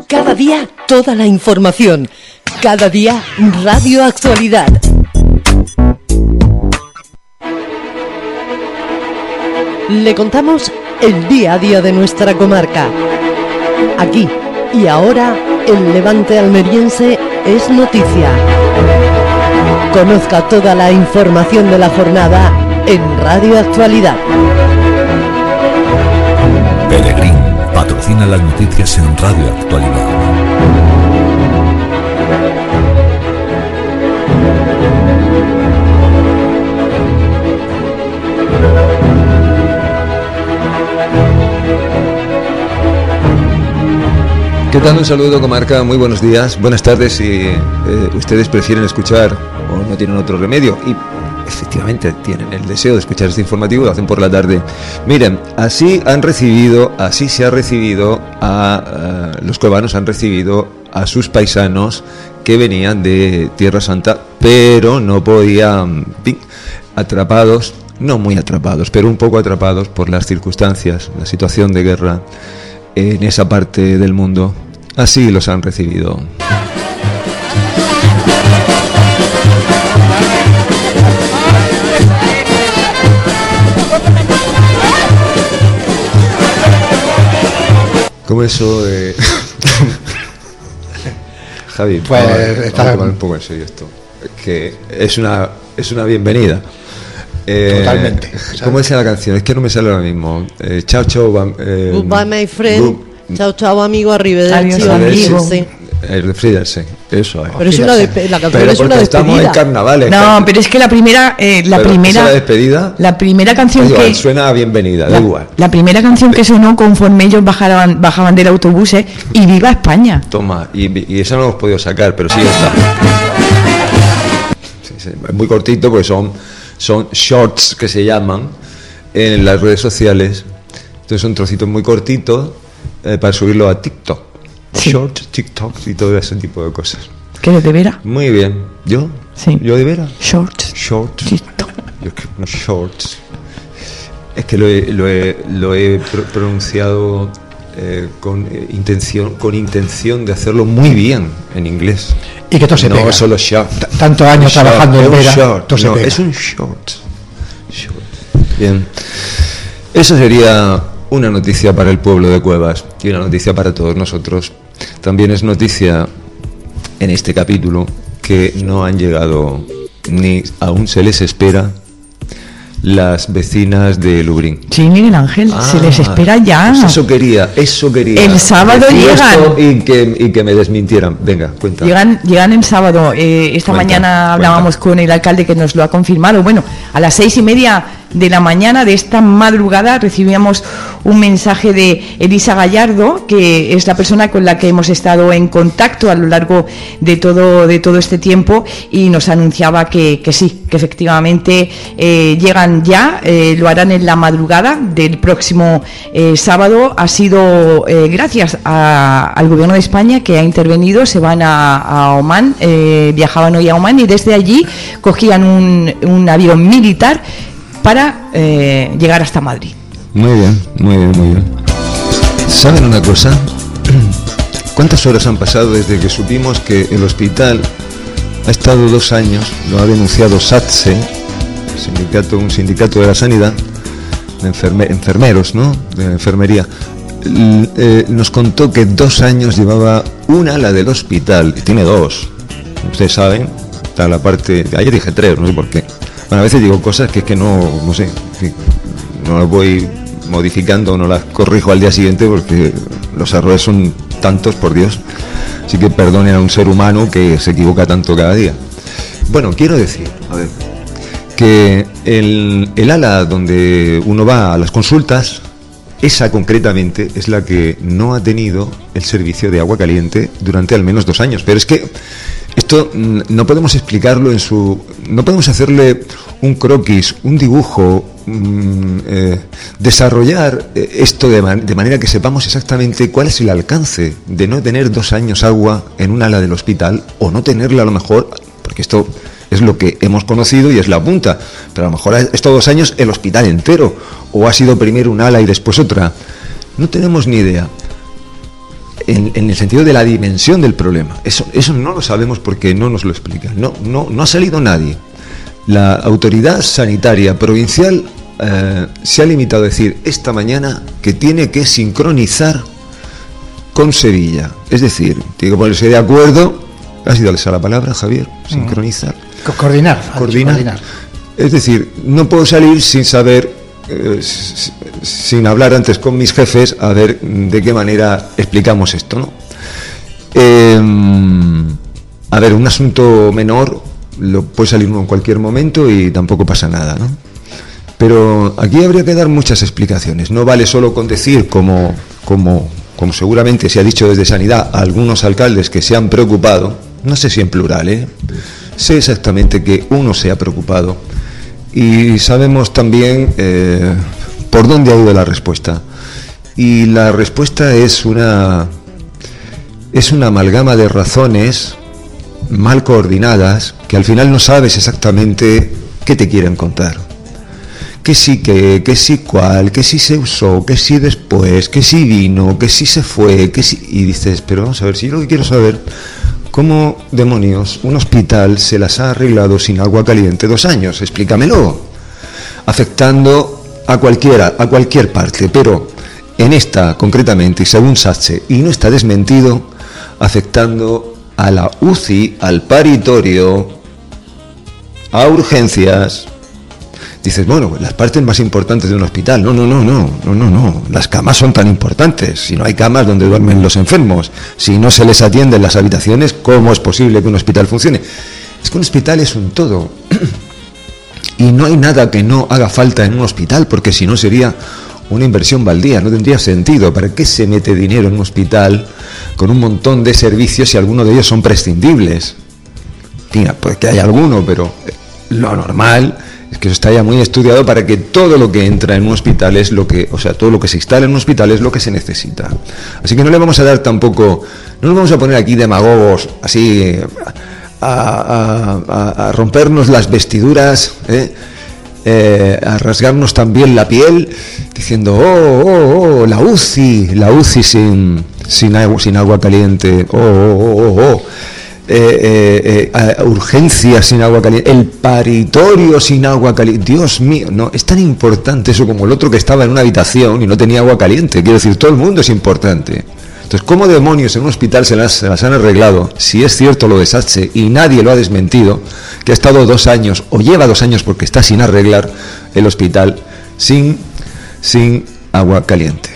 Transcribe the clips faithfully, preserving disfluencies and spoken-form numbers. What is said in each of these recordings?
Cada día toda la información. Cada día Radio Actualidad. Le contamos el día a día de nuestra comarca. Aquí y ahora, el Levante almeriense es noticia. Conozca toda la información de la jornada en Radio Actualidad. Pelegrín patrocina las noticias en Radio Actualidad. ¿Qué tal? Un saludo, comarca, muy buenos días, buenas tardes si eh, ustedes prefieren escuchar o no tienen otro remedio y efectivamente tienen el deseo de escuchar este informativo, lo hacen por la tarde. Miren, así han recibido, así se ha recibido a, a los cuevanos han recibido a sus paisanos que venían de Tierra Santa, pero no podían, ping, atrapados, no muy atrapados, pero un poco atrapados por las circunstancias, la situación de guerra en esa parte del mundo. Así los han recibido. ¿Cómo eso? Eh... Javi, pues vamos, está... vamos a tomar un poco en serio esto. Que es una es una bienvenida. Eh, Totalmente. ¿Cómo decía la canción? Es que no me sale ahora mismo. Eh, chao, chao. Eh, Goodbye, my friend. Good. Chao, chao, amigo. Arrivederci, amigo. Sí. El Fríderse, eso es. Pero es una de, la canción pero es una despedida. Estamos en carnavales. No, pero es que la primera, eh, la pero primera, la despedida. La primera canción igual, que suena a bienvenida, da igual. La primera canción que sonó conforme ellos bajaban, bajaban del autobús es "Y viva España". Toma, y, y esa no lo hemos podido sacar, pero sí está. Sí, sí, es muy cortito porque son son shorts que se llaman en las redes sociales. Entonces son trocitos muy cortitos eh, para subirlo a TikTok. Sí. Shorts, TikTok y todo ese tipo de cosas. ¿Qué de vera? Muy bien. ¿Yo? Sí. ¿Yo de vera? Shorts. Shorts. TikTok. Yo que no shorts. Es que lo he, lo he, lo he pr- pronunciado eh, con eh, intención con intención de hacerlo muy bien en inglés. Y que esto se no pega. Solo short. T- Tantos años short, trabajando en vera, short. esto se No, pega. es un short. Short. Bien. Eso sería una noticia para el pueblo de Cuevas y una noticia para todos nosotros. También es noticia en este capítulo que no han llegado ni aún se les espera las vecinas de Lubrín. Sí, Miguel Ángel, Ah, se les espera ya. Pues eso quería, eso quería. El sábado Decir llegan. esto Y que, y que me desmintieran. Venga, cuenta. Llegan, llegan el sábado. Eh, esta Cuenta, mañana hablábamos cuenta. con el alcalde que nos lo ha confirmado. Bueno, a las seis y media de la mañana de esta madrugada recibíamos un mensaje de Elisa Gallardo, que es la persona con la que hemos estado en contacto a lo largo de todo de todo este tiempo, y nos anunciaba que, que sí, que efectivamente eh, llegan ya, eh, lo harán en la madrugada del próximo eh, sábado. Ha sido eh, gracias a, al gobierno de España que ha intervenido. Se van a, a Omán, eh, viajaban hoy a Omán y desde allí cogían un, un avión militar para eh, llegar hasta Madrid. Muy bien, muy bien, muy bien. ¿Saben una cosa? ¿Cuántas horas han pasado desde que supimos que el hospital ha estado dos años, lo ha denunciado SATSE, sindicato, un sindicato de la sanidad, de enferme, enfermeros, ¿no? De enfermería. L- eh, nos contó que dos años llevaba un ala del hospital, y tiene dos, ustedes saben, está la parte, ayer dije tres, no sé por qué. Bueno, a veces digo cosas que es que no, no sé, en fin, no las voy modificando o no las corrijo al día siguiente porque los errores son tantos, por Dios. Así que perdonen a un ser humano que se equivoca tanto cada día. Bueno, quiero decir, a ver, que el, el ala donde uno va a las consultas, esa concretamente es la que no ha tenido el servicio de agua caliente durante al menos dos años. Pero es que esto no podemos explicarlo en su... No podemos hacerle un croquis, un dibujo, mmm, eh, desarrollar esto de, man- de manera que sepamos exactamente cuál es el alcance de no tener dos años agua en un ala del hospital, o no tenerla a lo mejor, porque esto es lo que hemos conocido y es la punta, pero a lo mejor estos dos años el hospital entero, o ha sido primero un ala y después otra. No tenemos ni idea. en, en el sentido de la dimensión del problema. Eso, eso no lo sabemos porque no nos lo explican. No, no, no ha salido nadie. La autoridad sanitaria provincial eh, se ha limitado a decir esta mañana que tiene que sincronizar con Sevilla. Es decir, tiene que ponerse de acuerdo. ¿Has ido a esa la palabra, Javier? Sincronizar. Co- coordinar. Coordinar. coordinar. Es decir, no puedo salir sin saber, eh, sin hablar antes con mis jefes, a ver de qué manera explicamos esto, ¿no? Eh, a ver, un asunto menor lo puede salir uno en cualquier momento y tampoco pasa nada, ¿no? Pero aquí habría que dar muchas explicaciones. No vale solo con decir, como, como, como seguramente se ha dicho desde Sanidad, a algunos alcaldes que se han preocupado, no sé si en plural, ¿eh? Sé exactamente que uno se ha preocupado. Y sabemos también eh, por dónde ha ido la respuesta. Y la respuesta es una, es una amalgama de razones mal coordinadas que al final no sabes exactamente qué te quieren contar. Que sí, que, que sí cuál, que sí se usó, que sí después, que sí vino, que sí se fue, que sí... Y dices, pero vamos a ver, si yo lo que quiero saber... ¿Cómo demonios un hospital se las ha arreglado sin agua caliente dos años? Explícamelo. Afectando a cualquiera, a cualquier parte, pero en esta concretamente, y según Satse, y no está desmentido, afectando a la U C I, al paritorio, a urgencias. Dices, bueno, las partes más importantes de un hospital. No, no, no, no, no, no, no. Las camas son tan importantes. Si no hay camas donde duermen los enfermos, si no se les atiende en las habitaciones, ¿cómo es posible que un hospital funcione? Es que un hospital es un todo. Y no hay nada que no haga falta en un hospital, porque si no sería una inversión baldía, no tendría sentido. ¿Para qué se mete dinero en un hospital con un montón de servicios si algunos de ellos son prescindibles? Mira, pues que hay alguno, pero lo normal es que eso está ya muy estudiado para que todo lo que entra en un hospital es lo que, o sea, todo lo que se instala en un hospital es lo que se necesita. Así que no le vamos a dar tampoco, no nos vamos a poner aquí demagogos, así, a, a, a, a rompernos las vestiduras, ¿eh? Eh, a rasgarnos también la piel, diciendo, oh, oh, oh, la U C I, la U C I sin, sin, agua, sin agua caliente, oh, oh, oh, oh. Eh, eh, eh, urgencias sin agua caliente, el paritorio sin agua caliente. Dios mío, no, es tan importante eso como el otro que estaba en una habitación y no tenía agua caliente. Quiero decir, todo el mundo es importante. Entonces, ¿cómo demonios en un hospital se las, se las han arreglado? Si es cierto lo de Satse y nadie lo ha desmentido, que ha estado dos años o lleva dos años porque está sin arreglar el hospital sin, sin agua caliente.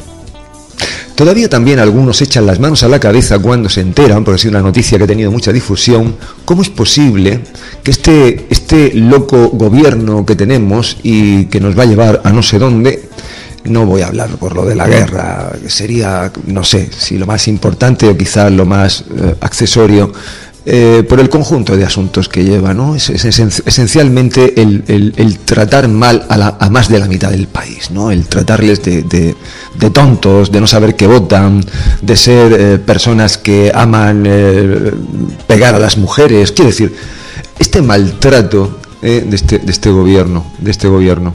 Todavía también algunos echan las manos a la cabeza cuando se enteran, porque ha sido una noticia que ha tenido mucha difusión, cómo es posible que este, este loco gobierno que tenemos y que nos va a llevar a no sé dónde, no voy a hablar por lo de la guerra, sería, no sé, si lo más importante o quizás lo más eh, accesorio, eh, por el conjunto de asuntos que lleva, ¿no? Es, es esencialmente el, el, el tratar mal a, la, a más de la mitad del país, ¿no? El tratarles de, de, de tontos, de no saber qué votan, de ser eh, personas que aman eh, pegar a las mujeres. Quiero decir, este maltrato eh, de, este, de este gobierno, de este gobierno,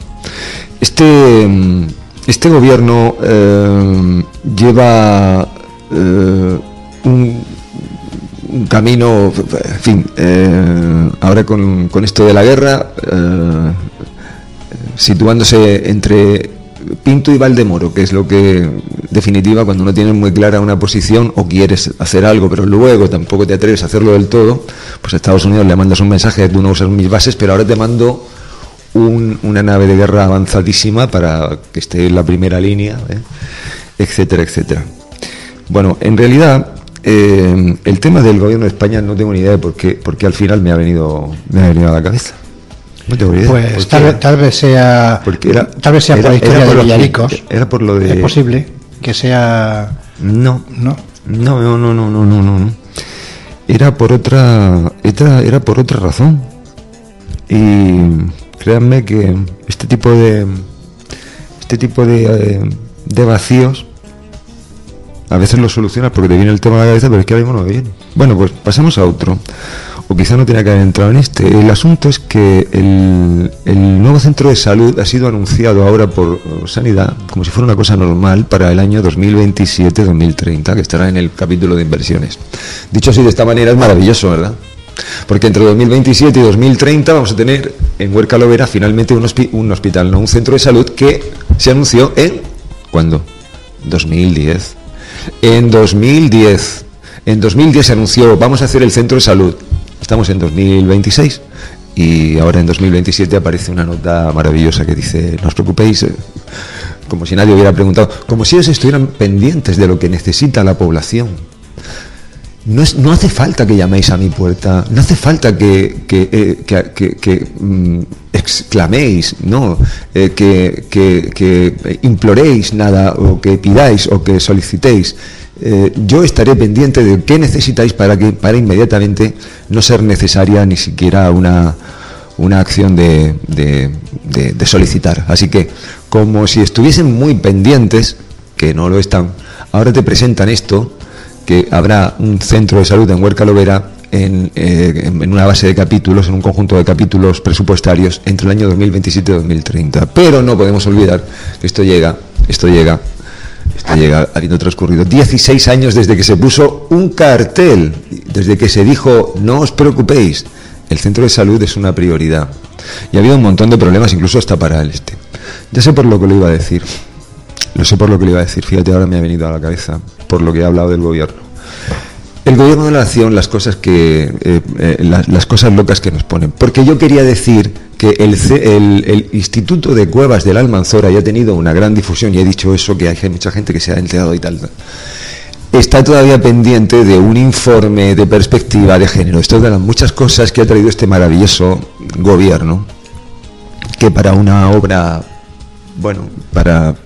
este, este gobierno eh, lleva eh, un un camino, en fin, eh, ahora con, con esto de la guerra, eh, situándose entre Pinto y Valdemoro, que es lo que, definitiva, cuando no tienes muy clara una posición o quieres hacer algo, pero luego tampoco te atreves a hacerlo del todo, pues a Estados Unidos le mandas un mensaje, tú no usas mis bases, pero ahora te mando un, una nave de guerra avanzadísima para que esté en la primera línea, ¿eh? etcétera, etcétera. Bueno, en realidad... Eh, el tema del gobierno de España no tengo ni idea de por qué, porque al final me ha venido me ha venido a la cabeza. No tengo ni idea. Pues tal vez, tal vez sea era, tal vez sea era, por la historia por de lo, Villaricos. Era por lo de. Es posible que sea. No, no, no, no, no, no, no, no, no. Era por otra, era, era por otra razón. Y créanme que este tipo de, este tipo de, de vacíos. A veces lo solucionas porque te viene el tema a la cabeza, pero es que ahora mismo no me viene. Bueno, pues pasamos a otro. o quizá no tenía que haber entrado en este. El asunto es que el, el nuevo centro de salud ha sido anunciado ahora por Sanidad como si fuera una cosa normal para el año dos mil veintisiete dos mil treinta, que estará en el capítulo de inversiones. Dicho así de esta manera es maravilloso, ¿verdad? Porque entre dos mil veintisiete y dos mil treinta vamos a tener en Huerca Lovera finalmente un, hospi- un hospital, no un centro de salud que se anunció en... ¿cuándo? dos mil diez. En dos mil diez. En dos mil diez se anunció, vamos a hacer el centro de salud. Estamos en dos mil veintiséis y ahora en dos mil veintisiete aparece una nota maravillosa que dice, no os preocupéis, eh, como si nadie hubiera preguntado, como si ellos estuvieran pendientes de lo que necesita la población. No, es, no hace falta que llaméis a mi puerta, no hace falta que, que, eh, que, que, que mm, exclaméis, no, eh, que, que, que imploréis nada, o que pidáis, o que solicitéis. Eh, yo estaré pendiente de qué necesitáis para que para inmediatamente no ser necesaria ni siquiera una, una acción de, de, de, de solicitar. Así que, como si estuviesen muy pendientes, que no lo están, ahora te presentan esto, que habrá un centro de salud en Huerca Lovera en, eh, en una base de capítulos, en un conjunto de capítulos presupuestarios entre el año dos mil veintisiete y dos mil treinta. Pero no podemos olvidar que esto llega, esto llega, esto llega habiendo transcurrido dieciséis años desde que se puso un cartel, desde que se dijo, no os preocupéis, el centro de salud es una prioridad. Y ha habido un montón de problemas, incluso hasta para el este. Ya sé por lo que lo iba a decir. Lo sé por lo que le iba a decir, fíjate, ahora me ha venido a la cabeza por lo que he hablado del gobierno. El gobierno de la nación, las cosas que eh, eh, las, las cosas locas que nos ponen. Porque yo quería decir que el, el, el Instituto de Cuevas del Almanzora ya ha tenido una gran difusión, y he dicho eso, que hay mucha gente que se ha enterado y tal. Está todavía pendiente de un informe de perspectiva de género. Esto es de las muchas cosas que ha traído este maravilloso gobierno, que para una obra, bueno, para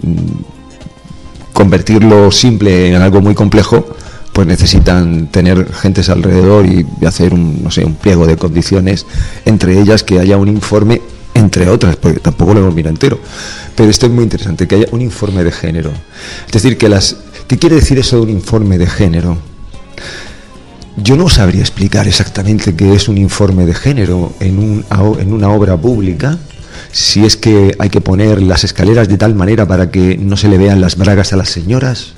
convertirlo simple en algo muy complejo, pues necesitan tener gentes alrededor y hacer un, no sé, un pliego de condiciones, entre ellas que haya un informe, entre otras, porque tampoco lo hemos mirado entero, pero esto es muy interesante, que haya un informe de género. Es decir, que las, ¿qué quiere decir eso de un informe de género? Yo no sabría explicar exactamente qué es un informe de género en, un, en una obra pública. Si es que hay que poner las escaleras de tal manera para que no se le vean las bragas a las señoras,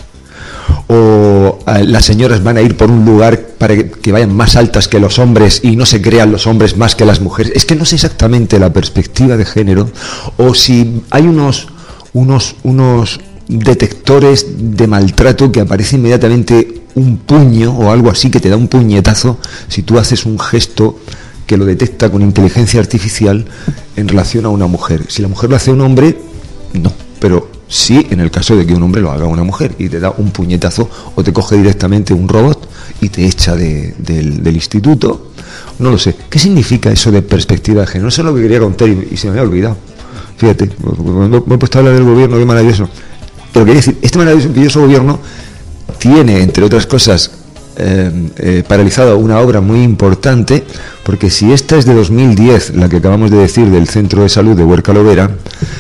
o a, las señoras van a ir por un lugar para que, que vayan más altas que los hombres y no se crean los hombres más que las mujeres. Es que no sé exactamente la perspectiva de género, o si hay unos, unos, unos detectores de maltrato que aparece inmediatamente un puño o algo así que te da un puñetazo si tú haces un gesto que lo detecta con inteligencia artificial en relación a una mujer. Si la mujer lo hace a un hombre, no, pero sí en el caso de que un hombre lo haga a una mujer y te da un puñetazo o te coge directamente un robot y te echa de, del, del instituto. No lo sé. ¿Qué significa eso de perspectiva de género? Eso es lo que quería contar y, y se me había olvidado. Fíjate, me he puesto a hablar del gobierno, qué maravilloso. Pero quería decir, este maravilloso gobierno tiene, entre otras cosas, Eh, eh, paralizado una obra muy importante, porque si esta es de dos mil diez, la que acabamos de decir del Centro de Salud de Huerca Lovera,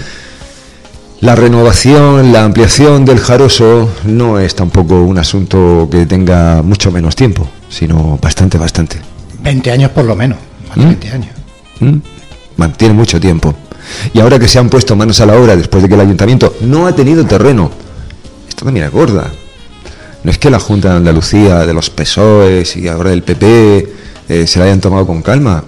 la renovación, la ampliación del Jaroso no es tampoco un asunto que tenga mucho menos tiempo, sino bastante, bastante. veinte años por lo menos, más de ¿Mm? veinte años. ¿Mm? Bueno, tiene mucho tiempo. Y ahora que se han puesto manos a la obra, después de que el ayuntamiento no ha tenido terreno, esto también es gorda. No es que la Junta de Andalucía, de los P S O E y ahora del P P, eh, se la hayan tomado con calma.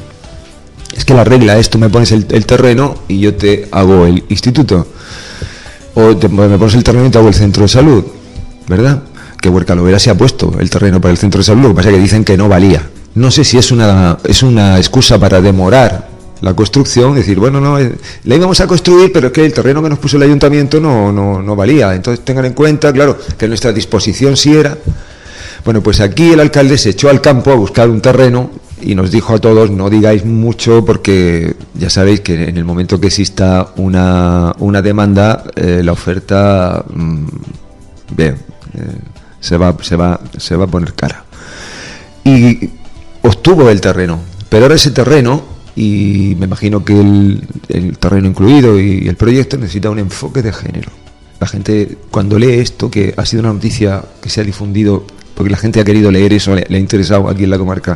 Es que la regla es, tú me pones el, el terreno y yo te hago el instituto. O te, me pones el terreno y te hago el centro de salud, ¿verdad? Que Huerca Lovera se ha puesto el terreno para el centro de salud, lo que pasa es que dicen que no valía. No sé si es una, es una excusa para demorar la construcción, decir, bueno, no, la íbamos a construir, pero es que el terreno que nos puso el ayuntamiento no, no, no valía. Entonces tengan en cuenta, claro, que nuestra disposición sí era. Bueno, pues aquí el alcalde se echó al campo a buscar un terreno y nos dijo a todos, no digáis mucho porque ya sabéis que en el momento que exista una, una demanda, eh, la oferta mmm, bien, eh, se va, se va, se va a poner cara. Y obtuvo el terreno, pero ahora ese terreno, y me imagino que el, el terreno incluido y el proyecto necesita un enfoque de género. La gente cuando lee esto, que ha sido una noticia que se ha difundido porque la gente ha querido leer eso, le, le ha interesado aquí en la comarca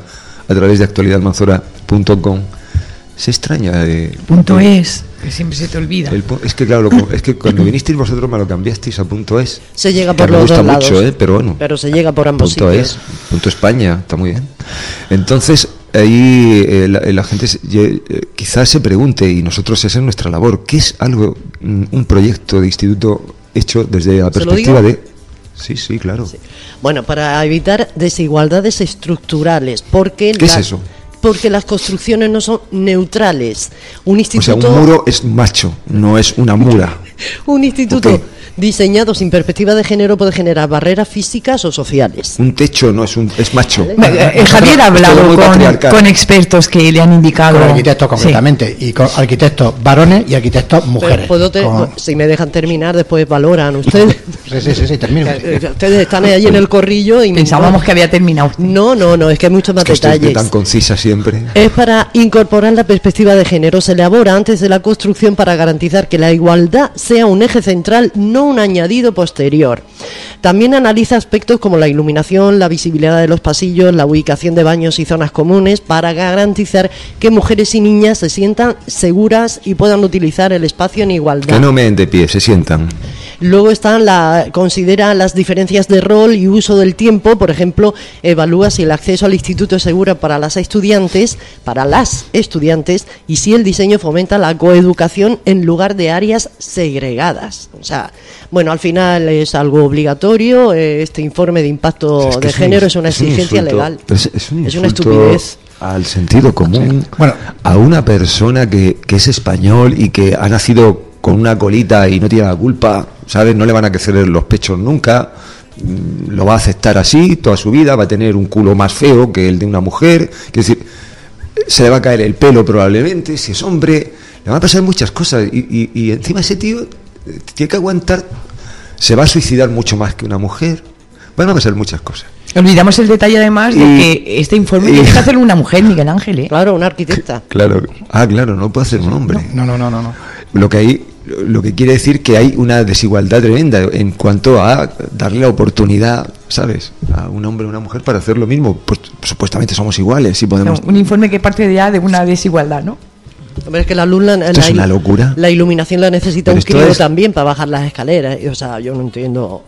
a través de actualidad almanzora punto com, se extraña de... Punto de, es, que siempre se te olvida. el, es que claro, lo, es que cuando vinisteis vosotros me lo cambiasteis a punto es. Se llega Que por me los gusta dos lados. mucho, ¿eh? Pero bueno. Pero se llega por ambos punto sitios. es, punto España, está muy bien. Entonces, ahí eh, la, la gente se, eh, quizás se pregunte, y nosotros esa es nuestra labor, ¿qué es algo, un proyecto de instituto hecho desde la ¿Se lo perspectiva digo? de... Sí, sí, claro. Sí. Bueno, para evitar desigualdades estructurales, porque ¿Qué la- es eso? Porque las construcciones no son neutrales. Un O instituto, sea, un muro es macho, no es una mura. un instituto Ok. diseñado sin perspectiva de género puede generar barreras físicas o sociales. Un techo no es un es macho. Eh, eh, Javier ha Es todo hablado muy con, patriarcal. con expertos que le han indicado. Con arquitectos Sí. concretamente, y con arquitectos varones y arquitectos Pero mujeres. puedo te- Con- Si me dejan terminar, después valoran ustedes. Sí, sí, sí, sí, termino. Eh, Ustedes están ahí en el corrillo y Pensábamos que había terminado. No, no, no, es que hay muchos más Es que usted es detalles. tan concisa siempre. Es para incorporar la perspectiva de género. Se elabora antes de la construcción para garantizar que la igualdad sea un eje central, no un añadido posterior. También analiza aspectos como la iluminación, la visibilidad de los pasillos, la ubicación de baños y zonas comunes para garantizar que mujeres y niñas se sientan seguras y puedan utilizar el espacio en igualdad. Que no meen de pie, se sientan. Luego están la, considera las diferencias de rol y uso del tiempo. Por ejemplo, evalúa si el acceso al instituto es seguro para las estudiantes, para las estudiantes, y si el diseño fomenta la coeducación en lugar de áreas segregadas. O sea, bueno, al final es algo obligatorio. eh, Este informe de impacto Es que de es un género ins- es una es un exigencia insulto, legal. pero Es, es un Es una insulto estupidez. al sentido común, Bueno. a una persona que, que es español y que ha nacido con una colita y no tiene la culpa, ¿sabes? No le van a crecer los pechos nunca, mm, lo va a aceptar así toda su vida, va a tener un culo más feo que el de una mujer, es decir, se le va a caer el pelo probablemente, si es hombre, le van a pasar muchas cosas y, y, y encima ese tío eh, tiene que aguantar, se va a suicidar mucho más que una mujer, van a pasar muchas cosas. Olvidamos el detalle además de Y- que este informe y- tiene que hacerlo una mujer, Miguel Ángel, ¿eh? Claro, una arquitecta. Claro, ah, claro, no puede hacer un hombre. No, no, no, no, no. Lo que hay, lo que quiere decir que hay una desigualdad tremenda en cuanto a darle la oportunidad, ¿sabes?, a un hombre o una mujer para hacer lo mismo. Pues supuestamente somos iguales, si podemos. No, un informe que parte ya de una desigualdad, ¿no? Hombre, es que la luz, la, Esto es la- una locura. la iluminación la necesita Pero un esto crío es- también para bajar las escaleras. Y, o sea, yo no entiendo.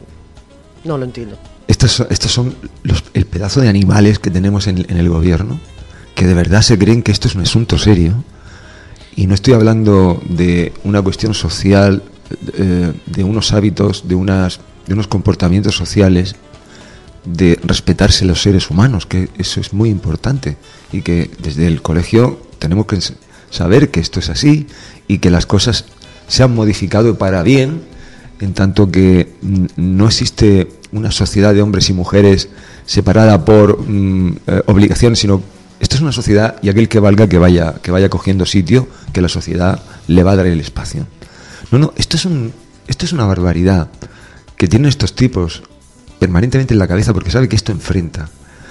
No lo entiendo. Estos, son- estos son los, el pedazo de animales que tenemos en, en el gobierno, que de verdad se creen que esto es un asunto serio. Y no estoy hablando de una cuestión social, eh, de unos hábitos, de, unas, de unos comportamientos sociales, de respetarse los seres humanos, que eso es muy importante. Y que desde el colegio tenemos que ens- saber que esto es así y que las cosas se han modificado para bien, en tanto que mm, no existe una sociedad de hombres y mujeres separada por mm, eh, obligaciones, sino esto es una sociedad y aquel que valga que vaya que vaya cogiendo sitio, que la sociedad le va a dar el espacio. No, no, esto es un esto es una barbaridad que tienen estos tipos permanentemente en la cabeza porque sabe que esto enfrenta.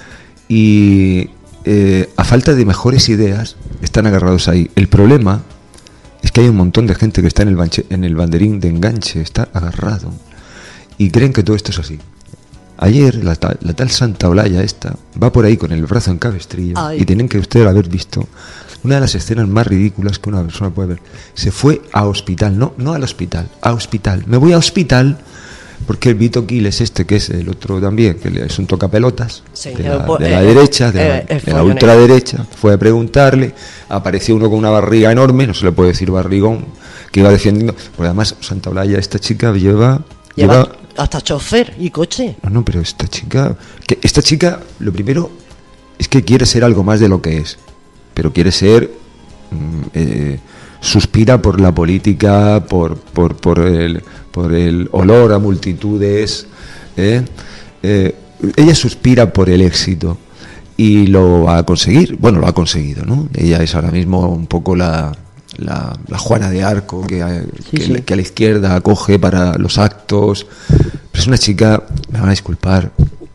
Y eh, a falta de mejores ideas están agarrados ahí. El problema es que hay un montón de gente que está en el, banche- en el banderín de enganche, está agarrado y creen que todo esto es así. Ayer la, ta- la tal Santa Olaya esta va por ahí con el brazo en cabestrillo. Ay. Y tienen que ustedes haber visto una de las escenas más ridículas que una persona puede ver. Se fue a hospital, no, no al hospital, a hospital. Me voy a hospital porque el Vito Quiles este, que es el otro también, que es un tocapelotas Sí, de la, eh, de la eh, derecha, de la, eh, es de la follonero. ultraderecha, fue a preguntarle, apareció uno con una barriga enorme, no se le puede decir barrigón, que iba defendiendo, porque además Santa Olaya, esta chica lleva... Lleva lleva hasta chofer y coche. no, no, pero esta chica, que esta chica, lo primero es que quiere ser algo más de lo que es, pero quiere ser, mm, eh, suspira por la política, por, por, por, el, por el olor a multitudes, ¿eh? Eh, ella suspira por el éxito y lo va a conseguir, bueno, lo ha conseguido, ¿no? Ella es ahora mismo un poco la... La, la Juana de Arco que, a- Sí, que, sí. le- que a la izquierda acoge para los actos, pero es una chica, me van a disculpar,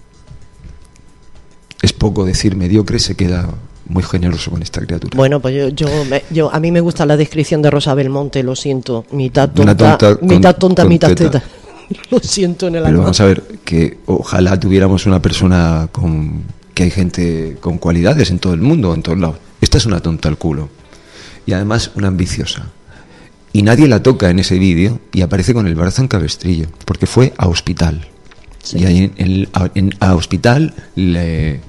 es poco decir mediocre, se queda muy generoso con esta criatura. Bueno, pues yo, yo, me- yo a mí me gusta la descripción de Rosa Belmonte, lo siento, mitad Una tonta, tonta con- mitad tonta, con mitad teta. teta. Lo siento en el Pero alma. vamos a ver, que ojalá tuviéramos una persona con que hay gente con cualidades en todo el mundo, en todos lados. Esta es una tonta al culo. Y además una ambiciosa. Y nadie la toca en ese vídeo y aparece con el brazo en cabestrillo, porque fue a hospital. Sí. Y ahí en, en, en, a hospital le,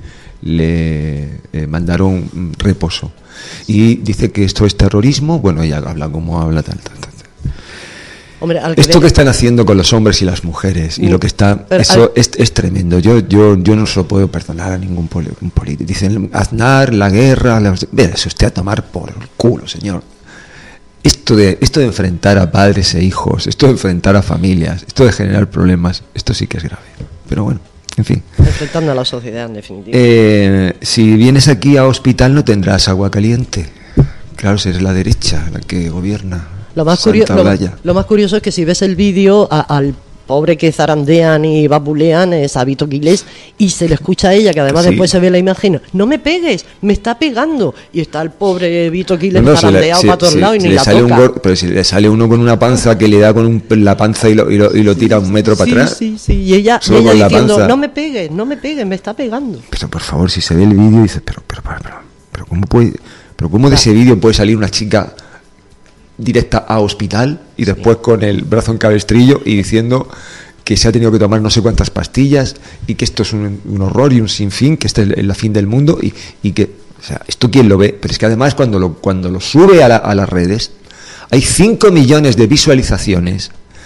le eh, mandaron reposo. Y dice que esto es terrorismo. Bueno, ella habla como habla, tal, tal, tal. Hombre, que esto ve... que están haciendo con los hombres y las mujeres y mm, lo que está, eso al... es, es tremendo. Yo yo yo no se lo puedo perdonar a ningún político. Dicen Aznar, la guerra, la... Vea, eso usted a tomar por el culo, señor. Esto de esto de enfrentar a padres e hijos, esto de enfrentar a familias, esto de generar problemas, esto sí que es grave. Pero bueno, en fin. Enfrentando a la sociedad, en definitiva. Eh, si vienes aquí a hospital no tendrás agua caliente. Claro, si eres la derecha la que gobierna. Lo más, curio- lo, lo más curioso es que si ves el vídeo a, al pobre que zarandean y vapulean es a Vito Quiles y se le escucha a ella, que además sí. Después se ve la imagen, no me pegues, me está pegando, y está el pobre Vito Quiles no, no, zarandeado si le, para si, todos si, lados y si ni la sale toca. Un gor- pero si le sale uno con una panza que le da con un, la panza y lo, y, lo, y lo tira un metro sí, para atrás. Sí, sí, y ella, y ella diciendo, no me pegues, no me pegues, me está pegando. Pero por favor, si se ve el vídeo y dices, pero, pero, pero, pero, pero ¿cómo puede, pero cómo de ese vídeo puede salir una chica directa a hospital y después sí. Con el brazo en cabestrillo y diciendo que se ha tenido que tomar no sé cuántas pastillas y que esto es un, un horror y un sinfín, que este es el, el fin del mundo y, y que, o sea, esto quién lo ve, pero es que además cuando lo, cuando lo sube a, la, a las redes hay cinco millones de visualizaciones,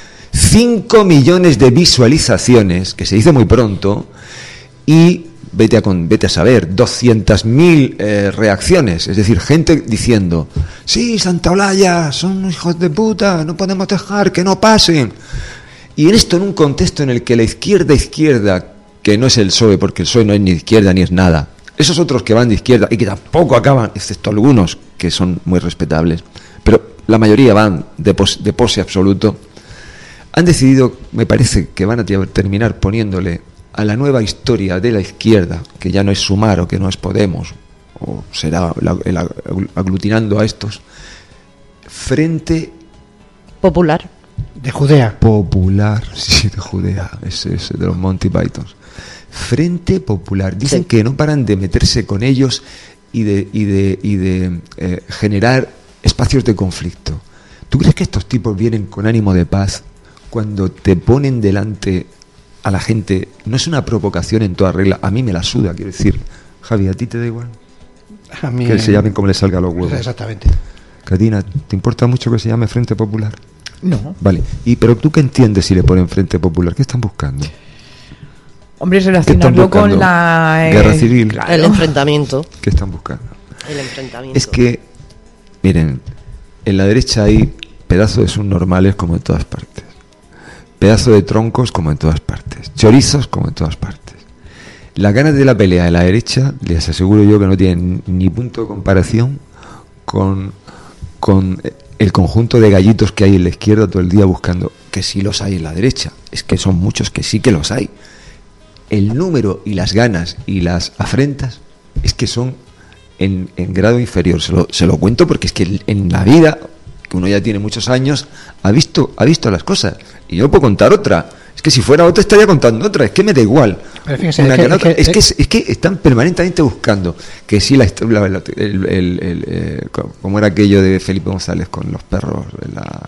cinco millones de visualizaciones, que se dice muy pronto, y vete a, con, vete a saber, doscientas mil eh, reacciones, es decir, gente diciendo, sí, Santa Olaya, son hijos de puta, no podemos dejar que no pasen. Y en esto, en un contexto en el que la izquierda izquierda, que no es el P S O E, porque el P S O E no es ni izquierda ni es nada, esos otros que van de izquierda y que tampoco acaban, excepto algunos que son muy respetables, pero la mayoría van de, pos, de pose absoluto, han decidido, me parece, que van a terminar poniéndole a la nueva historia de la izquierda, que ya no es Sumar o que no es Podemos, o será la, el, aglutinando a estos, Frente Popular. De Judea. Popular, sí, de Judea, ese es de los Monty Python. Frente Popular. Dicen sí. Que no paran de meterse con ellos y de, y de, y de eh, generar espacios de conflicto. ¿Tú crees que estos tipos vienen con ánimo de paz cuando te ponen delante a la gente? No es una provocación en toda regla. A mí me la suda, quiero decir. Javi, ¿a ti te da igual? A mí... Que se llamen como les salga a los huevos. Exactamente. Catina, ¿te importa mucho que se llame Frente Popular? No. Vale. ¿Y pero tú qué entiendes si le ponen Frente Popular? ¿Qué están buscando? Hombre, relacionarlo con la... Eh, Guerra civil. Claro. El enfrentamiento. ¿Qué están buscando? El enfrentamiento. Es que, miren, en la derecha hay pedazos de subnormales como en todas partes. Pedazos de troncos como en todas partes. Chorizos como en todas partes. Las ganas de la pelea de la derecha, les aseguro yo que no tienen ni punto de comparación con... con el conjunto de gallitos que hay en la izquierda todo el día buscando, que sí los hay en la derecha, es que son muchos que sí que los hay. El número y las ganas y las afrentas es que son en, en grado inferior. Se lo, se lo cuento porque es que en la vida, que uno ya tiene muchos años, ha visto, ha visto las cosas. Y yo puedo contar otra. Es que si fuera otra estaría contando otra. Es que me da igual. Fíjese, Una es, que, que, es, que, es, que, es que están permanentemente buscando que sí la, la, la el, el, el, el, como era aquello de Felipe González con los perros, la,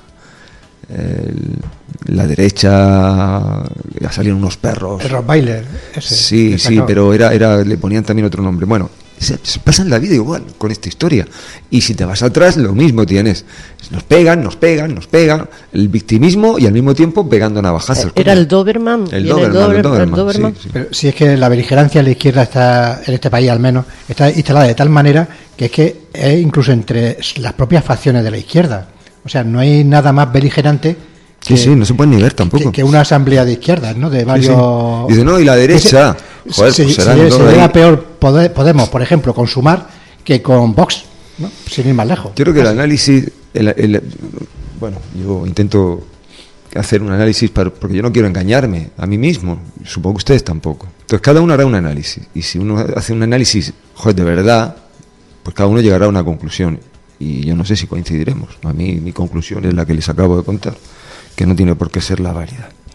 el, la derecha, salieron unos perros. El Rottweiler. Ese, sí, ese sí, no. Pero era, era, le ponían también otro nombre. Bueno, se, se pasan la vida igual con esta historia. Y si te vas atrás, lo mismo tienes. Nos pegan, nos pegan, nos pegan. El victimismo y al mismo tiempo pegando navajazos. Era el Doberman. El Doberman, el Doberman, el Doberman, el Doberman. Sí, sí. Pero si es que la beligerancia en la izquierda está, en este país al menos, está instalada de tal manera que es que es incluso entre las propias facciones de la izquierda. O sea, no hay nada más beligerante. Que, sí, sí, no se puede ni ver tampoco. Que, que una asamblea de izquierdas, ¿no? De varios... Sí, sí. Dice, no, y la derecha... Dice, joder, sí, pues será sí, sería peor Podemos, por ejemplo, con Sumar que con Vox, ¿no? Sin ir más lejos. Yo creo que el análisis... El, el, bueno, yo intento hacer un análisis para, porque yo no quiero engañarme a mí mismo. Supongo que ustedes tampoco. Entonces, cada uno hará un análisis. Y si uno hace un análisis, joder, de verdad, pues cada uno llegará a una conclusión. Y yo no sé si coincidiremos. A mí mi conclusión es la que les acabo de contar, que no tiene por qué ser la válida.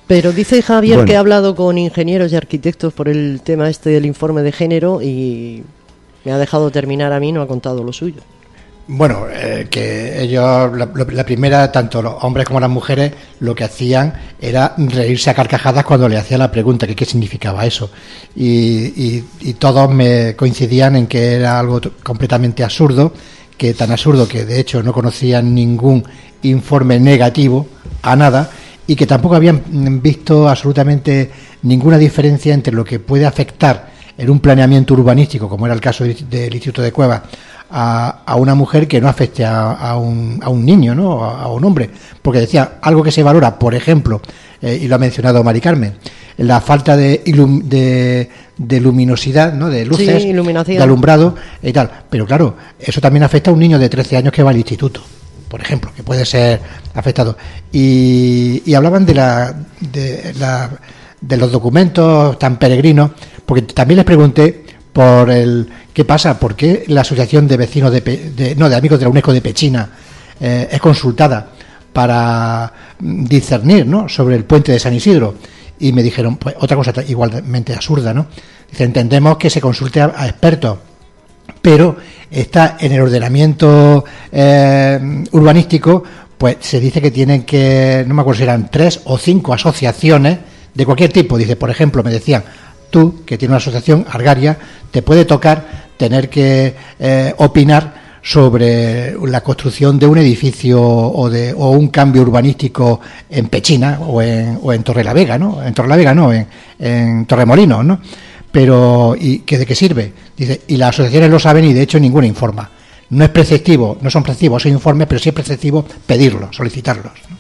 Pero dice Javier Bueno. que ha hablado con ingenieros y arquitectos por el tema este del informe de género y me ha dejado terminar a mí, no ha contado lo suyo. Bueno, eh, que ellos, la, la primera, tanto los hombres como las mujeres, lo que hacían era reírse a carcajadas cuando le hacía la pregunta, que qué significaba eso. Y, y, y todos me coincidían en que era algo t- completamente absurdo, que tan absurdo que de hecho no conocían ningún informe negativo a nada, y que tampoco habían visto absolutamente ninguna diferencia entre lo que puede afectar en un planeamiento urbanístico, como era el caso del Instituto de Cuevas, a, a una mujer que no afecte a, a, un, a un niño, ¿no? A, a un hombre, porque decía algo que se valora, por ejemplo, eh, y lo ha mencionado Mari Carmen, la falta de, ilum, de, de luminosidad, ¿no? De luces, sí, iluminación, de alumbrado y tal. Pero claro, eso también afecta a un niño de trece años que va al instituto, por ejemplo, que puede ser afectado. Y, y hablaban de la, de la de los documentos tan peregrinos, porque también les pregunté por el qué pasa, por qué la asociación de vecinos de, de no de amigos de la UNESCO de Pechina eh, es consultada para discernir, ¿no?, sobre el puente de San Isidro. Y me dijeron, pues otra cosa igualmente absurda, ¿no? Dice, entendemos que se consulte a, a expertos, pero está en el ordenamiento eh, urbanístico, pues se dice que tienen que, no me acuerdo si eran tres o cinco asociaciones de cualquier tipo. Dice, por ejemplo, me decían, tú, que tienes una asociación Argaria, te puede tocar tener que eh, opinar sobre la construcción de un edificio o de o un cambio urbanístico en Pechina o en, o en Torrelavega, ¿no? En Torrelavega no, en, en Torremolinos, ¿no? Pero, ¿y qué de qué sirve? Dice, y las asociaciones lo saben y de hecho ninguna informa. No es preceptivo, no son preceptivos esos informes, pero sí es preceptivo pedirlos, solicitarlos, ¿no?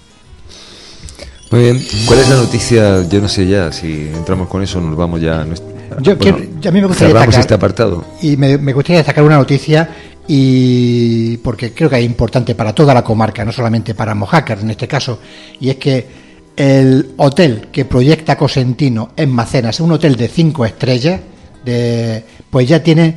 Muy bien. ¿Cuál es la noticia? Yo no sé ya, si entramos con eso nos vamos ya. Yo bueno, quiero, a mí me gustaría cerramos destacar, este apartado. Y me, me gustaría destacar una noticia, y porque creo que es importante para toda la comarca, no solamente para Mojácar en este caso, y es que el hotel que proyecta Cosentino en Macenas, un hotel de cinco estrellas, de, pues ya tiene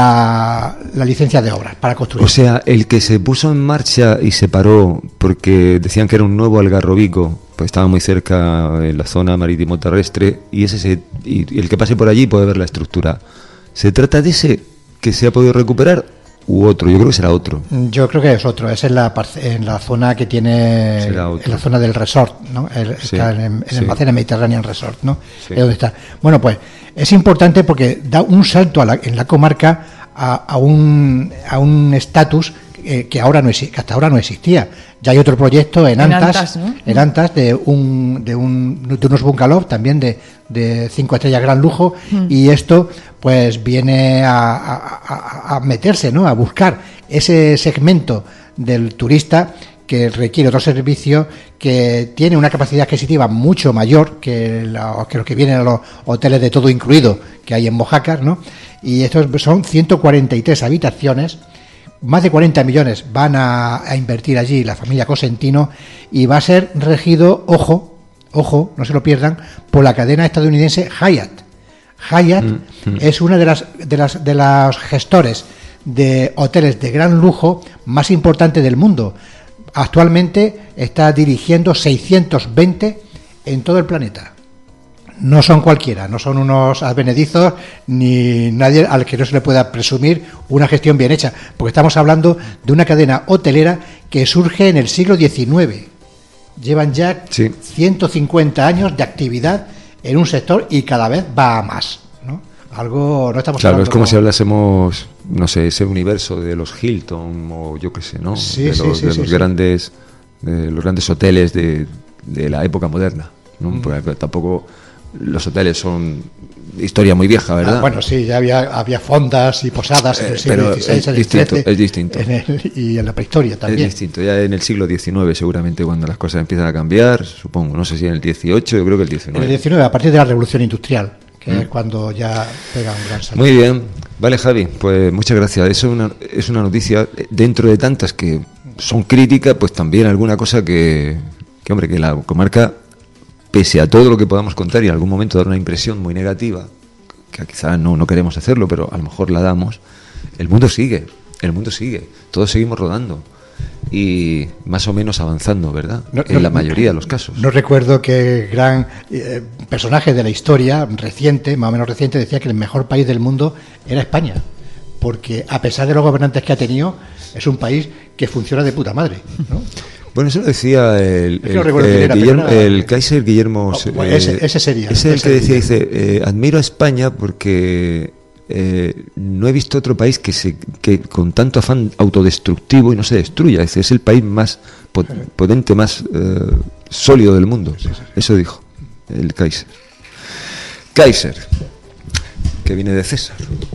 la, la licencia de obras para construir. O sea, el que se puso en marcha y se paró porque decían que era un nuevo Algarrobico, pues estaba muy cerca en la zona marítimo terrestre, y ese se, y el que pase por allí puede ver la estructura. ¿Se trata de ese que se ha podido recuperar u otro? Yo creo que será otro. Yo creo que es otro, es en la en la zona que tiene, en la zona del resort, ¿no? El, sí, está en, en sí. el Macenas Mediterranean Resort, ¿no? Sí. Es donde está. Bueno, pues es importante porque da un salto a la, en la comarca a, a un a un estatus eh, que ahora no que hasta ahora no existía. Ya hay otro proyecto en, en Antas, Antas ¿no? en Antas de un de un de unos bungalows también de, de cinco estrellas gran lujo, mm. y esto pues viene a, a, a, a meterse, ¿no?, a buscar ese segmento del turista que requiere otro servicio, que tiene una capacidad adquisitiva mucho mayor que, la, que los que vienen a los hoteles de todo incluido que hay en Mojácar, ¿no? Y estos son ciento cuarenta y tres habitaciones. Más de cuarenta millones van a, a invertir allí la familia Cosentino, y va a ser regido, ojo, ojo, no se lo pierdan, por la cadena estadounidense Hyatt. Hyatt mm, mm. es una de las de las de los gestores de hoteles de gran lujo más importante del mundo. Actualmente está dirigiendo seiscientos veinte en todo el planeta. No son cualquiera, no son unos advenedizos ni nadie al que no se le pueda presumir una gestión bien hecha, porque estamos hablando de una cadena hotelera que surge en el siglo diecinueve. Llevan ya sí. ciento cincuenta años de actividad en un sector y cada vez va a más, ¿no? Algo no estamos claro, hablando. Es como, como si hablásemos, no sé, ese universo de los Hilton o yo qué sé, ¿no? Sí, de sí, los, sí, de sí, los sí. grandes, de los grandes hoteles de, de la época moderna, ¿no? Mm. Porque tampoco los hoteles son de historia muy vieja, ¿verdad? Ah, bueno, sí, ya había había fondas y posadas en el siglo dieciséis, en el distinto, trece, es distinto. En el, y en la prehistoria también. Es distinto, ya en el siglo diecinueve seguramente cuando las cosas empiezan a cambiar, supongo, no sé si en el dieciocho, yo creo que el diecinueve. En el diecinueve, a partir de la Revolución Industrial, que mm. es cuando ya pega un gran salto. Muy bien, vale, Javi, pues muchas gracias. Eso es una, es una noticia, dentro de tantas que son críticas, pues también alguna cosa que, que hombre, que la comarca, pese a todo lo que podamos contar y en algún momento dar una impresión muy negativa, que quizás no, no queremos hacerlo, pero a lo mejor la damos, el mundo sigue, el mundo sigue, todos seguimos rodando. y más o menos avanzando, ¿verdad? No, en no, la mayoría de los casos. No recuerdo que el gran eh, personaje de la historia reciente, más o menos reciente, decía que el mejor país del mundo era España, porque a pesar de los gobernantes que ha tenido, es un país que funciona de puta madre, ¿no? Bueno, eso lo decía el, el, no el, era, Guillermo, era, el Kaiser Guillermo. Oh, bueno, ese, ese sería. Ese es el que decía, dice, eh, admiro a España porque eh, no he visto otro país que se que con tanto afán autodestructivo y no se destruya. Dice, es el país más potente, más eh, sólido del mundo. Sí, sí. Eso dijo el Kaiser. Kaiser, que viene de César.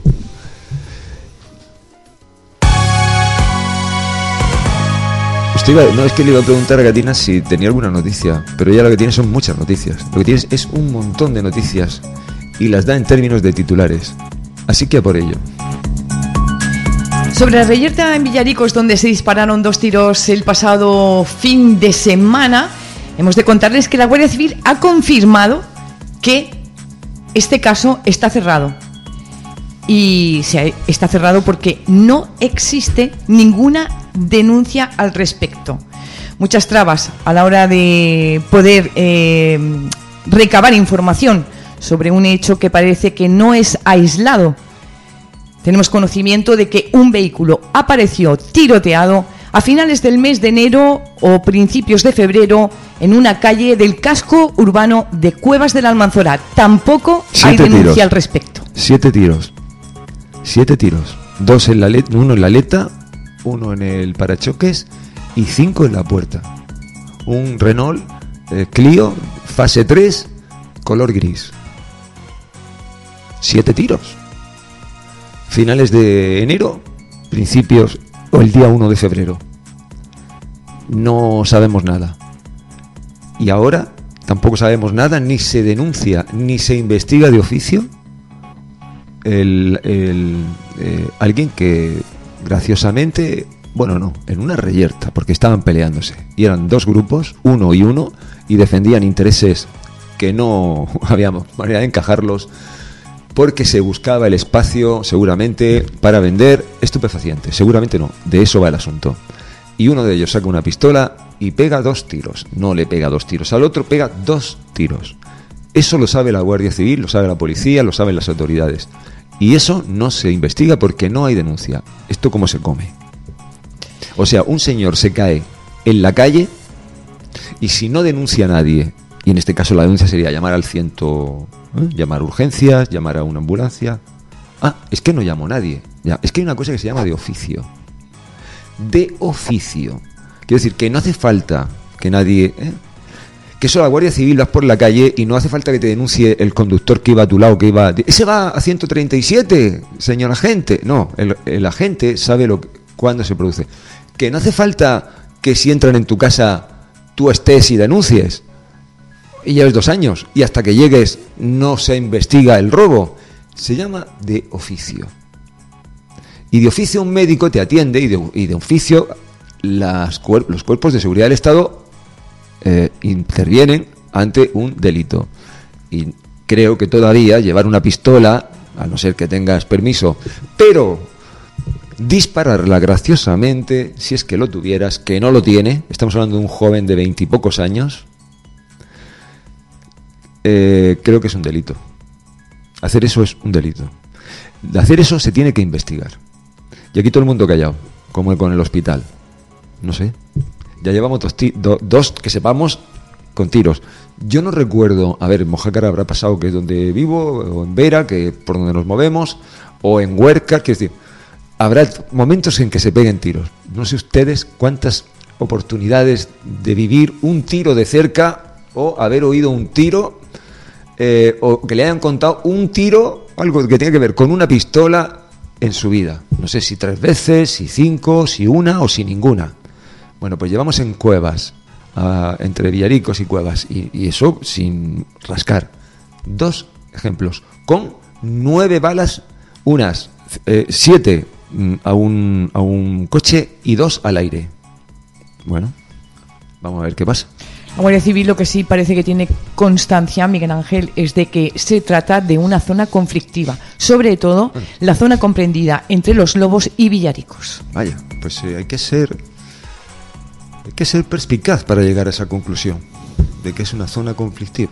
Iba, no, es que le iba a preguntar a Gatina si tenía alguna noticia, pero ella lo que tiene son muchas noticias. Lo que tiene es un montón de noticias y las da en términos de titulares. Así que a por ello. Sobre la reyerta en Villaricos, donde se dispararon dos tiros el pasado fin de semana, hemos de contarles que la Guardia Civil ha confirmado que este caso está cerrado. Y se está cerrado porque no existe ninguna denuncia al respecto. Muchas trabas a la hora de poder eh, recabar información sobre un hecho que parece que no es aislado. Tenemos conocimiento de que un vehículo apareció tiroteado a finales del mes de enero o principios de febrero en una calle del casco urbano de Cuevas del Almanzora. Tampoco hay denuncia tiros. Al respecto. Siete tiros. Siete tiros. Dos en la aleta, uno en la aleta, uno en el parachoques y cinco en la puerta. Un Renault eh, Clio fase tres, color gris. Siete tiros. Finales de enero, principios o el día uno de febrero. No sabemos nada. Y ahora tampoco sabemos nada, ni se denuncia, ni se investiga de oficio el, el eh, alguien que graciosamente, bueno, no, en una reyerta, porque estaban peleándose y eran dos grupos, uno y uno, y defendían intereses que no había manera de encajarlos, porque se buscaba el espacio seguramente para vender estupefacientes. Seguramente no, de eso va el asunto. Y uno de ellos saca una pistola y pega dos tiros. No le pega dos tiros al otro, pega dos tiros. Eso lo sabe la Guardia Civil, lo sabe la policía, lo saben las autoridades. Y eso no se investiga porque no hay denuncia. ¿Esto cómo se come? O sea, un señor se cae en la calle y si no denuncia a nadie, y en este caso la denuncia sería llamar al ciento, ¿eh? llamar urgencias, llamar a una ambulancia. Ah, es que no llamó nadie. Ya, es que hay una cosa que se llama de oficio. De oficio. Quiero decir que no hace falta que nadie... ¿eh? Que eso la Guardia Civil vas por la calle y no hace falta que te denuncie el conductor que iba a tu lado, que iba... Ese va a ciento treinta y siete, señor agente. No, el, el agente sabe lo cuándo se produce. Que no hace falta que si entran en tu casa tú estés y denuncies. Y lleves dos años y hasta que llegues no se investiga el robo. Se llama de oficio. Y de oficio un médico te atiende y de, y de oficio las, los cuerpos de seguridad del Estado eh, intervienen ante un delito. Y creo que todavía llevar una pistola, a no ser que tengas permiso, pero dispararla graciosamente, si es que lo tuvieras, que no lo tiene, estamos hablando de un joven de veintipocos años, eh, creo que es un delito. Hacer eso es un delito. De hacer eso se tiene que investigar. Y aquí todo el mundo callado, como con el hospital. No sé. Ya llevamos dos, ti- do- dos que sepamos con tiros. Yo no recuerdo, a ver, en Mojácar habrá pasado, que es donde vivo, o en Vera, que es por donde nos movemos, o en Huerca, que es decir, habrá momentos en que se peguen tiros. No sé ustedes cuántas oportunidades de vivir un tiro de cerca o haber oído un tiro eh, o que le hayan contado un tiro, algo que tenga que ver con una pistola en su vida. No sé si tres veces, si cinco, si una o si ninguna. Bueno, pues llevamos en Cuevas, uh, entre Villaricos y Cuevas, y, y eso sin rascar. Dos ejemplos, con nueve balas, unas eh, siete a un, a un coche y dos al aire. Bueno, vamos a ver qué pasa. La Guardia Civil lo que sí parece que tiene constancia, Miguel Ángel, es de que se trata de una zona conflictiva, sobre todo la zona comprendida entre Los Lobos y Villaricos. Vaya, pues eh, hay que ser Hay que ser perspicaz para llegar a esa conclusión de que es una zona conflictiva.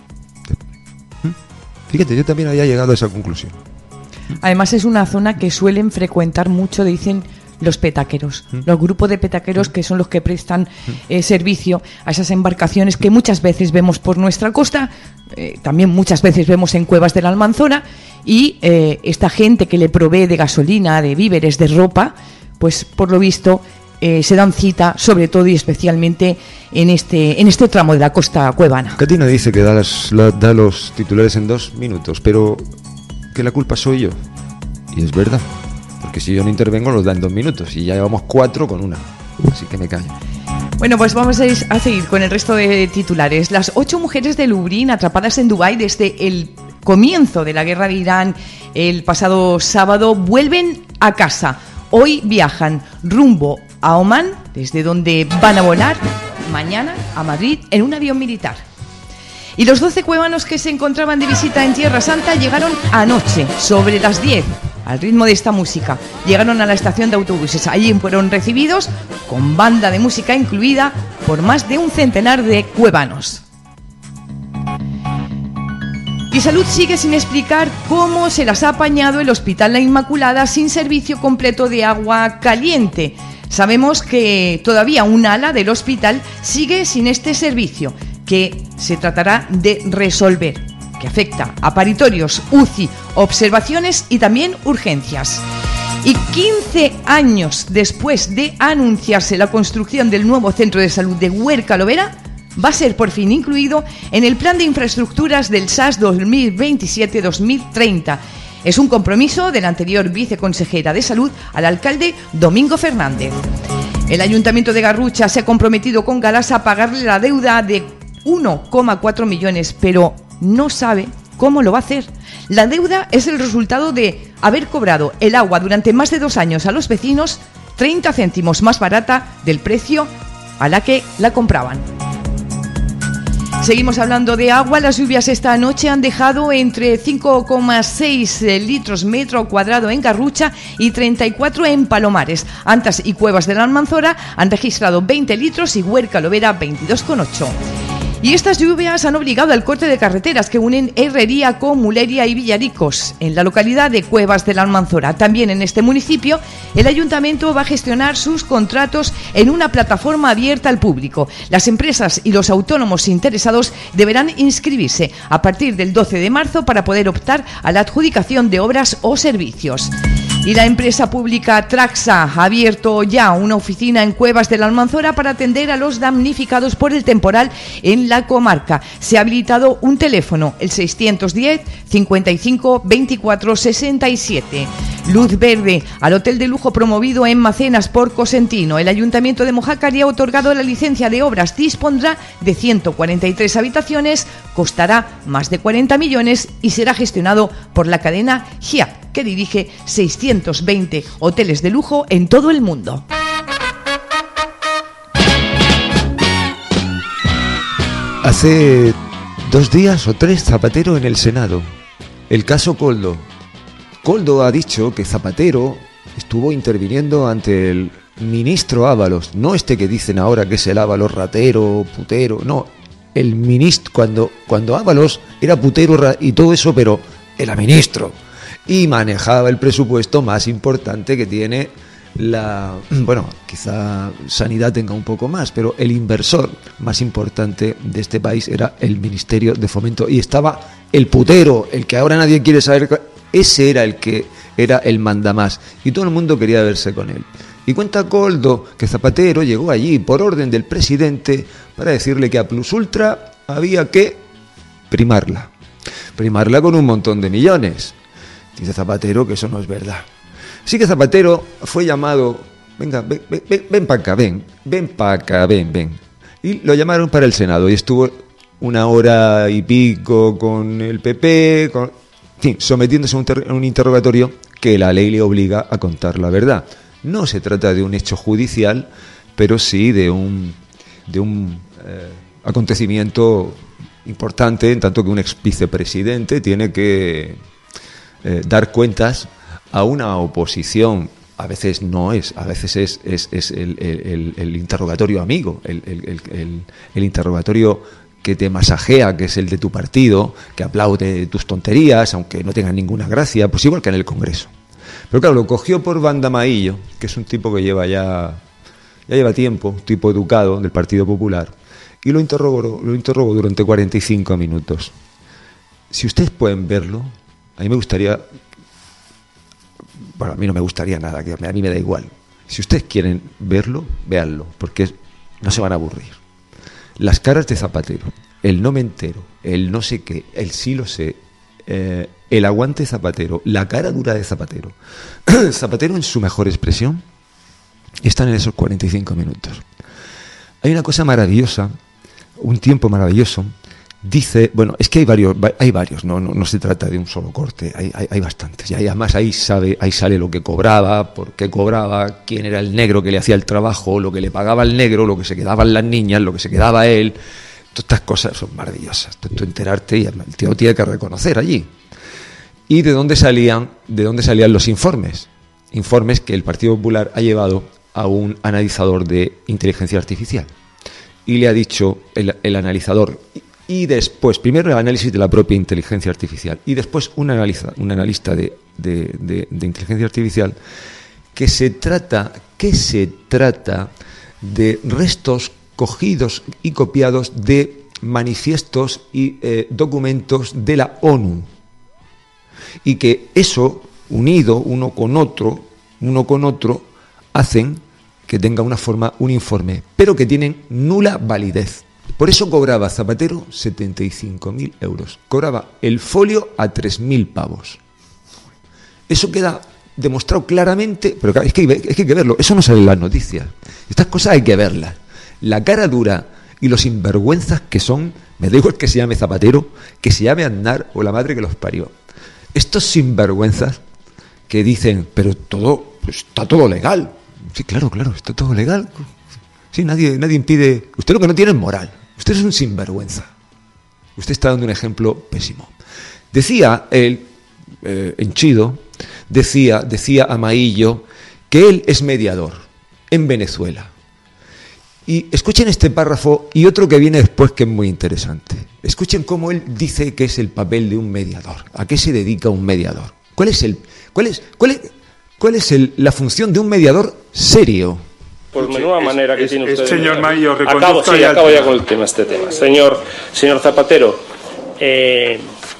Fíjate, yo también había llegado a esa conclusión. Además es una zona que suelen frecuentar mucho, dicen, los petaqueros, ¿Mm? los grupos de petaqueros que son los que prestan eh, servicio a esas embarcaciones que muchas veces vemos por nuestra costa, eh, también muchas veces vemos en cuevas de la Almanzora, y eh, esta gente que le provee de gasolina, de víveres, de ropa, pues por lo visto eh, se dan cita, sobre todo y especialmente en este en este tramo de la costa cuevana. Catina dice que da, las, la, da los titulares en dos minutos, pero que la culpa soy yo, y es verdad. Porque si yo no intervengo los da en dos minutos y ya llevamos cuatro con una. Así que me callo. Bueno, pues vamos a, ir, a seguir con el resto de titulares. Las ocho mujeres de Lublin atrapadas en Dubái desde el comienzo de la guerra de Irán el pasado sábado vuelven a casa. Hoy viajan rumbo a Omán, desde donde van a volar mañana a Madrid en un avión militar. Y los doce cuevanos que se encontraban de visita en Tierra Santa llegaron anoche, sobre las diez. Al ritmo de esta música, llegaron a la estación de autobuses. Allí fueron recibidos con banda de música incluida por más de un centenar de cuevanos. Y Salud sigue sin explicar cómo se las ha apañado el Hospital La Inmaculada sin servicio completo de agua caliente. Sabemos que todavía un ala del hospital sigue sin este servicio, que se tratará de resolver, que afecta a paritorios, U C I, observaciones y también urgencias. Y quince años después de anunciarse la construcción del nuevo centro de salud de Huerca Lovera, va a ser por fin incluido en el plan de infraestructuras del S A S dos mil veintisiete a dos mil treinta. Es un compromiso de la anterior viceconsejera de Salud al alcalde Domingo Fernández. El Ayuntamiento de Garrucha se ha comprometido con Galasa a pagarle la deuda de uno coma cuatro millones, pero no sabe cómo lo va a hacer. La deuda es el resultado de haber cobrado el agua durante más de dos años a los vecinos treinta céntimos más barata del precio a la que la compraban. Seguimos hablando de agua. Las lluvias esta noche han dejado entre cinco coma seis litros metro cuadrado en Garrucha y treinta y cuatro en Palomares. Antas y Cuevas de la Almanzora han registrado veinte litros y Huerca Lovera veintidós coma ocho. Y estas lluvias han obligado al corte de carreteras que unen Herrería con Muleria y Villaricos, en la localidad de Cuevas de la Almanzora. También en este municipio, el ayuntamiento va a gestionar sus contratos en una plataforma abierta al público. Las empresas y los autónomos interesados deberán inscribirse a partir del doce de marzo para poder optar a la adjudicación de obras o servicios. Y la empresa pública Traxa ha abierto ya una oficina en Cuevas de la Almanzora para atender a los damnificados por el temporal en la comarca. Se ha habilitado un teléfono, el seiscientos diez, cincuenta y cinco, veinticuatro, sesenta y siete. Luz verde al hotel de lujo promovido en Macenas por Cosentino. El Ayuntamiento de Mojácar ha otorgado la licencia de obras. Dispondrá de ciento cuarenta y tres habitaciones, costará más de cuarenta millones y será gestionado por la cadena G I A P, que dirige seiscientos veinte hoteles de lujo en todo el mundo. Hace dos días o tres, Zapatero en el Senado. El caso Koldo. Koldo ha dicho que Zapatero estuvo interviniendo ante el ministro Ábalos, no este que dicen ahora que es el Ábalos ratero, putero, no, el ministro, cuando, cuando Ábalos era putero y todo eso, pero era ministro y manejaba el presupuesto más importante que tiene la, bueno, quizá Sanidad tenga un poco más, pero el inversor más importante de este país era el Ministerio de Fomento, y estaba el putero, el que ahora nadie quiere saber, ese era el que era el mandamás, y todo el mundo quería verse con él. Y cuenta Koldo que Zapatero llegó allí por orden del presidente para decirle que a Plus Ultra había que primarla, primarla con un montón de millones. Dice Zapatero que eso no es verdad. Sí que Zapatero fue llamado, venga, ven, ven, ven, ven para acá, ven, ven para acá, ven, ven. Y lo llamaron para el Senado y estuvo una hora y pico con el P P, con, en fin, sometiéndose a un, ter- a un interrogatorio que la ley le obliga a contar la verdad. No se trata de un hecho judicial, pero sí de un, de un eh, acontecimiento importante, en tanto que un ex vicepresidente tiene que eh, dar cuentas a una oposición a veces no es, a veces es, es, es el, el, el interrogatorio amigo, el, el, el, el interrogatorio que te masajea, que es el de tu partido, que aplaude tus tonterías, aunque no tengan ninguna gracia, pues igual que en el Congreso. Pero claro, lo cogió por banda Maillo, que es un tipo que lleva ya, ya lleva tiempo, un tipo educado del Partido Popular, y lo interrogó, lo interrogó durante cuarenta y cinco minutos. Si ustedes pueden verlo, a mí me gustaría... Bueno, a mí no me gustaría nada, que a mí me da igual. Si ustedes quieren verlo, véanlo, porque no se van a aburrir. Las caras de Zapatero, el no me entero, el no sé qué, el sí lo sé, eh, el aguante Zapatero, la cara dura de Zapatero. Zapatero en su mejor expresión están en esos cuarenta y cinco minutos. Hay una cosa maravillosa, un tiempo maravilloso. Dice, bueno, es que hay varios, hay varios, no, no, no se trata de un solo corte, hay, hay, hay bastantes. Y además ahí sabe, ahí sale lo que cobraba, por qué cobraba, quién era el negro que le hacía el trabajo, lo que le pagaba el negro, lo que se quedaban las niñas, lo que se quedaba él. Todas estas cosas son maravillosas. Tú, tú enterarte y el tío tiene que reconocer allí. ¿Y de dónde salían, de dónde salían los informes? Informes que el Partido Popular ha llevado a un analizador de inteligencia artificial. Y le ha dicho el, el analizador... Y después, primero el análisis de la propia inteligencia artificial y después un analista, un analista de, de, de, de inteligencia artificial que se trata, que se trata de restos cogidos y copiados de manifiestos y eh, documentos de la ONU. Y que eso, unido uno con otro, uno con otro, hacen que tenga una forma, un informe, pero que tienen nula validez. Por eso cobraba Zapatero setenta y cinco mil euros. Cobraba el folio a tres mil pavos. Eso queda demostrado claramente, pero es que, es que hay que verlo. Eso no sale en las noticias. Estas cosas hay que verlas. La cara dura y los sinvergüenzas que son, me da igual que se llame Zapatero, que se llame Aznar o la madre que los parió. Estos sinvergüenzas que dicen, pero todo, pues está todo legal. Sí, claro, claro, está todo legal. Sí, nadie, nadie impide. Usted lo que no tiene es moral. Usted es un sinvergüenza. Usted está dando un ejemplo pésimo. Decía él, eh, Enchido, decía, decía a Maillo que él es mediador en Venezuela. Y escuchen este párrafo y otro que viene después que es muy interesante. Escuchen cómo él dice que es el papel de un mediador. ¿A qué se dedica un mediador? ¿Cuál es el, cuál es, cuál es, cuál es el, la función de un mediador serio? Por menuda manera que es, tiene usted. Señor Maillo, acabo, sí, acabo ya con el tema, este tema. Señor, señor Zapatero, eh,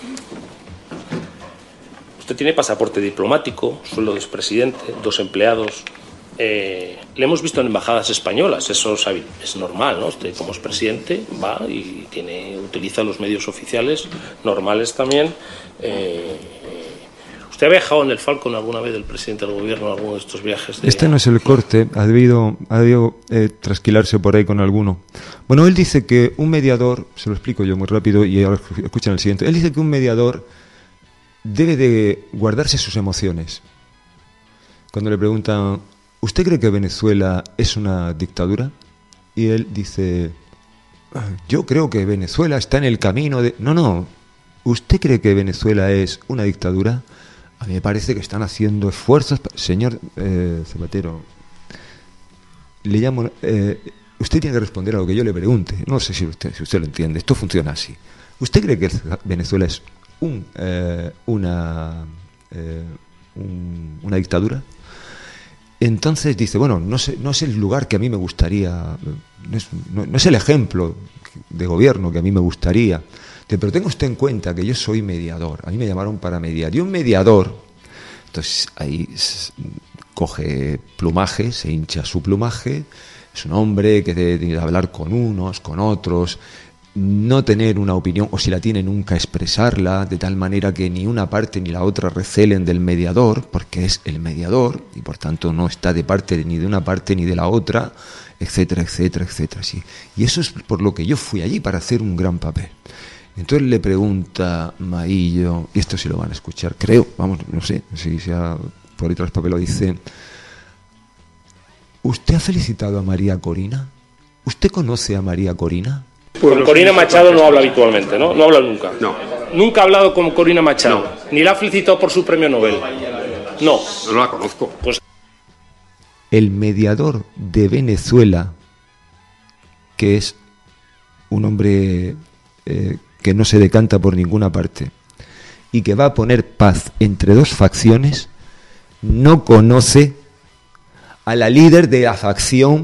usted tiene pasaporte diplomático, sueldo de expresidente, dos empleados. Eh, le hemos visto en embajadas españolas, eso es normal, ¿no? Usted como es presidente va y tiene, utiliza los medios oficiales normales también. Eh, ¿Usted ha viajado en el Falcon alguna vez, el presidente del gobierno, en alguno de estos viajes? De... Este no es el corte, ha debido, ha debido eh, trasquilarse por ahí con alguno. Bueno, él dice que un mediador, se lo explico yo muy rápido y ahora escuchen el siguiente, él dice que un mediador debe de guardarse sus emociones. Cuando le preguntan, ¿usted cree que Venezuela es una dictadura? Y él dice, yo creo que Venezuela está en el camino de... No, no, ¿usted cree que Venezuela es una dictadura? A mí me parece que están haciendo esfuerzos... Señor eh, Zapatero, le llamo... Eh, usted tiene que responder a lo que yo le pregunte. No sé si usted, si usted lo entiende. Esto funciona así. ¿Usted cree que Venezuela es un, eh, una, eh, un, una dictadura? Entonces dice, bueno, no, sé, no es el lugar que a mí me gustaría... No es, no, no es el ejemplo de gobierno que a mí me gustaría... Pero tenga usted en cuenta que yo soy mediador. A mí me llamaron para mediar. Y un mediador, entonces ahí coge plumaje, se hincha su plumaje. Es un hombre que debe hablar con unos, con otros, no tener una opinión, o si la tiene, nunca expresarla, de tal manera que ni una parte ni la otra recelen del mediador, porque es el mediador, y por tanto no está de parte ni de una parte ni de la otra, etcétera, etcétera, etcétera. Sí. Y eso es por lo que yo fui allí, para hacer un gran papel. Entonces le pregunta Maillo, y esto sí lo van a escuchar, creo, vamos, no sé, si sea por ahí tras papel lo dice, ¿usted ha felicitado a María Corina? ¿Usted conoce a María Corina? Con Corina Machado no habla habitualmente, ¿no? No habla nunca. No. Nunca ha hablado con Corina Machado. No. Ni la ha felicitado por su premio Nobel. No. No la conozco. Pues el mediador de Venezuela, que es un hombre eh, que no se decanta por ninguna parte y que va a poner paz entre dos facciones, no conoce a la líder de la facción,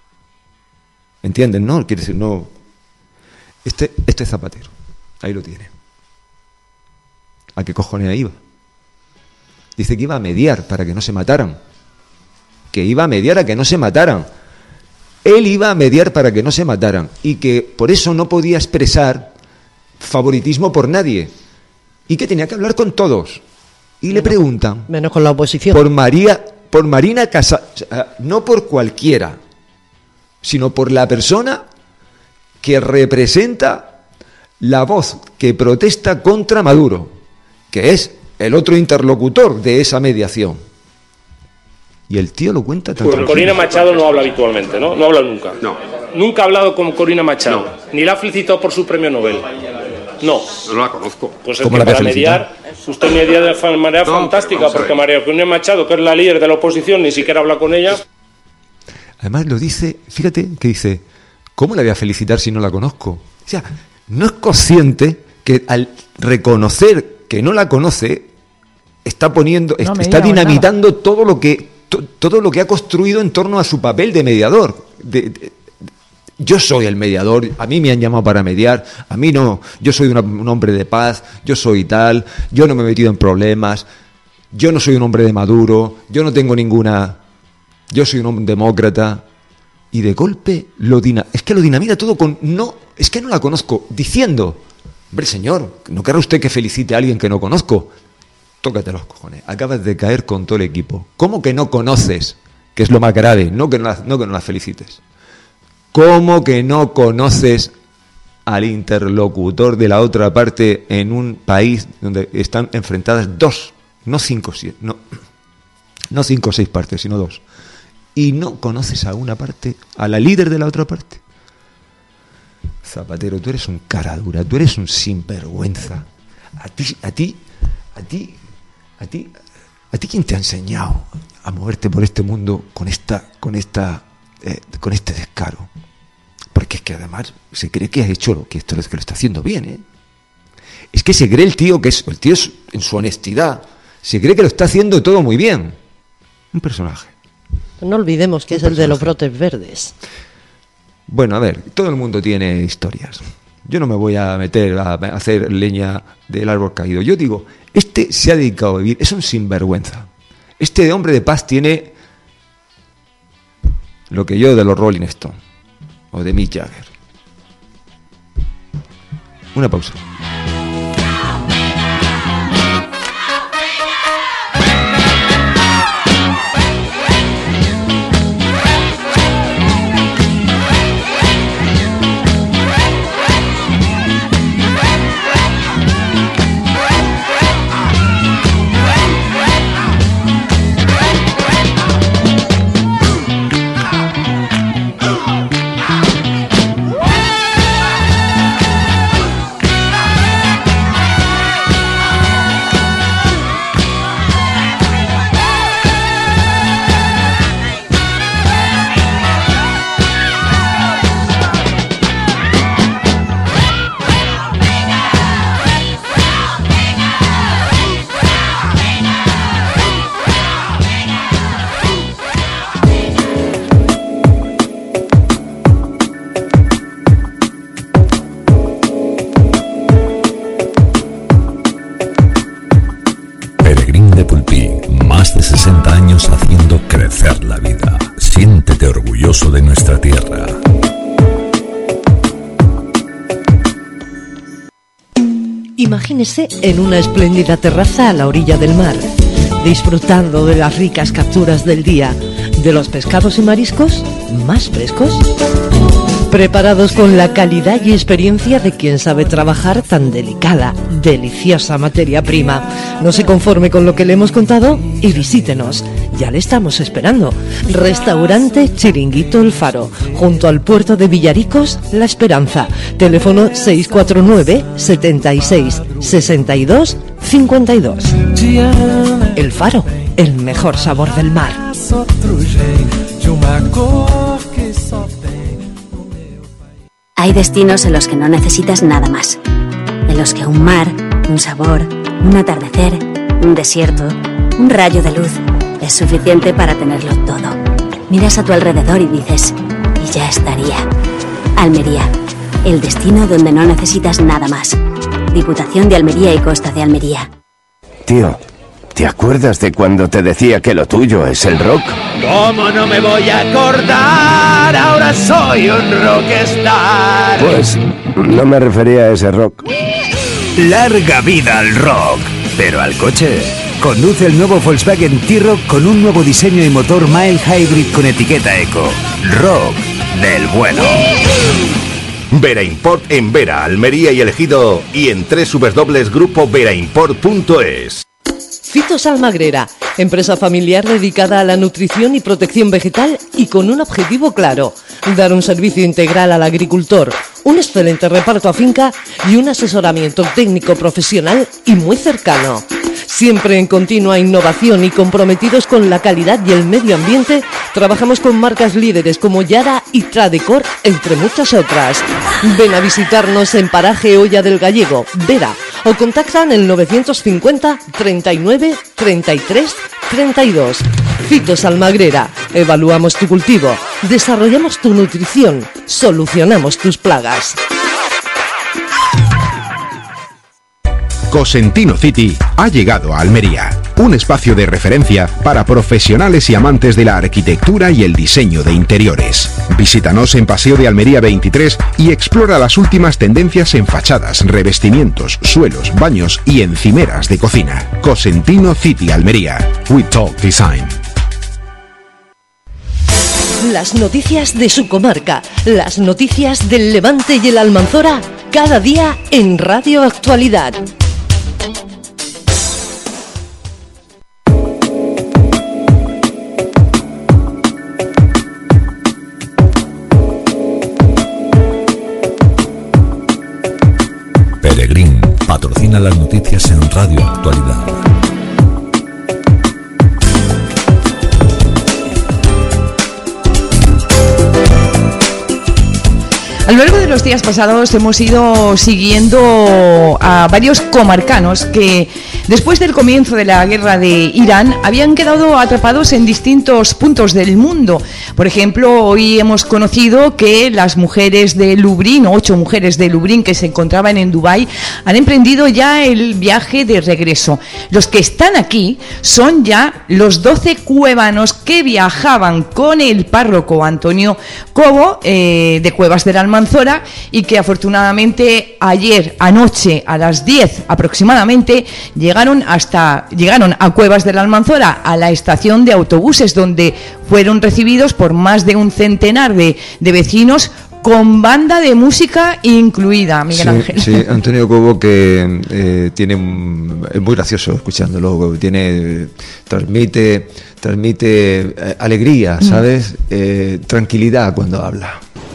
¿entienden? No, quiere decir, no. Este, este Zapatero, ahí lo tiene. ¿A qué cojones iba? Dice que iba a mediar para que no se mataran. Que iba a mediar a que no se mataran. Él iba a mediar para que no se mataran. Y que por eso no podía expresar favoritismo por nadie. Y que tenía que hablar con todos. Y menos, le preguntan. Menos con la oposición. Por María, por Marina Casado. No por cualquiera, sino por la persona que representa la voz que protesta contra Maduro, que es el otro interlocutor de esa mediación. Y el tío lo cuenta tan tranquilo. Corina Machado no habla habitualmente, ¿no? No habla nunca. No. Nunca ha hablado con Corina Machado. No. Ni la ha felicitado por su premio Nobel. No. No la conozco. Pues es que para mediar, usted media de manera no, fantástica, porque María Corina Machado, que es la líder de la oposición, ni siquiera habla con ella. Además lo dice, fíjate que dice, ¿cómo la voy a felicitar si no la conozco? O sea, no es consciente que al reconocer que no la conoce, está poniendo, no está dinamitando nada. todo lo que to, todo lo que ha construido en torno a su papel de mediador. De, de, yo soy el mediador, a mí me han llamado para mediar, a mí no, yo soy una, un hombre de paz, yo soy tal, yo no me he metido en problemas, yo no soy un hombre de Maduro, yo no tengo ninguna, yo soy un hombre demócrata. Y de golpe lo dina, es que lo dinamita todo con no, es que no la conozco, diciendo, hombre señor, no querrá usted que felicite a alguien que no conozco. Tócate los cojones, acabas de caer con todo el equipo. ¿Cómo que no conoces? Que es lo más grave, no que no la, no que no la felicites. ¿Cómo que no conoces al interlocutor de la otra parte en un país donde están enfrentadas dos, no cinco, siete, no, no cinco o seis partes, sino dos? Y no conoces a una parte, a la líder de la otra parte. Zapatero, tú eres un cara dura, tú eres un sinvergüenza. A ti, a ti, a ti, a ti, a ti, ¿quién te ha enseñado a moverte por este mundo con esta, con esta, eh, con este descaro? Porque es que además se cree que ha hecho lo que esto es que lo está haciendo bien, ¿eh? Es que se cree el tío que es, el tío es, en su honestidad, se cree que lo está haciendo todo muy bien. Un personaje. No olvidemos que es el de los brotes verdes. Bueno, a ver, todo el mundo tiene historias. Yo no me voy a meter a hacer leña del árbol caído. Yo digo, este se ha dedicado a vivir, es un sinvergüenza. Este hombre de paz tiene lo que yo de los Rolling Stones o de Mick Jagger. Una pausa. Haciendo crecer la vida. Siéntete orgulloso de nuestra tierra. Imagínese en una espléndida terraza a la orilla del mar, disfrutando de las ricas capturas del día, de los pescados y mariscos más frescos, preparados con la calidad y experiencia de quien sabe trabajar tan delicada, deliciosa materia prima. No se conforme con lo que le hemos contado y visítenos. Ya le estamos esperando. Restaurante Chiringuito El Faro, junto al puerto de Villaricos, La Esperanza. Teléfono seis cuatro nueve, setenta y seis, sesenta y dos, cincuenta y dos. El Faro, el mejor sabor del mar. Hay destinos en los que no necesitas nada más, en los que un mar, un sabor, un atardecer, un desierto, un rayo de luz es suficiente para tenerlo todo. Miras a tu alrededor y dices, y ya estaría. Almería, el destino donde no necesitas nada más. Diputación de Almería y Costa de Almería. Tío, ¿te acuerdas de cuando te decía que lo tuyo es el rock? ¿Cómo no me voy a acordar? Ahora soy un rockstar. Pues no me refería a ese rock. Larga vida al rock, pero al coche. Conduce el nuevo Volkswagen T-Roc con un nuevo diseño y motor mild hybrid con etiqueta eco. Rock del bueno. Vera Import en Vera, Almería y El Ejido y en doble u doble u doble u punto grupo vera import punto es. Fitos Almagrera, empresa familiar dedicada a la nutrición y protección vegetal y con un objetivo claro, dar un servicio integral al agricultor, un excelente reparto a finca y un asesoramiento técnico profesional y muy cercano. Siempre en continua innovación y comprometidos con la calidad y el medio ambiente, trabajamos con marcas líderes como Yara y Tradecor, entre muchas otras. Ven a visitarnos en Paraje Olla del Gallego, Vera, o contactan el novecientos cincuenta, treinta y nueve, treinta y tres, treinta y dos. Fitos Almagrera, evaluamos tu cultivo, desarrollamos tu nutrición, solucionamos tus plagas. Cosentino City ha llegado a Almería, un espacio de referencia para profesionales y amantes de la arquitectura y el diseño de interiores. Visítanos en Paseo de Almería veintitrés y explora las últimas tendencias en fachadas, revestimientos, suelos, baños y encimeras de cocina. Cosentino City Almería. We Talk Design. Las noticias de su comarca, las noticias del Levante y el Almanzora, cada día en Radio Actualidad. Peregrín patrocina las noticias en Radio Actualidad. A lo largo de los días pasados hemos ido siguiendo a varios comarcanos que después del comienzo de la guerra de Irán habían quedado atrapados en distintos puntos del mundo. Por ejemplo, hoy hemos conocido que las mujeres de Lublin, ocho mujeres de Lublin que se encontraban en Dubái, han emprendido ya el viaje de regreso. Los que están aquí son ya los doce cuevanos que viajaban con el párroco Antonio Cobo eh, de Cuevas del Almanzora y que afortunadamente ayer anoche a las diez aproximadamente llegaron hasta llegaron a Cuevas del Almanzora, a la estación de autobuses, donde fueron recibidos por más de un centenar de, de vecinos con banda de música incluida, Miguel sí, Ángel. Sí, Antonio Cobo, que eh, tiene un, es muy gracioso escuchándolo, tiene transmite transmite eh, alegría, ¿sabes? Eh, tranquilidad cuando habla.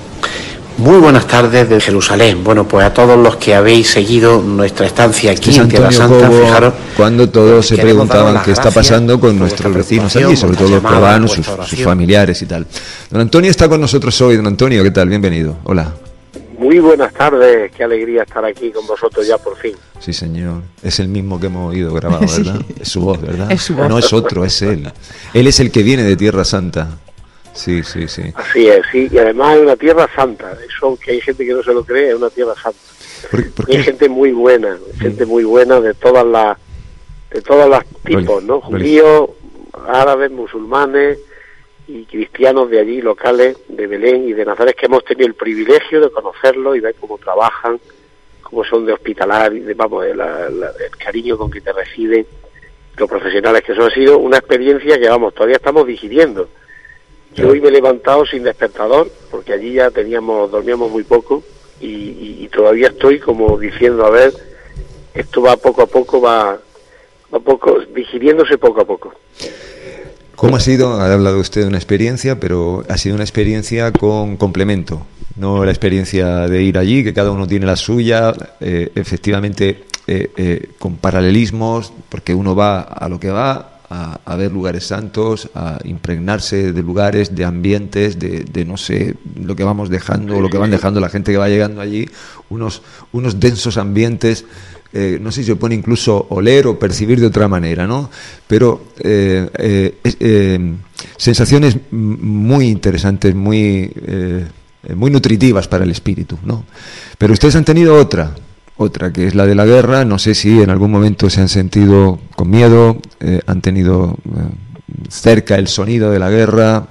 Muy buenas tardes de Jerusalén. Bueno, pues a todos los que habéis seguido nuestra estancia aquí Este en Tierra Santa, Cobo, fijaros, cuando todos se preguntaban qué está pasando con por nuestros vuestra vecinos preocupación, allí, sobre todo los vuestra llamada, cubanos, sus, vuestra sus oración. familiares y tal. Don Antonio está con nosotros hoy. Don Antonio, ¿qué tal? Bienvenido. Hola. Muy buenas tardes, qué alegría estar aquí con vosotros ya por fin. Sí, señor. Es el mismo que hemos oído grabado, ¿verdad? Sí. Es su voz, ¿verdad? Es su voz. No es otro, es él. Él es el que viene de Tierra Santa. Sí, sí, sí. Así es, sí, y además es una tierra santa, eso que hay gente que no se lo cree, es una tierra santa. ¿Por, por y hay gente muy buena, gente muy buena de todas las de todos los tipos, ¿no? Judíos, árabes, musulmanes y cristianos de allí, locales, de Belén y de Nazaret, que hemos tenido el privilegio de conocerlos y ver cómo trabajan, cómo son de hospitalar, y de, vamos, de la, la, el cariño con que te reciben, los profesionales que son. Ha sido una experiencia que, vamos, todavía estamos digiriendo. Yo hoy me he levantado sin despertador, porque allí ya teníamos, dormíamos muy poco, y, y, y todavía estoy como diciendo, a ver, esto va poco a poco, va, va poco, digiriéndose poco a poco. ¿Cómo ha sido? Ha hablado usted de una experiencia, pero ha sido una experiencia con complemento, no la experiencia de ir allí, que cada uno tiene la suya, eh, efectivamente eh, eh, con paralelismos, porque uno va a lo que va, a, a ver lugares santos, a impregnarse de lugares, de ambientes, de, de no sé, lo que vamos dejando, o lo que van dejando la gente que va llegando allí, unos, unos densos ambientes. Eh, no sé si se puede incluso oler o percibir de otra manera, ¿no? Pero eh, eh, eh, sensaciones muy interesantes, muy, eh, muy nutritivas para el espíritu, ¿no? Pero ustedes han tenido otra, otra que es la de la guerra. No sé si en algún momento se han sentido con miedo, eh, han tenido eh, cerca el sonido de la guerra,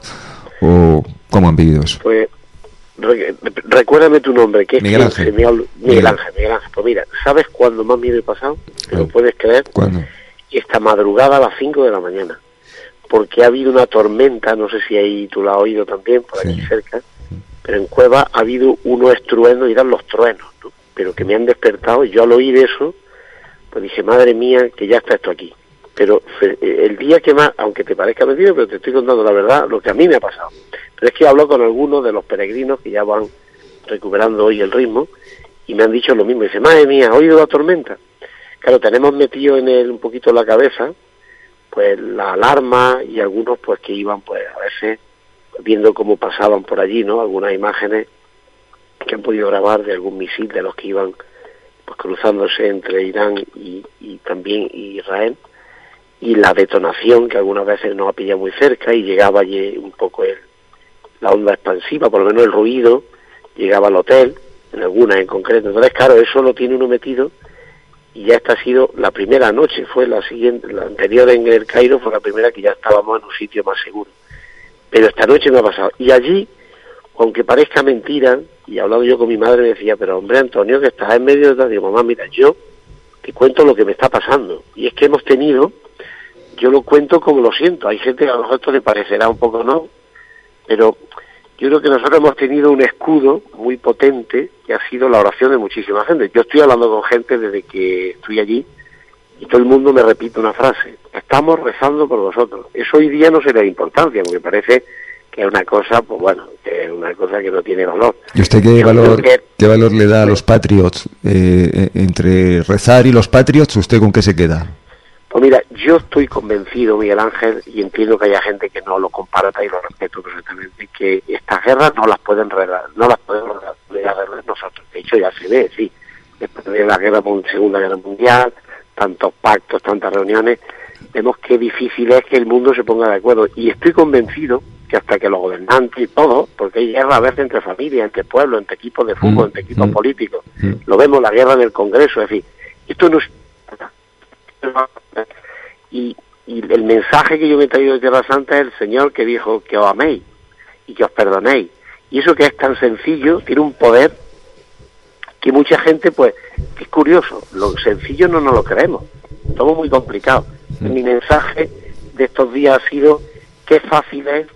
o cómo han vivido eso. Pues Re recuérdame tu nombre, que es Miguel que Ángel. se me habla... Miguel, Miguel Ángel, Miguel Ángel. Pues mira, ¿sabes cuándo más miedo he pasado? ¿Te lo puedes creer? ¿Cuándo? Esta madrugada a las cinco de la mañana. Porque ha habido una tormenta, no sé si ahí tú la has oído también, por aquí sí. cerca, pero en Cueva ha habido unos estruendos, y eran los truenos, ¿no? Pero que me han despertado, y yo al oír eso, pues dije, madre mía, que ya está esto aquí. Pero el día que más, aunque te parezca mentira, pero te estoy contando la verdad, lo que a mí me ha pasado. Pero es que hablo con algunos de los peregrinos que ya van recuperando hoy el ritmo y me han dicho lo mismo. Dice, madre mía, ¿has oído la tormenta? Claro, tenemos metido en el, un poquito en la cabeza pues la alarma, y algunos pues que iban pues a veces viendo cómo pasaban por allí, ¿no? Algunas imágenes que han podido grabar de algún misil de los que iban pues cruzándose entre Irán y, y también Israel, y la detonación que algunas veces nos ha pillado muy cerca y llegaba allí un poco el la onda expansiva, por lo menos el ruido llegaba al hotel, en algunas en concreto. Entonces, claro, eso lo tiene uno metido, y ya esta ha sido la primera noche, fue la siguiente, la anterior en el Cairo fue la primera que ya estábamos en un sitio más seguro. Pero esta noche me ha pasado. Y allí, aunque parezca mentira, y hablando yo con mi madre, me decía, pero hombre, Antonio, que estás en medio de tal, digo, mamá, mira, yo te cuento lo que me está pasando. Y es que hemos tenido, yo lo cuento como lo siento, hay gente que a lo mejor esto le parecerá un poco no, pero yo creo que nosotros hemos tenido un escudo muy potente que ha sido la oración de muchísima gente. Yo estoy hablando con gente desde que estoy allí y todo el mundo me repite una frase: estamos rezando por vosotros. Eso hoy día no se le da importancia, porque parece que es una cosa, pues bueno, que es una cosa que no tiene valor. ¿Y usted qué Yo valor creo que, qué valor le da a los patriots? Eh, entre rezar y los patriots, ¿usted con qué se queda? Pues mira, yo estoy convencido, Miguel Ángel, y entiendo que haya gente que no lo comparta y lo respeto perfectamente, que estas guerras no las pueden regalar, no las podemos regalar nosotros. De hecho, ya se ve, sí, después de la guerra, Segunda Guerra Mundial, tantos pactos, tantas reuniones, vemos qué difícil es que el mundo se ponga de acuerdo. Y estoy convencido que hasta que los gobernantes y todos, porque hay guerra a veces entre familias, entre pueblos, entre equipos de fútbol, mm, entre equipos mm, políticos, mm. lo vemos, la guerra en el Congreso, es decir, esto no es... Y, y el mensaje que yo me he traído de Tierra Santa es el Señor que dijo que os améis y que os perdonéis. Y eso que es tan sencillo, tiene un poder que mucha gente, pues, es curioso, lo sencillo no nos lo creemos, todo muy complicado. Sí. Mi mensaje de estos días ha sido qué fácil es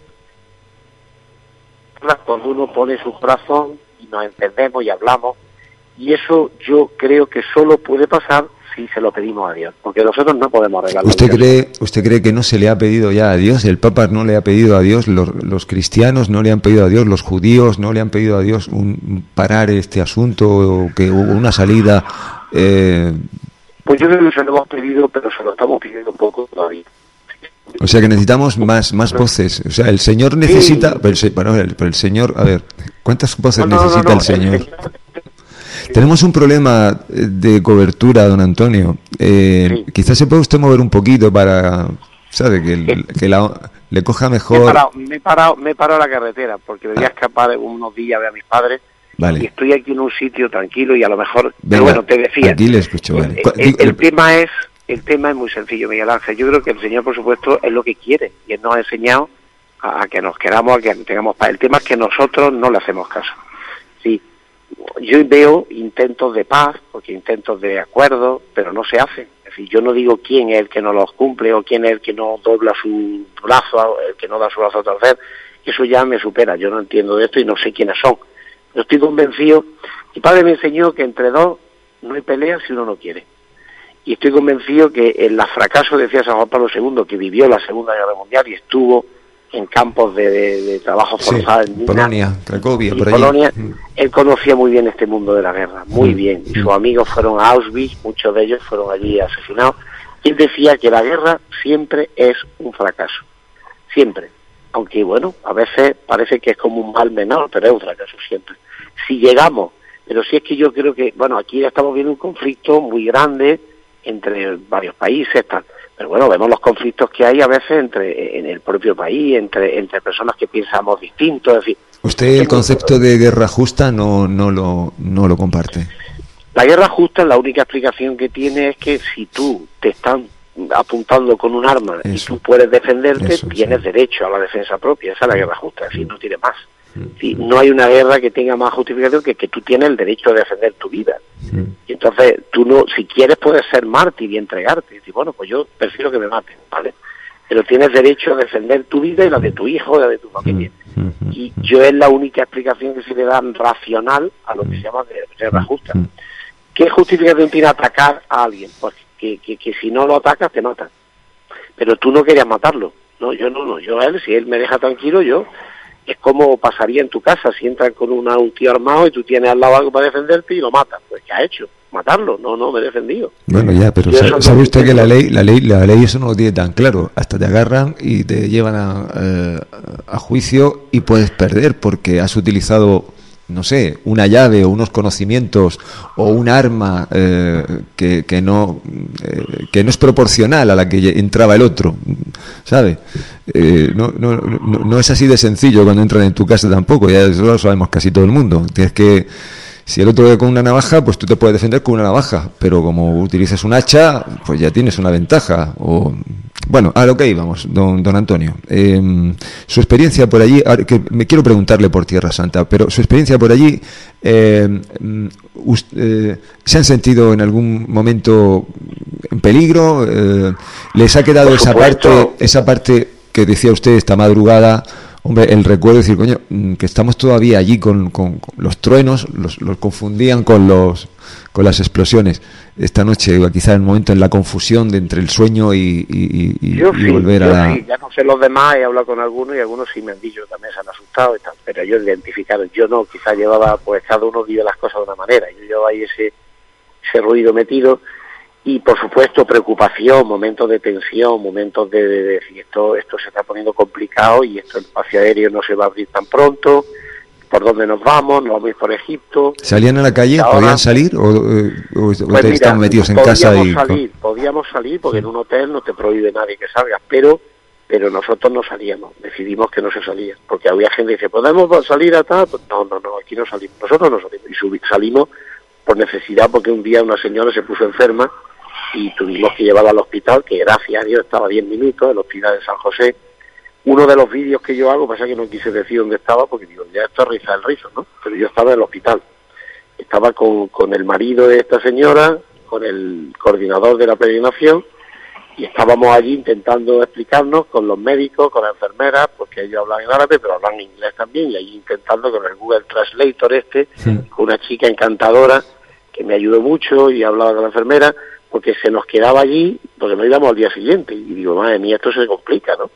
cuando uno pone su corazón y nos entendemos y hablamos, y eso yo creo que solo puede pasar si se lo pedimos a Dios, porque nosotros no podemos regalar. ¿Usted cree, usted cree que no se le ha pedido ya a Dios? El Papa no le ha pedido a Dios, los, los cristianos no le han pedido a Dios, los judíos no le han pedido a Dios un, parar este asunto, o que hubo una salida. Eh... Pues yo creo que se lo hemos pedido, pero se lo estamos pidiendo un poco todavía. O sea que necesitamos más más voces. O sea, el Señor necesita... Sí. Pero, el, bueno, el, pero el Señor... A ver, ¿cuántas voces no, no, necesita no, no, el Señor? El Señor... Tenemos un problema de cobertura, don Antonio. Eh, sí. Quizás se puede usted mover un poquito para, ¿sabe? Que, el, que la, le coja mejor. Me he parado, me he parado, me he parado a la carretera porque me voy a escapar unos días a ver a mis padres. Vale. Y estoy aquí en un sitio tranquilo y a lo mejor... Venga, pero bueno, te decía. Aquí le escucho, vale. El, el, el tema es el tema es muy sencillo, Miguel Ángel. Yo creo que el Señor, por supuesto, es lo que quiere y Él nos ha enseñado a, a que nos queramos, a que tengamos paz. El tema es que nosotros no le hacemos caso. Sí. Yo veo intentos de paz, porque intentos de acuerdo, pero no se hacen. Es decir, yo no digo quién es el que no los cumple o quién es el que no dobla su brazo, el que no da su brazo a torcer. Eso ya me supera. Yo no entiendo de esto y no sé quiénes son. Yo estoy convencido. Mi padre me enseñó que entre dos no hay pelea si uno no quiere. Y estoy convencido que el fracaso, decía San Juan Pablo segundo, que vivió la Segunda Guerra Mundial y estuvo en campos de, de, de trabajo forzado sí, en Minas, Polonia, Cracovia, por Polonia, allí. Él conocía muy bien este mundo de la guerra, muy mm. bien. Y sus amigos fueron a Auschwitz, muchos de ellos fueron allí asesinados. él decía que la guerra siempre es un fracaso, siempre. Aunque bueno, a veces parece que es como un mal menor, pero es un fracaso siempre. Si llegamos, pero sí es que yo creo que, bueno, aquí ya estamos viendo un conflicto muy grande entre varios países, tal. Pero bueno, vemos los conflictos que hay a veces entre en el propio país, entre entre personas que pensamos distintos, es decir. ¿Usted el concepto de guerra justa no no lo no lo comparte? La guerra justa, la única explicación que tiene es que si tú te están apuntando con un arma eso, y tú puedes defenderte, eso, tienes sí. derecho a la defensa propia. Esa es la guerra justa, es decir, no tiene más. Sí, no hay una guerra que tenga más justificación que que tú tienes el derecho de defender tu vida. Sí. Y entonces, tú no, si quieres puedes ser mártir y entregarte. Y decir, bueno, pues yo prefiero que me maten, ¿vale? Pero tienes derecho a defender tu vida y la de tu hijo y la de tu familia. Y yo es la única explicación que se le da racional a lo que se llama guerra justa. ¿Qué justificación tiene atacar a alguien? Pues que, que, que si no lo atacas, te matan. Pero tú no querías matarlo. No, yo no, no. Yo a él, si él me deja tranquilo, yo... Es como pasaría en tu casa, si entran con una, un tío armado y tú tienes al lado algo para defenderte y lo matas. Pues ¿qué ha hecho? Matarlo. No, no, me he defendido. Bueno, ya, pero sabe, sabe usted que la ley, la ley, la ley eso no lo tiene tan claro. Hasta te agarran y te llevan a, eh, a juicio y puedes perder porque has utilizado, no sé, una llave o unos conocimientos o un arma eh, que, que no eh, que no es proporcional a la que entraba el otro, ¿sabe? Eh, no, no, no, no es así de sencillo cuando entran en tu casa tampoco, ya eso lo sabemos casi todo el mundo. Tienes que, si el otro ve con una navaja, pues tú te puedes defender con una navaja, pero como utilizas un hacha, pues ya tienes una ventaja. O bueno, a lo que íbamos, don, don Antonio. Eh, su experiencia por allí, que me quiero preguntarle por Tierra Santa, pero su experiencia por allí, eh, usted, eh, ¿se han sentido en algún momento en peligro? Eh, ¿Les ha quedado esa parte, esa parte que decía usted esta madrugada? Hombre, el recuerdo de decir, coño, que estamos todavía allí con, con, con los truenos, los, los confundían con los con las explosiones. Esta noche, quizá en el momento en la confusión de entre el sueño y, y, y, yo y sí, volver yo a la... sí, ya no sé los demás, he hablado con algunos y algunos sí me han dicho, también se han asustado y tal, pero ellos identificaron, yo no, quizá llevaba, pues cada uno vive las cosas de una manera, yo llevaba ahí ese, ese ruido metido. Y por supuesto preocupación, momentos de tensión, momentos de, de, de decir esto, esto se está poniendo complicado y esto el espacio aéreo no se va a abrir tan pronto, por dónde nos vamos, nos vamos a ir por Egipto. ¿Salían a la calle? Ahora, ¿podían salir o, o, o pues estaban metidos en casa? Podíamos y salir, podíamos salir porque sí. En un hotel no te prohíbe nadie que salgas, pero pero nosotros no salíamos, decidimos que no se salía, porque había gente que dice, ¿podemos salir a tal? Pues no, no, no, aquí no salimos, nosotros no salimos, y subí, salimos por necesidad porque un día una señora se puso enferma y tuvimos que llevarla al hospital, que gracias a Dios estaba a diez minutos, el hospital de San José. Uno de los vídeos que yo hago, pasa que no quise decir dónde estaba, porque digo, ya esto es risa el rizo, ¿no? Pero yo estaba en el hospital. Estaba con, con el marido de esta señora, con el coordinador de la peregrinación, y estábamos allí intentando explicarnos con los médicos, con las enfermeras, porque ellos hablan en árabe, pero hablan inglés también, y allí intentando con el Google Translator este, sí. Con una chica encantadora, que me ayudó mucho, y hablaba con la enfermera, porque se nos quedaba allí, porque no íbamos al día siguiente, y digo, madre mía, esto se complica, ¿no?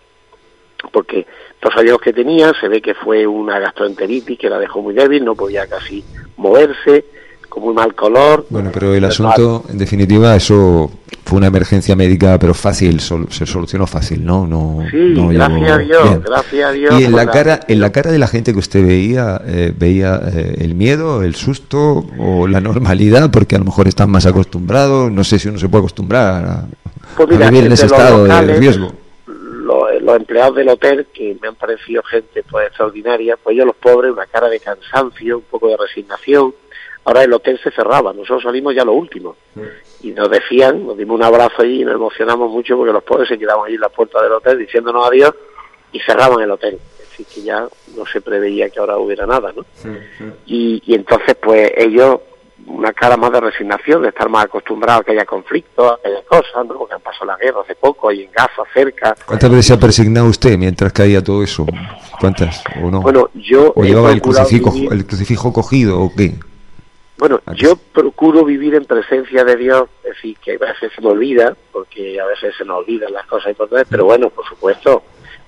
Porque los años que tenía, se ve que fue una gastroenteritis que la dejó muy débil, no podía casi moverse, con muy mal color. Bueno, pero el asunto, en definitiva, eso fue una emergencia médica, pero fácil, sol, se solucionó fácil, ¿no? no sí, no gracias llegó... a Dios, Bien. gracias a Dios. Y en la cara, en la cara de la gente que usted veía, eh, veía eh, el miedo, el susto o la normalidad, porque a lo mejor están más acostumbrados, no sé si uno se puede acostumbrar a, pues mira, a vivir en ese estado locales, de riesgo. Los, los empleados del hotel, que me han parecido gente pues extraordinaria, pues ellos los pobres, una cara de cansancio, un poco de resignación. Ahora el hotel se cerraba, nosotros salimos ya lo último. Y nos decían, nos dimos un abrazo allí y nos emocionamos mucho porque los pobres se quedaban allí en la puerta del hotel diciéndonos adiós y cerraban el hotel. Es decir, que ya no se preveía que ahora hubiera nada, ¿no? Sí, sí. Y, y entonces pues ellos, una cara más de resignación, de estar más acostumbrados a que haya conflictos, a que haya cosas, ¿no? Porque han pasado la guerra hace poco, ahí en Gaza, cerca. ¿Cuántas veces se ha persignado usted mientras caía todo eso? ¿Cuántas? ¿O no? Bueno, yo... ¿O llevaba el crucifijo, vivir... el crucifijo cogido o qué? Bueno, yo procuro vivir en presencia de Dios, es decir, que a veces se me olvida, porque a veces se nos olvidan las cosas importantes, pero bueno, por supuesto,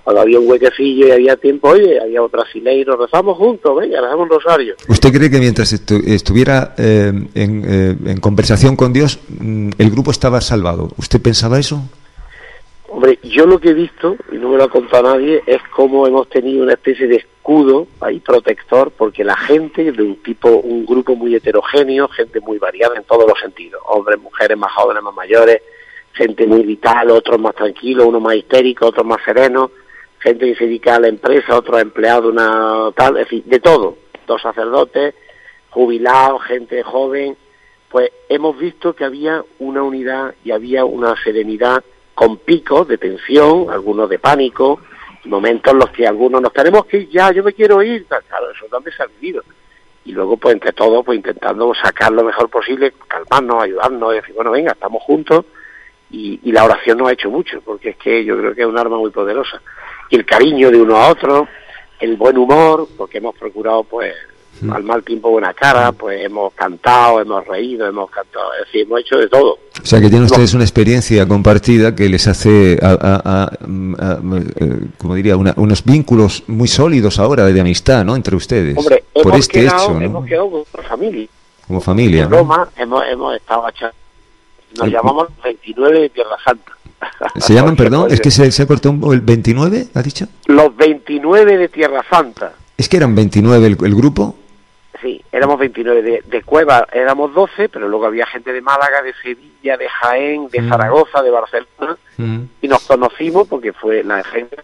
cuando había un huequecillo y había tiempo, oye, había otro brasileiro, rezamos juntos, venga, rezamos un rosario. ¿Usted cree que mientras estu estuviera eh, en, eh, en conversación con Dios, el grupo estaba salvado? ¿Usted pensaba eso? Hombre, yo lo que he visto, y no me lo ha contado nadie, es cómo hemos tenido una especie de escudo ahí protector, porque la gente de un tipo, un grupo muy heterogéneo, gente muy variada en todos los sentidos, hombres, mujeres, más jóvenes, más mayores, gente muy vital, otros más tranquilos, unos más histéricos, otros más serenos, gente que se dedica a la empresa, otros empleados, una tal, es decir, de todo, dos sacerdotes, jubilados, gente joven, pues hemos visto que había una unidad y había una serenidad con picos de tensión, algunos de pánico, momentos en los que algunos nos tenemos que ir ya, yo me quiero ir, claro, eso también se ha vivido. Y luego, pues entre todos, pues intentando sacar lo mejor posible, calmarnos, ayudarnos, y decir, bueno, venga, estamos juntos, y, y la oración nos ha hecho mucho, porque es que yo creo que es un arma muy poderosa. Y el cariño de uno a otro, el buen humor, porque hemos procurado, pues, mm. al mal tiempo buena cara, pues hemos cantado, hemos reído, hemos cantado, es decir, hemos hecho de todo. O sea, que tienen ustedes una experiencia compartida que les hace, a, a, a, a, a, como diría, una, unos vínculos muy sólidos ahora de amistad, ¿no?, entre ustedes. Hombre, por hemos este quedado, hecho, ¿no? Hemos quedado como familia. Como familia, en ¿no? Roma hemos, hemos estado achando. Nos llamamos veintinueve de Tierra Santa. ¿Se llaman, perdón? ¿Es que se, se ha cortado el veintinueve, ha dicho? Los veintinueve de Tierra Santa. ¿Es que eran veintinueve el, el grupo? Sí, éramos veintinueve. De, de Cueva éramos doce, pero luego había gente de Málaga, de Sevilla, de Jaén, de mm. Zaragoza, de Barcelona, mm. y nos conocimos porque fue la gente...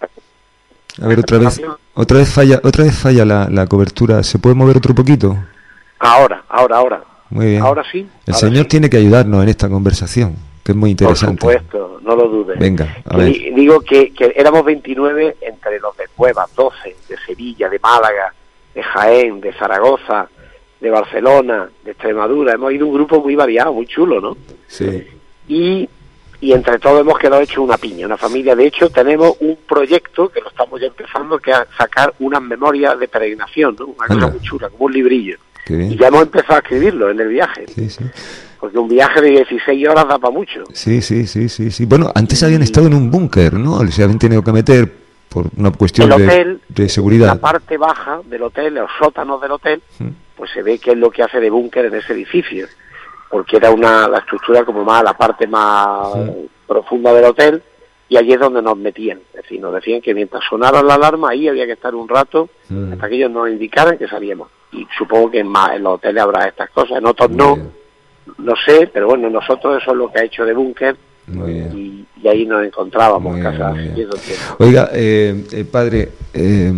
A ver, otra vez, otra vez falla, otra vez falla la, la cobertura. ¿Se puede mover otro poquito? Ahora, ahora, ahora. Muy bien. Ahora sí. El ahora Señor sí. tiene que ayudarnos en esta conversación, que es muy interesante. Por supuesto, no lo dudes. Venga, a ver. Y digo que, que éramos veintinueve entre los de Cueva, doce, de Sevilla, de Málaga, de Jaén, de Zaragoza, de Barcelona, de Extremadura. Hemos ido un grupo muy variado, muy chulo, ¿no? Sí. Y, y entre todos hemos quedado hecho una piña, una familia. De hecho, tenemos un proyecto que lo estamos ya empezando, que es sacar unas memorias de peregrinación, ¿no? Una cosa muy chula, como un librillo. Y ya hemos empezado a escribirlo en el viaje. Sí, sí. Porque un viaje de dieciséis horas da para mucho. Sí, sí, sí, sí, sí. Bueno, antes habían estado en un búnker, ¿no? Se habían tenido que meter por una cuestión el hotel, de, de seguridad. La parte baja del hotel, los sótanos del hotel, mm. pues se ve que es lo que hace de búnker en ese edificio. Porque era una la estructura como más, la parte más sí. profunda del hotel, y allí es donde nos metían. Es decir, nos decían que mientras sonara la alarma, ahí había que estar un rato, mm. hasta que ellos nos indicaran que salíamos. Y supongo que en, más, en los hoteles habrá estas cosas, en otros no, no sé, pero bueno, nosotros eso es lo que ha hecho de búnker, y, y ahí nos encontrábamos en casa. Oiga, eh, eh, padre, eh,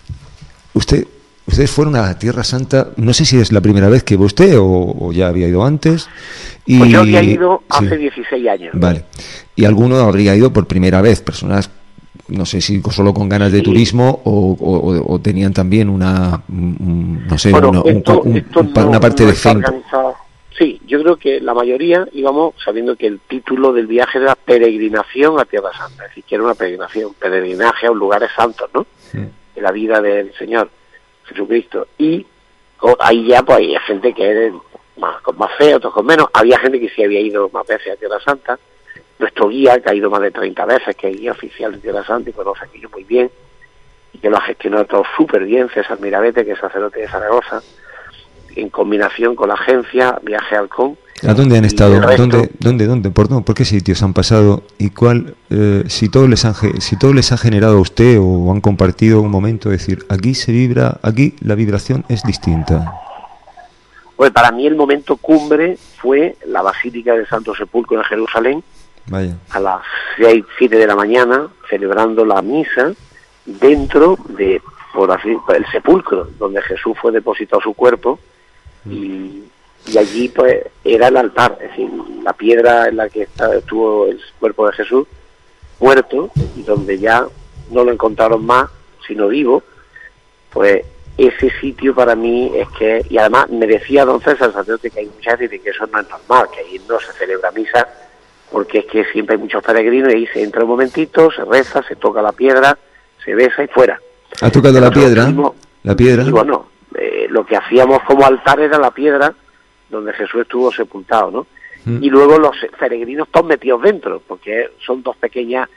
usted, ustedes fueron a la Tierra Santa, no sé si es la primera vez que va usted o, o ya había ido antes. Y, pues yo había ido hace sí. dieciséis años. Vale, y alguno habría ido por primera vez, personas... no sé si solo con ganas de sí. turismo o, o, o tenían también una, no sé, bueno, una, esto, un, esto un, no, una parte no de fe. Sí, yo creo que la mayoría íbamos sabiendo que el título del viaje era peregrinación a Tierra Santa, es decir, que era una peregrinación, peregrinaje a un lugares santos, ¿no? Sí. De la vida del Señor Jesucristo. Y oh, ahí ya pues hay gente que es más, con más fe, otros con menos. Había gente que sí había ido más veces a Tierra Santa. Nuestro guía, que ha ido más de treinta veces, que es guía oficial de Tierra Santa y conoce aquello muy bien, y que lo ha gestionado todo súper bien, César Mirabete, que es sacerdote de Zaragoza, en combinación con la agencia Viaje Halcón. ¿A dónde han estado? ¿Dónde, dónde, dónde? ¿Por, no, ¿Por qué sitios han pasado? ¿Y cuál, eh, si todo les han, si todo les ha generado a usted o han compartido un momento, decir, aquí se vibra, aquí la vibración es distinta? Pues para mí el momento cumbre fue la Basílica del Santo Sepulcro en Jerusalén. Vaya. A las seis, siete de la mañana, celebrando la misa dentro de, por así, el sepulcro, donde Jesús fue depositado su cuerpo, mm. y, y allí pues era el altar, es decir, la piedra en la que está, estuvo el cuerpo de Jesús, muerto, y donde ya no lo encontraron más, sino vivo. Pues ese sitio para mí es que, y además me decía don César, el sacerdote, que hay muchas veces que eso no es normal, que ahí no se celebra misa, porque es que siempre hay muchos peregrinos y ahí se entra un momentito, se reza, se toca la piedra, se besa y fuera. ¿Ha tocado la piedra? Fuimos, ¿La piedra? Y bueno, eh, lo que hacíamos como altar era la piedra donde Jesús estuvo sepultado, ¿no? Mm. Y luego los peregrinos todos metidos dentro, porque son dos pequeñas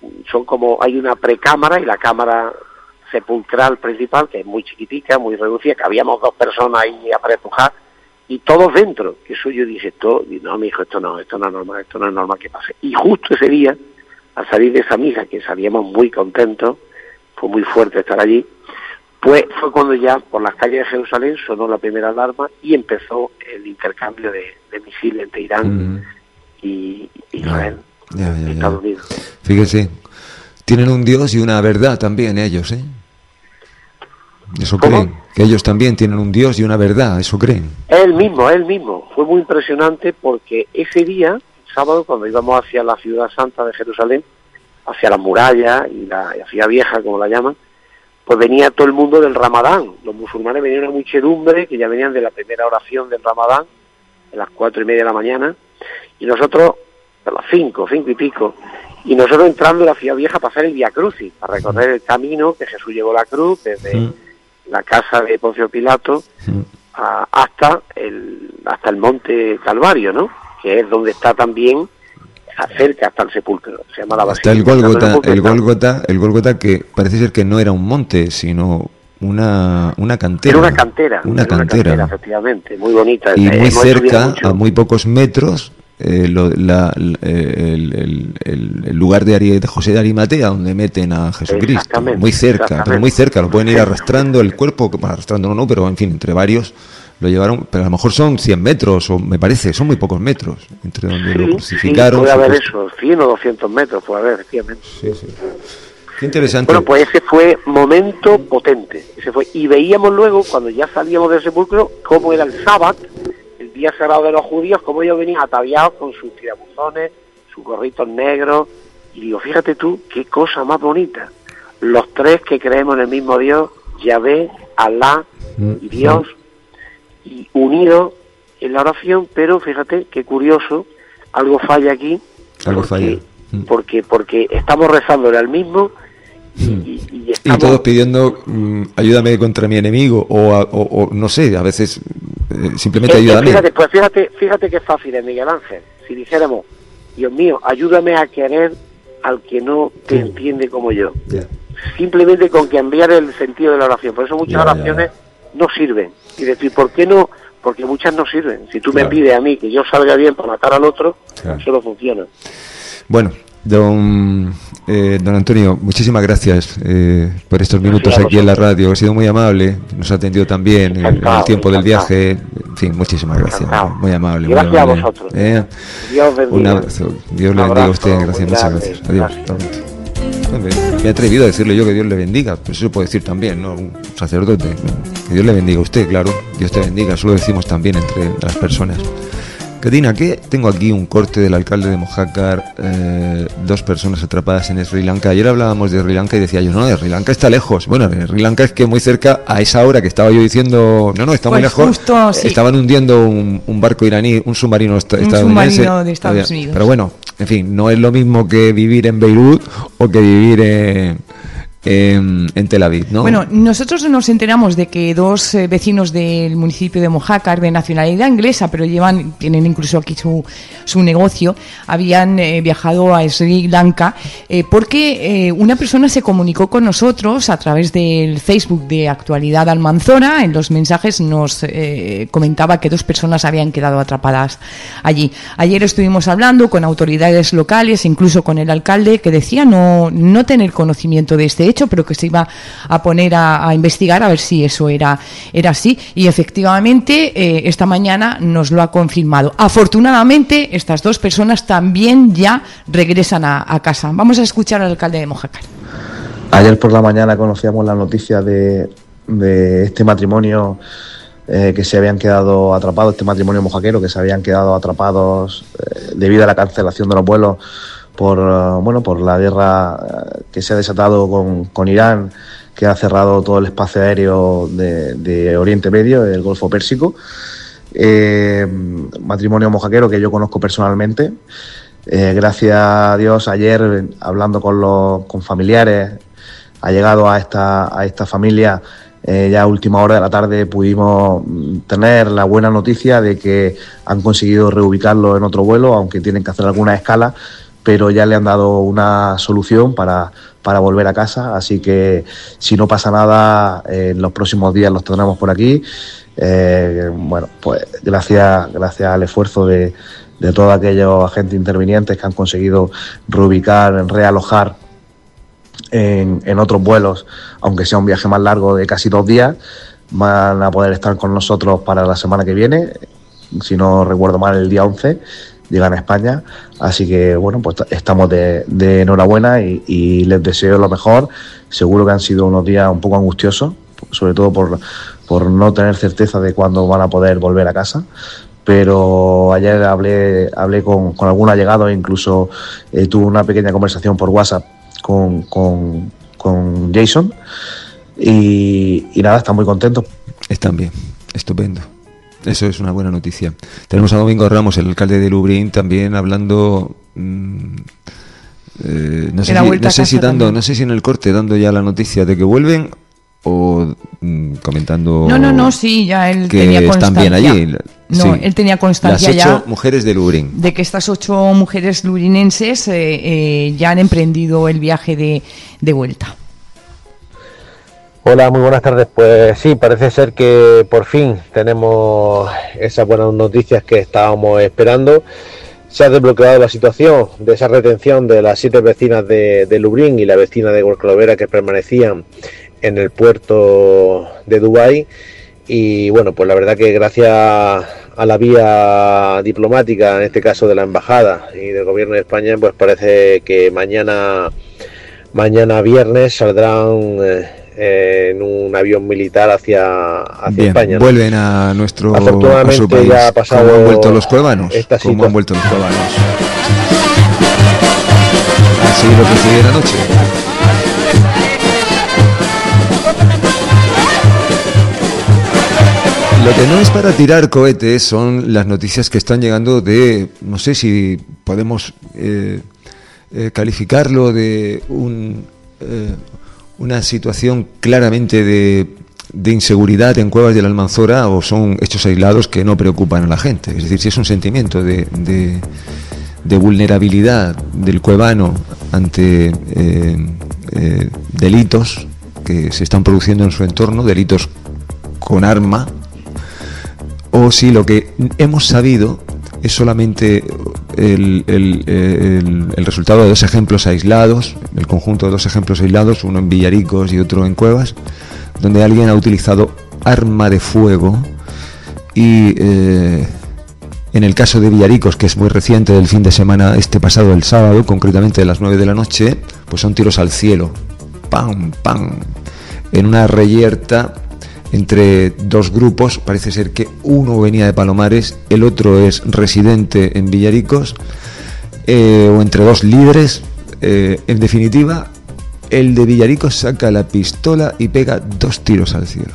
son como, hay una precámara y la cámara sepulcral principal, que es muy chiquitica, muy reducida, que habíamos dos personas ahí a prepujar, y todos dentro, que eso yo dije, esto, y no, mi hijo, esto no, esto no es normal, esto no es normal que pase. Y justo ese día, al salir de esa misa, que salíamos muy contentos, fue muy fuerte estar allí, pues fue cuando ya por las calles de Jerusalén sonó la primera alarma y empezó el intercambio de, de misiles entre Irán mm. y Israel, ya, ya, ya, Estados Unidos. Fíjese, tienen un Dios y una verdad también ellos, ¿eh? Eso ¿Cómo? creen, que ellos también tienen un Dios y una verdad, eso creen. Él mismo, él mismo. Fue muy impresionante porque ese día, sábado, cuando íbamos hacia la ciudad santa de Jerusalén, hacia las murallas y la, la ciudad vieja, como la llaman, pues venía todo el mundo del Ramadán. Los musulmanes venían una muchedumbre que ya venían de la primera oración del Ramadán, a las cuatro y media de la mañana, y nosotros, a las cinco, cinco y pico, y nosotros entrando en la ciudad vieja para hacer el Vía Crucis, para recorrer el camino que Jesús llevó la cruz desde mm. la casa de Poncio Pilato mm. a, hasta el hasta el monte Calvario, ¿no? Que es donde está también cerca hasta el sepulcro, se llama la Basílica. Hasta el Gólgota, el Gólgota, el Gólgota que parece ser que no era un monte, sino una una cantera. Era una cantera, una, era cantera. una cantera, efectivamente, muy bonita. Y eh, muy cerca, a muy pocos metros, eh, lo, la, el, el, el, el lugar de, Ari, de José de Arimatea, donde meten a Jesucristo. Muy cerca, pero muy cerca, lo pueden ir arrastrando el cuerpo, bueno, arrastrando no, no, pero en fin, entre varios lo llevaron, pero a lo mejor son cien metros, o me parece, son muy pocos metros, entre donde sí, lo crucificaron. Sí, puede haber eso, cien o doscientos metros, puede haber, efectivamente. Sí, sí. Qué interesante. Bueno, pues ese fue momento potente, ese fue, y veíamos luego, cuando ya salíamos del sepulcro, cómo era el sábado, el día sagrado de los judíos, cómo ellos venían ataviados con sus tirabuzones, sus gorritos negros, y digo, fíjate tú, qué cosa más bonita. Los tres que creemos en el mismo Dios, Yahvé, Alá y Dios, y unidos en la oración, pero fíjate qué curioso, algo falla aquí, algo porque, falla, porque porque estamos rezándole al mismo y, y, y, estamos... y todos pidiendo mm, ayúdame contra mi enemigo o, a, o, o no sé, a veces eh, simplemente es, ayúdame. Fíjate, pues fíjate, fíjate qué fácil es, Miguel Ángel, si dijéramos, Dios mío, ayúdame a querer al que no te sí. entiende como yo. Yeah. Simplemente con cambiar el sentido de la oración. Por eso muchas yeah, oraciones yeah. no sirven. Y decir, ¿por qué no? Porque muchas no sirven. Si tú claro. me pides a mí que yo salga bien para matar al otro, claro. eso no funciona. Bueno, don, eh, don Antonio, muchísimas gracias eh, por estos minutos aquí en la radio. Ha sido muy amable, nos ha atendido también en, en el tiempo del viaje. En fin, muchísimas gracias. Encantado. Muy amable. Gracias muy amable. a vosotros. Eh, Dios bendiga. Un abrazo. Dios le bendiga a usted. Gracias, muchas gracias. Adiós. Gracias. Me he atrevido a decirle yo que Dios le bendiga, pero eso se puede decir también, ¿no? Un sacerdote, ¿no? Que Dios le bendiga a usted, claro, Dios te bendiga, eso lo decimos también entre las personas. Katina, que tengo aquí un corte del alcalde de Mojácar, eh, dos personas atrapadas en Sri Lanka. Ayer hablábamos de Sri Lanka y decía yo, no, de Sri Lanka está lejos. Bueno, de Sri Lanka es que muy cerca, a esa hora que estaba yo diciendo, no, no, está muy pues lejos, justo, sí. Estaban hundiendo un, un barco iraní, un submarino est- un estadounidense. submarino de Estados Unidos. Pero bueno, en fin, no es lo mismo que vivir en Beirut o que vivir en... En, en Tel Aviv, ¿no? Bueno, nosotros nos enteramos de que dos eh, vecinos del municipio de Mojácar, de nacionalidad inglesa, pero llevan, tienen incluso aquí su, su negocio, habían eh, viajado a Sri Lanka eh, porque eh, una persona se comunicó con nosotros a través del Facebook de Actualidad Almanzora. En los mensajes nos eh, comentaba que dos personas habían quedado atrapadas allí. Ayer estuvimos hablando con autoridades locales, incluso con el alcalde, que decía no, no tener conocimiento de este hecho, pero que se iba a poner a, a investigar a ver si eso era, era así, y efectivamente eh, esta mañana nos lo ha confirmado. Afortunadamente estas dos personas también ya regresan a, a casa. Vamos a escuchar al alcalde de Mojácar. Ayer por la mañana conocíamos la noticia de, de este matrimonio eh, que se habían quedado atrapados, este matrimonio mojaquero que se habían quedado atrapados eh, debido a la cancelación de los vuelos por uh, bueno por la guerra uh, que se ha desatado con, con Irán, que ha cerrado todo el espacio aéreo de, de Oriente Medio, el Golfo Pérsico. Eh, matrimonio mojaquero que yo conozco personalmente. Eh, gracias a Dios, ayer hablando con los con familiares, ha llegado a esta a esta familia. Eh, ya a última hora de la tarde pudimos tener la buena noticia de que han conseguido reubicarlo en otro vuelo, aunque tienen que hacer alguna escala, pero ya le han dado una solución para, para volver a casa, así que si no pasa nada, eh, en los próximos días los tendremos por aquí. Eh, bueno, pues gracias, gracias al esfuerzo de, de todos aquellos agentes intervinientes que han conseguido reubicar, realojar en, en otros vuelos, aunque sea un viaje más largo de casi dos días, van a poder estar con nosotros para la semana que viene, si no recuerdo mal el día once, llegan a España, así que bueno, pues estamos de, de enhorabuena y, y les deseo lo mejor. Seguro que han sido unos días un poco angustiosos, sobre todo por, por no tener certeza de cuándo van a poder volver a casa, pero ayer hablé, hablé con, con algún allegado e incluso eh, tuve una pequeña conversación por WhatsApp con, con, con Jason y, y nada, están muy contentos. Están bien, estupendo. Eso es una buena noticia. Tenemos a Domingo Ramos, el alcalde de Lubrién, también hablando, mmm, eh, no sé, si, no sé si dando, no sé si en el corte dando ya la noticia de que vuelven o mmm, comentando. No, no, no, sí, ya él que tenía están constancia. bien allí. No, Sí. él tenía constancia Las ocho ya mujeres de Lubrién. de que estas ocho mujeres lurinenses eh, eh, ya han emprendido el viaje de, de vuelta. Hola, muy buenas tardes. Pues sí, parece ser que por fin tenemos esas buenas noticias que estábamos esperando. Se ha desbloqueado la situación de esa retención de las siete vecinas de, de Lubrién y la vecina de Gorclovera que permanecían en el puerto de Dubái. Y bueno, pues la verdad que gracias a la vía diplomática, en este caso de la embajada y del gobierno de España, pues parece que mañana, mañana viernes saldrán Eh, en un avión militar hacia, hacia Bien, España, ¿no? Vuelven a nuestro Afortunadamente a su país. ya ha pasado. ¿Cómo han vuelto los cuevanos? Esta ¿Cómo han vuelto los cuevanos? Así lo percibí anoche. Lo que no es para tirar cohetes son las noticias que están llegando de, no sé si podemos eh, eh, calificarlo de un eh, una situación claramente de, de inseguridad en Cuevas de la Almanzora, o son hechos aislados que no preocupan a la gente. Es decir, si es un sentimiento de, de, de vulnerabilidad del cuevano ante eh, eh, delitos que se están produciendo en su entorno, delitos con arma, o si lo que hemos sabido es solamente el, el, el, el resultado de dos ejemplos aislados, el conjunto de dos ejemplos aislados, uno en Villaricos y otro en Cuevas, donde alguien ha utilizado arma de fuego y eh, en el caso de Villaricos, que es muy reciente, del fin de semana, este pasado, el sábado, concretamente a las nueve de la noche, pues son tiros al cielo, pam, pam, en una reyerta entre dos grupos. Parece ser que uno venía de Palomares, el otro es residente en Villaricos, eh, o entre dos líderes. Eh, en definitiva, el de Villaricos saca la pistola y pega dos tiros al cielo.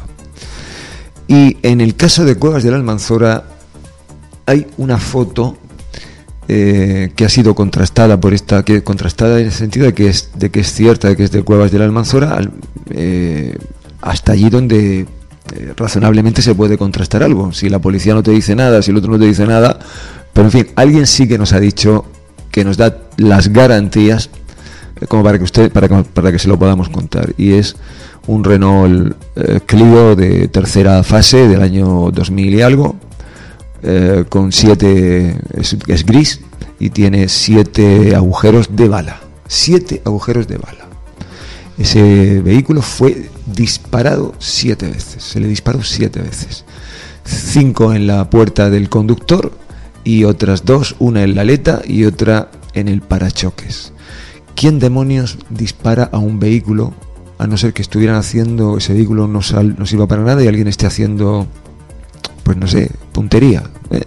Y en el caso de Cuevas de la Almanzora hay una foto eh, que ha sido contrastada por esta, que contrastada en el sentido de que es, de que es cierta, de que es de Cuevas de la Almanzora, eh, hasta allí donde Eh, razonablemente se puede contrastar algo. Si la policía no te dice nada, si el otro no te dice nada, pero en fin, alguien sí que nos ha dicho, que nos da las garantías eh, como para que usted, para que, para que se lo podamos contar, y es un Renault eh, Clio de tercera fase del año dos mil y algo, eh, con siete, es, es gris y tiene siete agujeros de bala, siete agujeros de bala. Ese vehículo fue disparado siete veces, se le disparó siete veces, cinco en la puerta del conductor y otras dos, una en la aleta y otra en el parachoques. ¿Quién demonios dispara a un vehículo, a no ser que estuvieran haciendo, ese vehículo no, sal, no sirva para nada y alguien esté haciendo, pues no sé, puntería? ¿eh?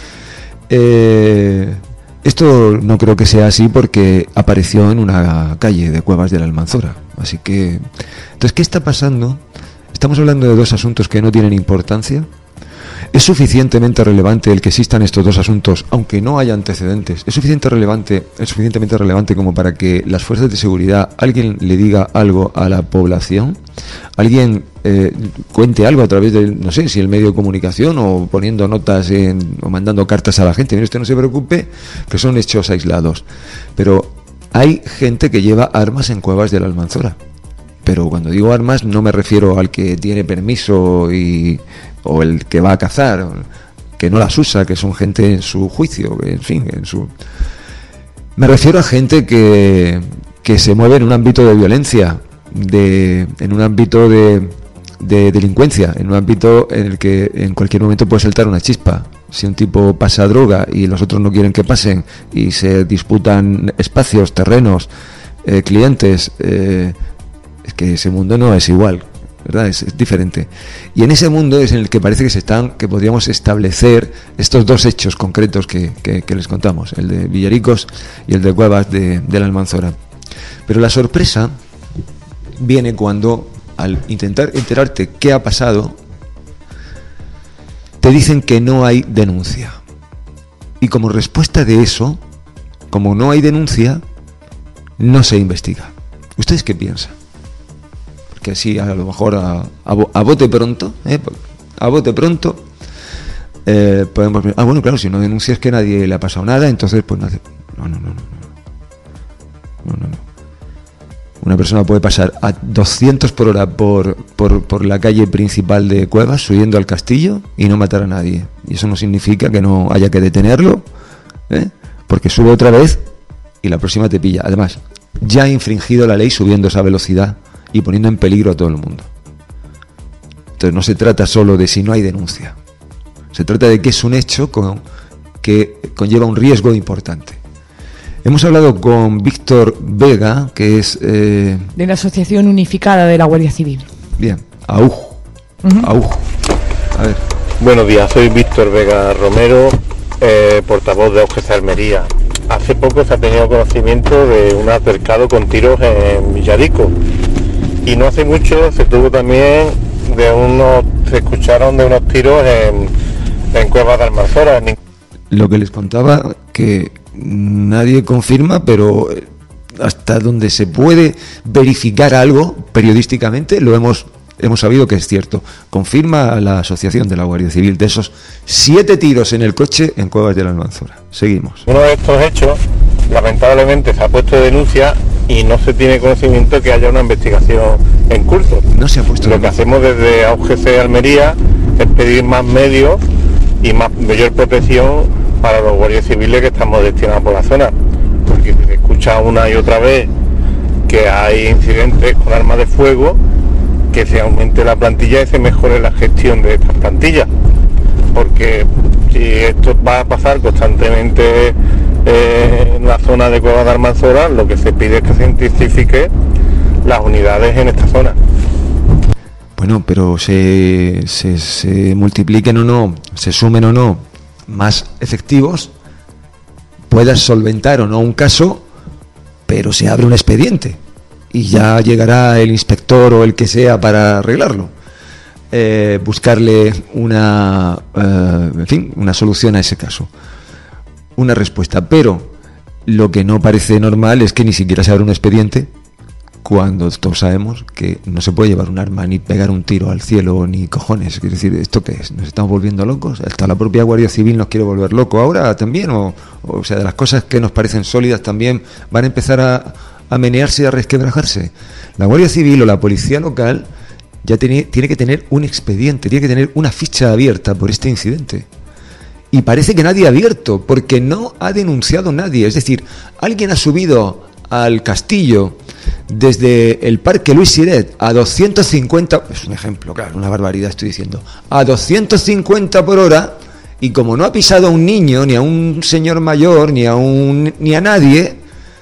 Eh, esto no creo que sea así porque apareció en una calle de Cuevas de la Almanzora. Así que, entonces, ¿qué está pasando? Estamos hablando de dos asuntos que no tienen importancia. Es suficientemente relevante el que existan estos dos asuntos, aunque no haya antecedentes. Es suficiente relevante, es suficientemente relevante como para que las fuerzas de seguridad, alguien le diga algo a la población, alguien eh, cuente algo a través de, no sé, si el medio de comunicación o poniendo notas en, o mandando cartas a la gente. Mire, usted no se preocupe, que son hechos aislados. Pero hay gente que lleva armas en cuevas de la Almanzora. Pero cuando digo armas no me refiero al que tiene permiso y o el que va a cazar, que no las usa, que son gente en su juicio, en fin, en su... Me refiero a gente que, que se mueve en un ámbito de violencia, de, en un ámbito de, de delincuencia, en un ámbito en el que en cualquier momento puede saltar una chispa. Si un tipo pasa droga y los otros no quieren que pasen y se disputan espacios, terrenos, eh, clientes, eh, es que ese mundo no es igual, ¿verdad? Es, es diferente. Y en ese mundo es en el que parece que se están, que podríamos establecer estos dos hechos concretos que, que, que les contamos, el de Villaricos y el de Cuevas de, de la Almanzora. Pero la sorpresa viene cuando, al intentar enterarte qué ha pasado, te dicen que no hay denuncia. Y como respuesta de eso, como no hay denuncia, no se investiga. ¿Ustedes qué piensan? Que así a lo mejor a, a, a bote pronto, ¿eh? a bote pronto, eh, podemos... Ah, bueno, claro, si no denuncias que nadie le ha pasado nada, entonces pues no hace... No, no, no, no, no, no, no. Una persona puede pasar a doscientos por hora por, por, por la calle principal de Cuevas, subiendo al castillo y no matar a nadie. Y eso no significa que no haya que detenerlo, ¿eh? Porque sube otra vez y la próxima te pilla. Además, ya ha infringido la ley subiendo esa velocidad y poniendo en peligro a todo el mundo. Entonces no se trata solo de si no hay denuncia, se trata de que es un hecho con, que conlleva un riesgo importante. Hemos hablado con Víctor Vega, que es... Eh... de la Asociación Unificada de la Guardia Civil. Bien, A U J. Uh-huh. A U J. A ver. Buenos días, soy Víctor Vega Romero, eh, portavoz de A U G C Almería. Hace poco se ha tenido conocimiento de un altercado con tiros en Villaricos. Y no hace mucho se tuvo también de unos, se escucharon de unos tiros en, en Cuevas de Almanzora. Lo que les contaba, que nadie confirma, pero hasta donde se puede verificar algo periodísticamente, lo hemos, hemos sabido que es cierto. Confirma la Asociación de la Guardia Civil de esos siete tiros en el coche en Cuevas de la Almanzora. Seguimos. Uno de estos hechos, lamentablemente, se ha puesto denuncia y no se tiene conocimiento que haya una investigación en curso. No se ha puesto. Lo que hacemos desde A U G C Almería es pedir más medios y más mayor protección para los guardias civiles que estamos destinados por la zona, porque se escucha una y otra vez que hay incidentes con armas de fuego, que se aumente la plantilla y se mejore la gestión de estas plantillas, porque si esto va a pasar constantemente eh, en la zona de Cuevas de Almanzora, lo que se pide es que se intensifique las unidades en esta zona. Bueno, pero se, se, se multipliquen o no, se sumen o no más efectivos, puedas solventar o no un caso, pero se abre un expediente y ya llegará el inspector o el que sea para arreglarlo, eh, buscarle una, eh, en fin, una solución a ese caso, una respuesta. Pero lo que no parece normal es que ni siquiera se abra un expediente cuando todos sabemos que no se puede llevar un arma ni pegar un tiro al cielo ni cojones. Es decir, ¿esto qué es? ¿Nos estamos volviendo locos? ¿Hasta la propia Guardia Civil nos quiere volver loco ahora también? O, o sea, de las cosas que nos parecen sólidas también van a empezar a, a menearse y a resquebrajarse. La Guardia Civil o la Policía Local ya tiene, tiene que tener un expediente, tiene que tener una ficha abierta por este incidente. Y parece que nadie ha abierto, porque no ha denunciado nadie. Es decir, alguien ha subido al castillo desde el Parque Luis Siret a doscientos cincuenta, es un ejemplo, claro, una barbaridad estoy diciendo, a doscientos cincuenta por hora, y como no ha pisado a un niño, ni a un señor mayor, ni a un ni a nadie,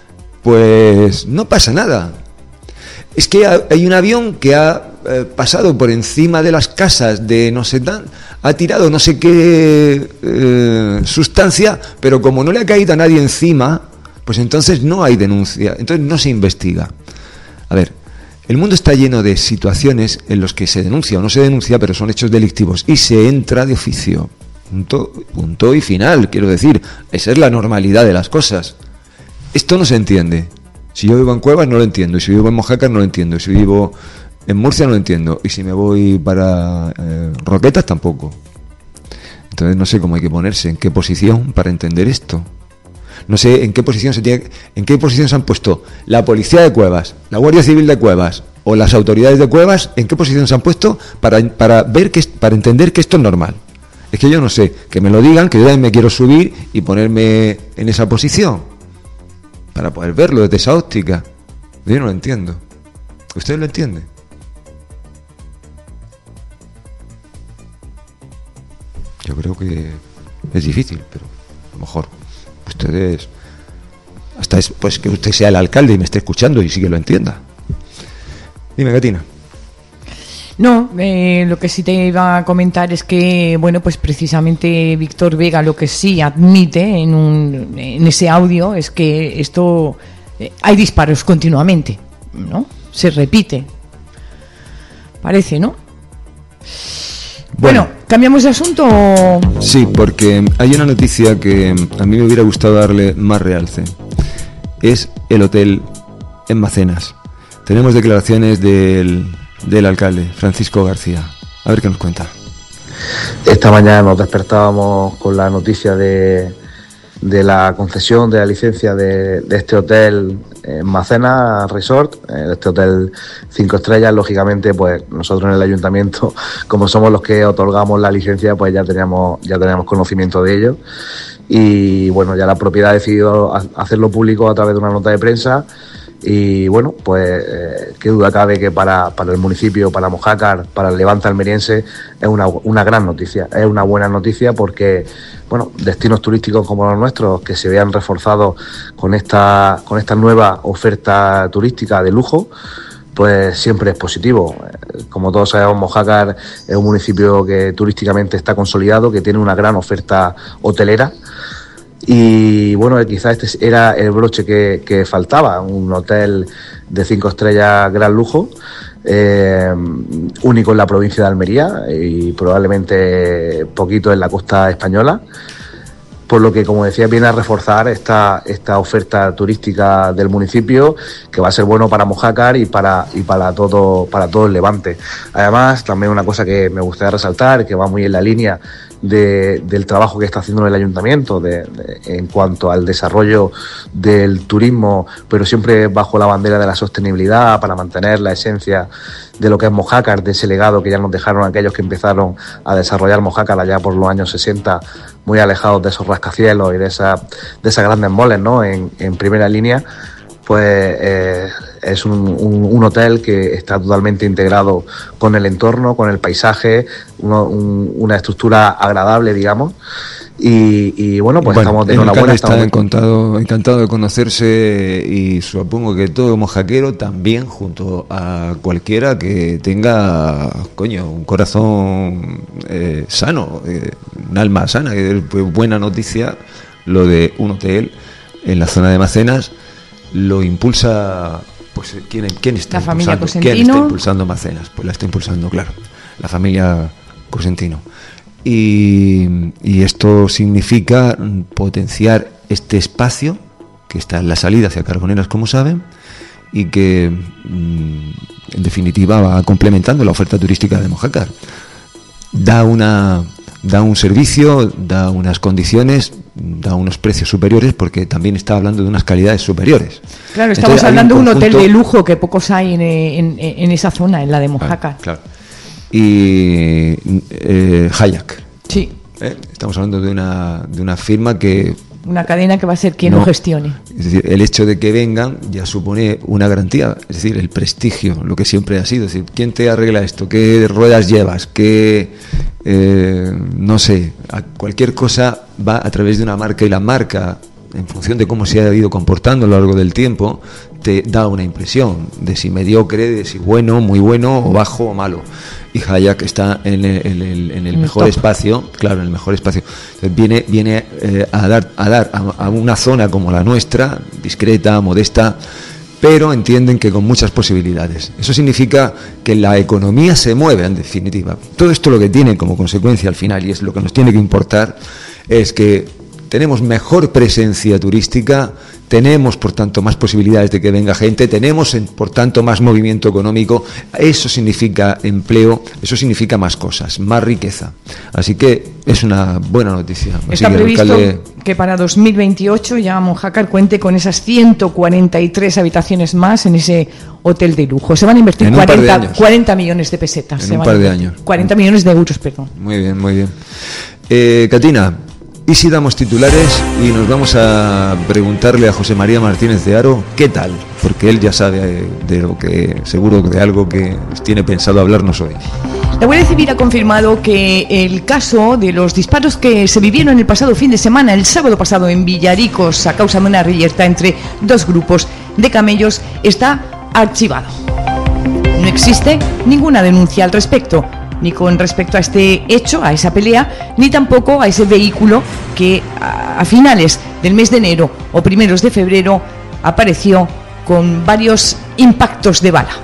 pues no pasa nada. Es que hay un avión que ha eh, pasado por encima de las casas de no sé tan, ha tirado no sé qué eh, sustancia, pero como no le ha caído a nadie encima, pues entonces no hay denuncia, entonces no se investiga. A ver, el mundo está lleno de situaciones en los que se denuncia o no se denuncia, pero son hechos delictivos y se entra de oficio. Punto, punto y final, quiero decir. Esa es la normalidad de las cosas. Esto no se entiende. Si yo vivo en Cuevas no lo entiendo, y si vivo en Mojácar no lo entiendo, y si vivo en Murcia no lo entiendo, y si me voy para eh, Roquetas tampoco. Entonces no sé cómo hay que ponerse, en qué posición para entender esto. No sé en qué posición se tiene, en qué posición se han puesto la policía de Cuevas, la Guardia Civil de Cuevas o las autoridades de Cuevas, en qué posición se han puesto para, para ver que para entender que esto es normal. Es que yo no sé, que me lo digan, que yo también me quiero subir y ponerme en esa posición para poder verlo desde esa óptica. Yo no lo entiendo. ¿Usted lo entiende? Yo creo que es difícil, pero a lo mejor ustedes, hasta es, pues que usted sea el alcalde y me esté escuchando y sí que lo entienda. Dime, Katina. No, eh, lo que sí te iba a comentar es que, bueno, pues precisamente Víctor Vega lo que sí admite en, un, en ese audio es que esto, eh, hay disparos continuamente, ¿no? Se repite. Parece, ¿no? Bueno, bueno, ¿cambiamos de asunto? Sí, porque hay una noticia que a mí me hubiera gustado darle más realce. Es el hotel en Macenas. Tenemos declaraciones del, del alcalde, Francisco García. A ver qué nos cuenta. Esta mañana nos despertábamos con la noticia de, de la concesión de la licencia de, de este hotel en Macenas Resort, este hotel cinco estrellas. Lógicamente, pues nosotros en el ayuntamiento, como somos los que otorgamos la licencia, pues ya teníamos ya teníamos conocimiento de ello. Y bueno, ya la propiedad ha decidido hacerlo público a través de una nota de prensa. Y bueno, pues eh, qué duda cabe que para, para el municipio, para Mojácar, para el Levante almeriense es una, una gran noticia, es una buena noticia porque, bueno, destinos turísticos como los nuestros que se vean reforzados con esta, con esta nueva oferta turística de lujo, pues siempre es positivo. Como todos sabemos, Mojácar es un municipio que turísticamente está consolidado, que tiene una gran oferta hotelera. Y bueno, quizás este era el broche que, que faltaba, un hotel de cinco estrellas gran lujo, eh, único en la provincia de Almería y probablemente poquito en la costa española, por lo que, como decía, viene a reforzar esta, esta oferta turística del municipio, que va a ser bueno para Mojácar y para, y para, todo, para todo el Levante. Además, también una cosa que me gustaría resaltar, que va muy en la línea De, del trabajo que está haciendo el ayuntamiento de, de, en cuanto al desarrollo del turismo, pero siempre bajo la bandera de la sostenibilidad, para mantener la esencia de lo que es Mojácar, de ese legado que ya nos dejaron aquellos que empezaron a desarrollar Mojácar allá por los años sesenta, muy alejados de esos rascacielos y de, esa, de esas grandes moles, ¿no? en, en primera línea. Pues eh, es un, un, un hotel que está totalmente integrado con el entorno, con el paisaje, uno, un, una estructura agradable, digamos. Y, y bueno, pues bueno, estamos de enhorabuena. Está estamos... encantado, encantado de conocerse y supongo que todo mojaquero también, junto a cualquiera que tenga, coño, un corazón eh, sano, eh, un alma sana. Que es buena noticia lo de un hotel en la zona de Macenas. Lo impulsa, pues ¿quién, quién está la familia impulsando? Cosentino. ¿Quién está impulsando Macenas? Pues la está impulsando, claro, la familia Cosentino. Y, y esto significa potenciar este espacio que está en la salida hacia Carboneras, como saben, y que en definitiva va complementando la oferta turística de Mojácar. Da una da un servicio, da unas condiciones, da unos precios superiores, porque también está hablando de unas calidades superiores. Claro, estamos Entonces, hablando de un, un hotel de lujo que pocos hay en, en, en esa zona, en la de Mojácar. Ah, claro. Y eh, Hayak. Sí. ¿Eh? Estamos hablando de una, de una firma que... Una cadena que va a ser quien no, lo gestione. Es decir, el hecho de que vengan ya supone una garantía, es decir, el prestigio, lo que siempre ha sido. Es decir, ¿quién te arregla esto? ¿Qué ruedas llevas? ¿Qué, eh, no sé, a cualquier cosa va a través de una marca, y la marca, en función de cómo se ha ido comportando a lo largo del tiempo, te da una impresión de si mediocre, de si bueno, muy bueno, o bajo o malo. Y Hayak está en el, en el, en el mejor top. espacio, claro, en el mejor espacio. Entonces viene viene eh, a dar a dar a, a una zona como la nuestra, discreta, modesta, pero entienden que con muchas posibilidades. Eso significa que la economía se mueve, en definitiva. Todo esto lo que tiene como consecuencia al final, y es lo que nos tiene que importar, es que tenemos mejor presencia turística, tenemos por tanto más posibilidades de que venga gente, tenemos por tanto más movimiento económico. Eso significa empleo, eso significa más cosas, más riqueza. Así que es una buena noticia. Así Está que previsto alcalde... que para dos mil veintiocho ya Monjácar cuente con esas ciento cuarenta y tres habitaciones más en ese hotel de lujo. Se van a invertir cuarenta, cuarenta millones de pesetas. En se un van par a de años. cuarenta millones de euros, perdón. Muy bien, muy bien. Eh, Catina, ¿y si damos titulares y nos vamos a preguntarle a José María Martínez de Haro qué tal? Porque él ya sabe de lo que, seguro de algo que tiene pensado hablarnos hoy. La Guardia Civil ha confirmado que el caso de los disparos que se vivieron el pasado fin de semana, el sábado pasado en Villaricos, a causa de una reyerta entre dos grupos de camellos, está archivado. No existe ninguna denuncia al respecto, ni con respecto a este hecho, a esa pelea, ni tampoco a ese vehículo que a finales del mes de enero o primeros de febrero apareció con varios impactos de bala.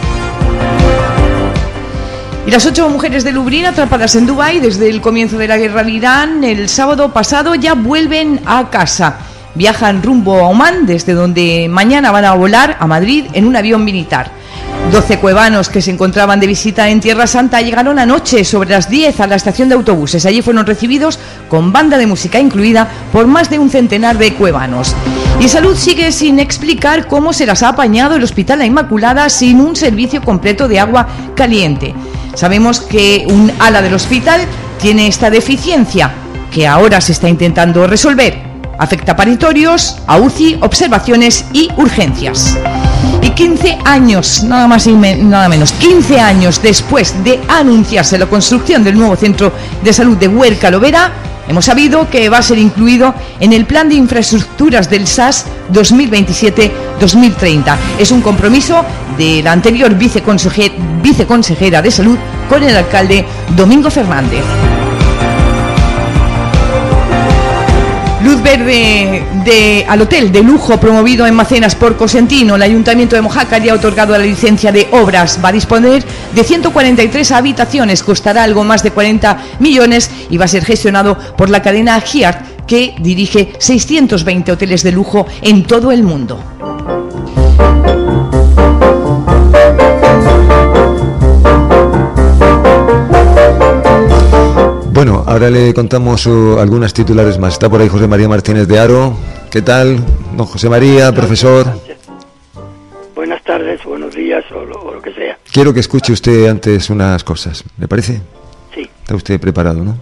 Y las ocho mujeres de Lublin atrapadas en Dubái desde el comienzo de la guerra de Irán el sábado pasado ya vuelven a casa. Viajan rumbo a Omán, desde donde mañana van a volar a Madrid en un avión militar. doce cuevanos que se encontraban de visita en Tierra Santa llegaron anoche sobre las diez a la estación de autobuses. Allí fueron recibidos con banda de música incluida por más de un centenar de cuevanos. Y Salud sigue sin explicar cómo se las ha apañado el Hospital La Inmaculada sin un servicio completo de agua caliente. Sabemos que un ala del hospital tiene esta deficiencia, que ahora se está intentando resolver. Afecta a paritorios, a U C I, observaciones y urgencias. Y quince años, nada más y me, nada menos, quince años después de anunciarse la construcción del nuevo centro de salud de Huerca Lovera, hemos sabido que va a ser incluido en el plan de infraestructuras del S A S dos mil veintisiete dos mil treinta. Es un compromiso de la anterior viceconsejera, viceconsejera de Salud con el alcalde Domingo Fernández. Luz verde de, al hotel de lujo promovido en Macenas por Cosentino. El Ayuntamiento de Mojácar ya ha otorgado la licencia de obras. Va a disponer de ciento cuarenta y tres habitaciones, costará algo más de cuarenta millones y va a ser gestionado por la cadena Giart, que dirige seiscientos veinte hoteles de lujo en todo el mundo. Bueno, ahora le contamos uh, algunas titulares más. Está por ahí José María Martínez de Haro. ¿Qué tal, don José María, profesor? Buenas tardes, buenos días o lo, o lo que sea. Quiero que escuche usted antes unas cosas. ¿Le parece? Sí. Está usted preparado, ¿no?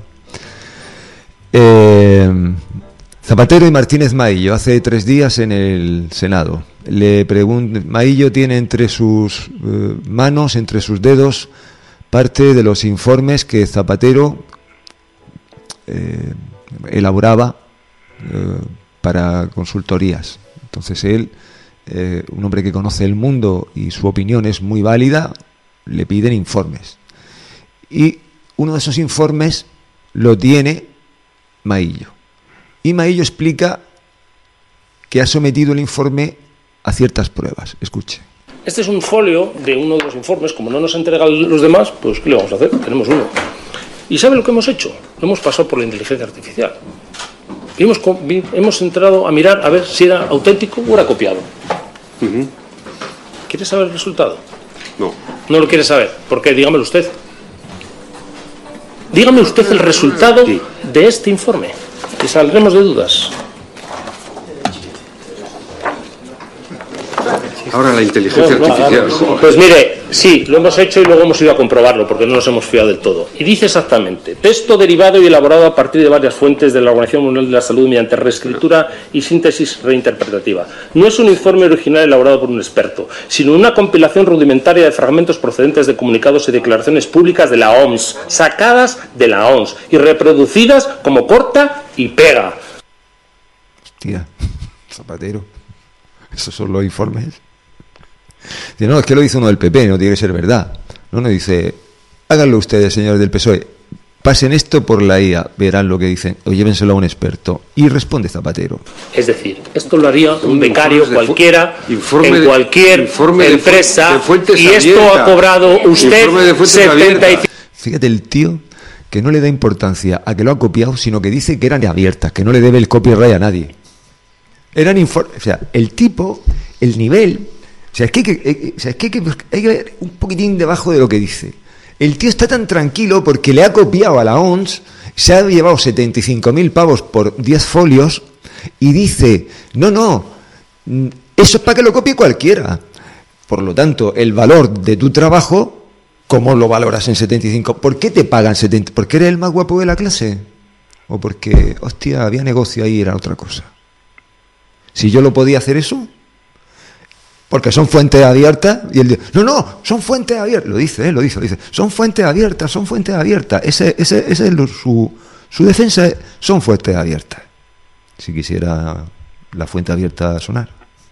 Eh, Zapatero y Martínez Maillo, hace tres días en el Senado. Le pregunto, Maillo tiene entre sus uh, manos, entre sus dedos, parte de los informes que Zapatero Eh, elaboraba eh, para consultorías. Entonces él, eh, un hombre que conoce el mundo y su opinión es muy válida, le piden informes. Y uno de esos informes lo tiene Maillo. Y Maillo explica que ha sometido el informe a ciertas pruebas. Escuche. Este es un folio de uno de los informes. Como no nos entregan los demás, pues ¿qué le vamos a hacer? Tenemos uno. ¿Y sabe lo que hemos hecho? Lo hemos pasado por la inteligencia artificial. Y hemos, hemos entrado a mirar a ver si era auténtico o era copiado. Uh-huh. ¿Quiere saber el resultado? No. ¿No lo quiere saber? ¿Por qué? Dígamelo usted. Dígame usted el resultado sí. de este informe. Y saldremos de dudas. Ahora la inteligencia no, artificial. No, pues mire, sí, lo hemos hecho y luego hemos ido a comprobarlo porque no nos hemos fiado del todo. Y dice exactamente: texto derivado y elaborado a partir de varias fuentes de la Organización Mundial de la Salud mediante reescritura y síntesis reinterpretativa. No es un informe original elaborado por un experto, sino una compilación rudimentaria de fragmentos procedentes de comunicados y declaraciones públicas de la O M S, sacadas de la O M S y reproducidas como corta y pega. Hostia, Zapatero, esos son los informes. Dice, no, es que lo dice uno del P P, no tiene que ser verdad. No, no, dice, háganlo ustedes, señores del P S O E. pasen esto por la I A, verán lo que dicen, o llévenselo a un experto. Y responde Zapatero. Es decir, esto lo haría un becario cualquiera, informe en de, cualquier informe empresa, de fu- de y esto abierta. ha cobrado usted setenta y cinco... Fíjate el tío que no le da importancia a que lo ha copiado, sino que dice que eran abiertas, que no le debe el copyright a nadie. Eran informes, o sea, el tipo, el nivel, o sea, es que hay que, eh, o sea, es que, hay que hay que ver un poquitín debajo de lo que dice. El tío está tan tranquilo porque le ha copiado a la O M S, se ha llevado setenta y cinco mil pavos por diez folios y dice, no, no, eso es para que lo copie cualquiera. Por lo tanto, el valor de tu trabajo, ¿cómo lo valoras en setenta y cinco? ¿Por qué te pagan setenta? ¿Porque eres el más guapo de la clase? ¿O porque, hostia, había negocio ahí y era otra cosa? Si yo lo podía hacer eso, porque son fuentes abiertas, y él dice, no, no, son fuentes abiertas, lo dice, ¿eh? lo dice, lo dice, son fuentes abiertas, son fuentes abiertas, ese, ese, ese es lo, su, su defensa, es, son fuentes abiertas. Si quisiera la fuente abierta sonar.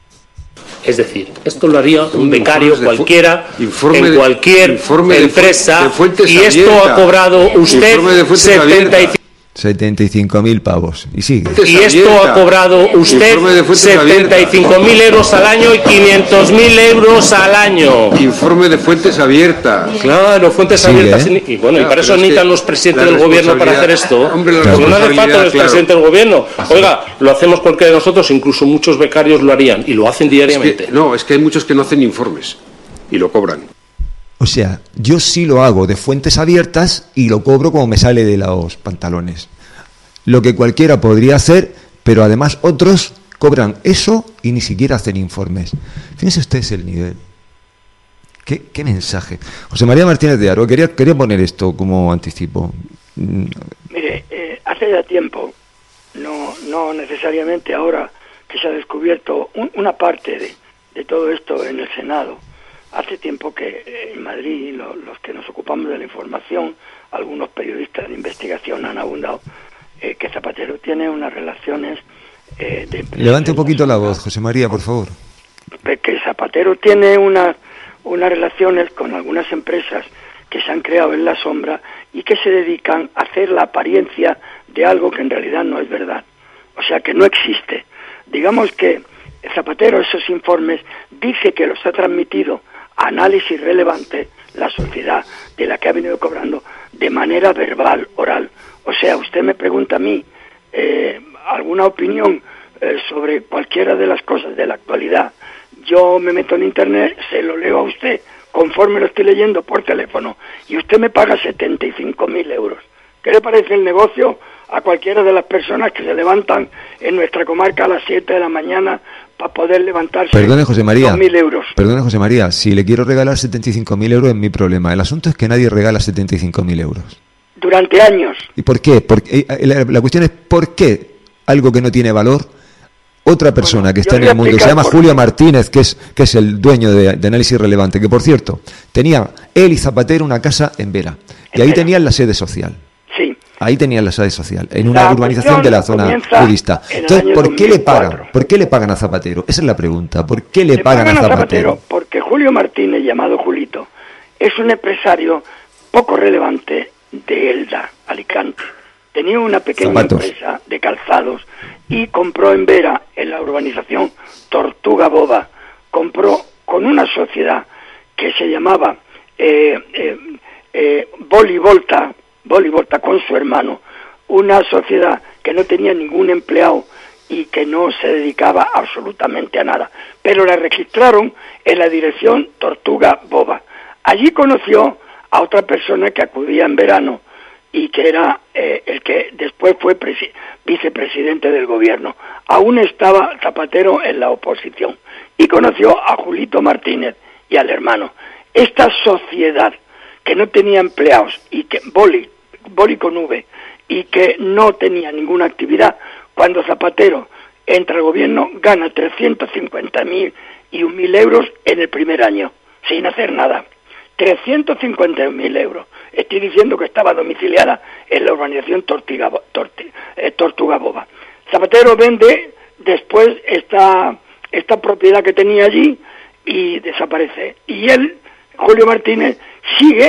Es decir, esto lo haría un becario de cualquiera, informe en de- cualquier informe de fu- empresa, de fuentes y esto abiertas. ha cobrado usted Informe de fuentes setenta y abiertas. setenta y cinco mil pavos. Y sigue. Y esto ha cobrado usted setenta y cinco mil euros al año y quinientos mil euros al año. Informe de fuentes abiertas. Claro, fuentes Sigue, abiertas. ¿eh? Y bueno, y Claro, para eso pero es necesitan que los presidentes la del gobierno para hacer responsabilidad- esto. Hombre, la Porque no hace falta responsabilidad, los claro. presidentes del gobierno. Oiga, lo hacemos cualquiera de nosotros, incluso muchos becarios lo harían y lo hacen diariamente. Es que- no, es que hay muchos que no hacen informes y lo cobran. O sea, yo sí lo hago de fuentes abiertas y lo cobro como me sale de los pantalones. Lo que cualquiera podría hacer, pero además otros cobran eso y ni siquiera hacen informes. Fíjense ustedes el nivel. ¿Qué, qué mensaje? José María Martínez de Haro, quería, quería poner esto como anticipo. Mm, Mire, eh, hace ya tiempo, no, no necesariamente ahora que se ha descubierto un- una parte de, de todo esto en el Senado, hace tiempo que eh, en Madrid lo- los que nos ocupamos de la información, algunos periodistas de investigación han abundado, eh, que Zapatero tiene unas relaciones eh, de... Levante un poquito la voz, José María, por favor. que Zapatero tiene unas unas relaciones con algunas empresas que se han creado en la sombra y que se dedican a hacer la apariencia de algo que en realidad no es verdad, o sea que no existe. Digamos que Zapatero esos informes dice que los ha transmitido a análisis relevante la sociedad de la que ha venido cobrando de manera verbal, oral. O sea, usted me pregunta a mí eh, alguna opinión eh, sobre cualquiera de las cosas de la actualidad, yo me meto en internet, se lo leo a usted conforme lo estoy leyendo por teléfono y usted me paga setenta y cinco mil euros. ¿Qué le parece el negocio a cualquiera de las personas que se levantan en nuestra comarca a las siete de la mañana para poder levantarse Perdone, José María. dos mil euros? Perdone, José María. Si le quiero regalar setenta y cinco mil euros es mi problema. El asunto es que nadie regala setenta y cinco mil euros. Durante años. ¿Y por qué? Porque, eh, la, la cuestión es ¿por qué algo que no tiene valor, otra persona Bueno, que yo está en voy a el mundo, que se explicar llama por Julio qué. Martínez, que es, que es el dueño de, de Análisis Relevante, que por cierto, tenía él y Zapatero una casa en Vera, y ahí tenían la sede social. Sí. Ahí tenían la sede social, en una La urbanización de la cuestión zona comienza budista. en el Entonces, año ¿por qué le dos mil cuatro. pagan? ¿Por qué le pagan a Zapatero? Esa es la pregunta. ¿Por qué le, Le pagan, pagan a Zapatero? porque Julio Martínez, llamado Julito, es un empresario poco relevante de Elda, Alicante. Tenía una pequeña Zapatos. empresa de calzados y compró en Vera, en la urbanización Tortuga Boba, compró con una sociedad que se llamaba eh, eh, eh, Bolivolta, Bolivolta con su hermano, una sociedad que no tenía ningún empleado y que no se dedicaba absolutamente a nada, pero la registraron en la dirección Tortuga Boba. Allí conoció a otra persona que acudía en verano y que era eh, el que después fue presi- vicepresidente del gobierno. Aún estaba Zapatero en la oposición y conoció a Julito Martínez y al hermano. Esta sociedad que no tenía empleados y que Boli, Boli con V, y que no tenía ninguna actividad, cuando Zapatero entra al gobierno gana trescientos cincuenta mil y un mil euros en el primer año, sin hacer nada. trescientos cincuenta mil euros. Estoy diciendo que estaba domiciliada en la urbanización Tortiga, Torti, eh, Tortuga Boba. Zapatero vende después esta, esta propiedad que tenía allí y desaparece. Y él, Julio Martínez, sigue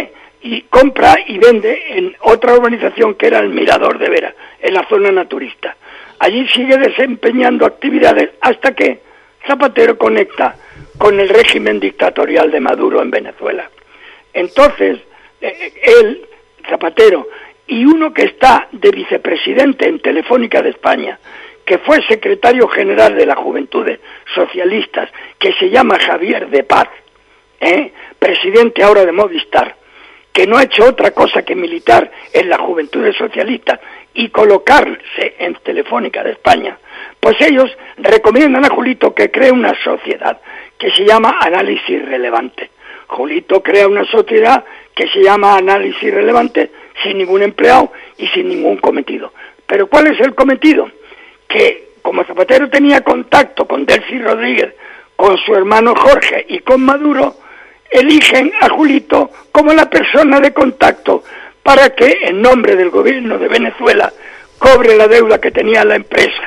y compra y vende en otra urbanización que era el Mirador de Vera, en la zona naturista. Allí sigue desempeñando actividades hasta que Zapatero conecta con el régimen dictatorial de Maduro en Venezuela. Entonces, eh, él, Zapatero, y uno que está de vicepresidente en Telefónica de España, que fue secretario general de las Juventudes Socialistas, que se llama Javier de Paz, ¿eh? presidente ahora de Movistar, que no ha hecho otra cosa que militar en las Juventudes Socialistas y colocarse en Telefónica de España, pues ellos recomiendan a Julito que cree una sociedad que se llama Análisis Relevante. Julito crea una sociedad que se llama Análisis Relevante sin ningún empleado y sin ningún cometido. ¿Pero cuál es el cometido? Que como Zapatero tenía contacto con Delcy Rodríguez, con su hermano Jorge y con Maduro, eligen a Julito como la persona de contacto para que, en nombre del gobierno de Venezuela, cobre la deuda que tenía la empresa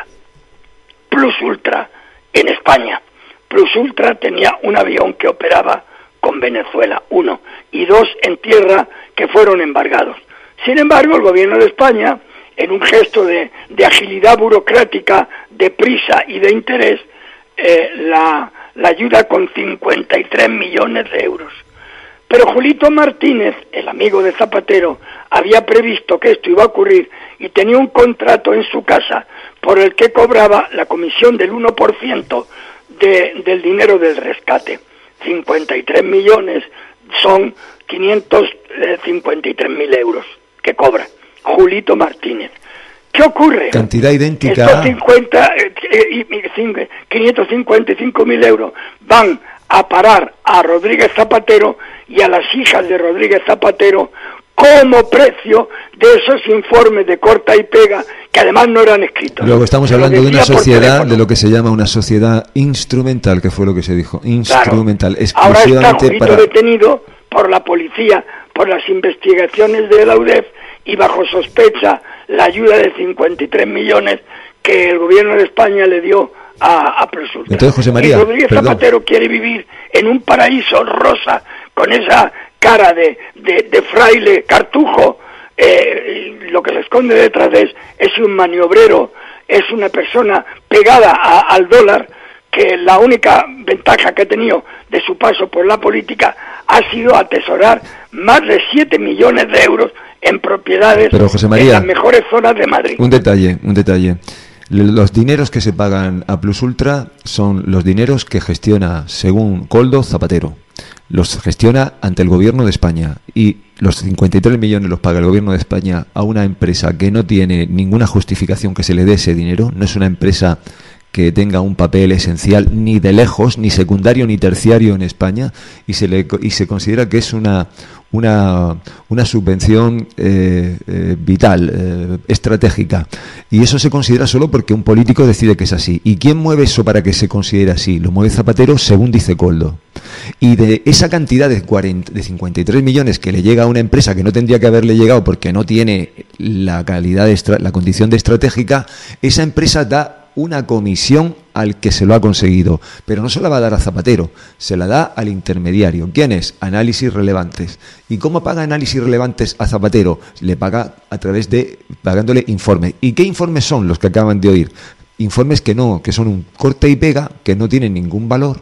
Plus Ultra en España. Plus Ultra tenía un avión que operaba con Venezuela, uno, y dos en tierra que fueron embargados. Sin embargo, el gobierno de España, en un gesto de, de agilidad burocrática, de prisa y de interés, eh, la, la ayuda con cincuenta y tres millones de euros. Pero Julito Martínez, el amigo de Zapatero, había previsto que esto iba a ocurrir y tenía un contrato en su casa por el que cobraba la comisión del uno por ciento de, del dinero del rescate. cincuenta y tres millones son quinientos cincuenta y tres mil euros que cobra Julito Martínez. ¿Qué ocurre? Cantidad idéntica. Estos cincuenta, eh, eh, quinientos cincuenta y cinco mil euros van a parar a Rodríguez Zapatero y a las hijas de Rodríguez Zapatero como precio de esos informes de corta y pega que además no eran escritos. Luego estamos hablando de una sociedad, de lo que se llama una sociedad instrumental, que fue lo que se dijo, instrumental, claro. exclusivamente Ahora está Julito para... detenido por la policía, por las investigaciones de la U D E F y bajo sospecha la ayuda de cincuenta y tres millones que el gobierno de España le dio a, a Plus Ultra. Entonces, José María, y Rodríguez perdón. Zapatero quiere vivir en un paraíso rosa con esa cara de, de, de fraile cartujo. Eh, lo que se esconde detrás de es, es un maniobrero, es una persona pegada a, al dólar, que la única ventaja que ha tenido de su paso por la política ha sido atesorar más de siete millones de euros en propiedades Pero, José María, en las mejores zonas de Madrid. Un detalle, un detalle. Los dineros que se pagan a Plus Ultra son los dineros que gestiona, según Koldo, Zapatero. Los gestiona ante el gobierno de España y los cincuenta y tres millones los paga el gobierno de España a una empresa que no tiene ninguna justificación que se le dé ese dinero. No es una empresa que tenga un papel esencial ni de lejos, ni secundario ni terciario en España, y se le y se considera que es una una una subvención eh, eh, vital, eh, estratégica, y eso se considera solo porque un político decide que es así. ¿Y quién mueve eso para que se considere así? Lo mueve Zapatero, según dice Koldo. Y de esa cantidad de, cuarenta, de cincuenta y tres millones que le llega a una empresa que no tendría que haberle llegado porque no tiene la calidad de estra, la condición de estratégica, esa empresa da una comisión al que se lo ha conseguido, pero no se la va a dar a Zapatero, se la da al intermediario. ¿Quién es? Análisis Relevantes. ¿Y cómo paga Análisis Relevantes a Zapatero? Le paga a través de, pagándole informes. ¿Y qué informes son los que acaban de oír? Informes que no, que son un corte y pega, que no tienen ningún valor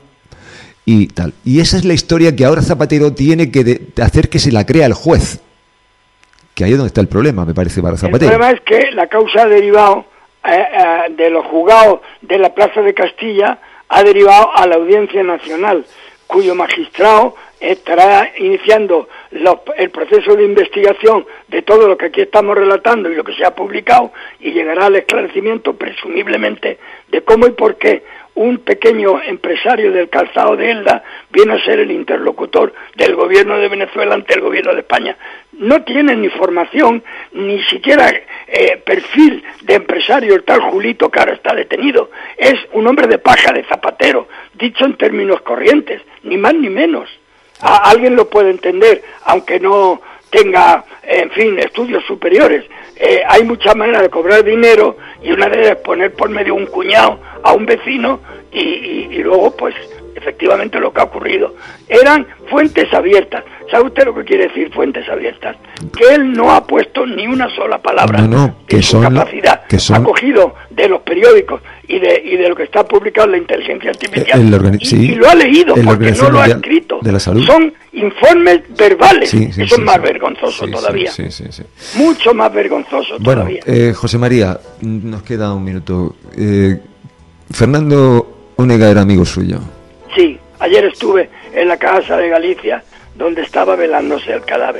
y tal. Y esa es la historia que ahora Zapatero tiene que de, de hacer que se la crea el juez, que ahí es donde está el problema, me parece, para Zapatero. El problema es que la causa ha derivado Eh, eh, de los juzgados de la Plaza de Castilla, ha derivado a la Audiencia Nacional, cuyo magistrado estará iniciando los, el proceso de investigación de todo lo que aquí estamos relatando y lo que se ha publicado, y llegará al esclarecimiento presumiblemente de cómo y por qué un pequeño empresario del calzado de Elda viene a ser el interlocutor del gobierno de Venezuela ante el gobierno de España. No tiene ni formación, ni siquiera eh, perfil de empresario el tal Julito, que ahora está detenido. Es un hombre de paja, de Zapatero, dicho en términos corrientes, ni más ni menos. A, alguien lo puede entender, aunque no tenga, en fin, estudios superiores. Eh, hay muchas maneras de cobrar dinero, y una de ellas es poner por medio un cuñado a un vecino y, y, y luego pues efectivamente lo que ha ocurrido. Eran fuentes abiertas. ¿Sabe usted lo que quiere decir fuentes abiertas? Que él no ha puesto ni una sola palabra no, no, que en su son, capacidad. que son... Ha cogido de los periódicos y de, y de lo que está publicado en la inteligencia artificial el organi- y, sí, y lo ha leído el porque no lo ha escrito. De la salud. Son informes verbales. Sí, sí, Eso sí, es más sí. vergonzoso Sí, todavía. sí, sí, sí, sí. Mucho más vergonzoso Bueno, todavía. eh, José María, nos queda un minuto. Eh, Fernando Onega era amigo suyo. Sí, ayer estuve en la casa de Galicia donde estaba velándose el cadáver.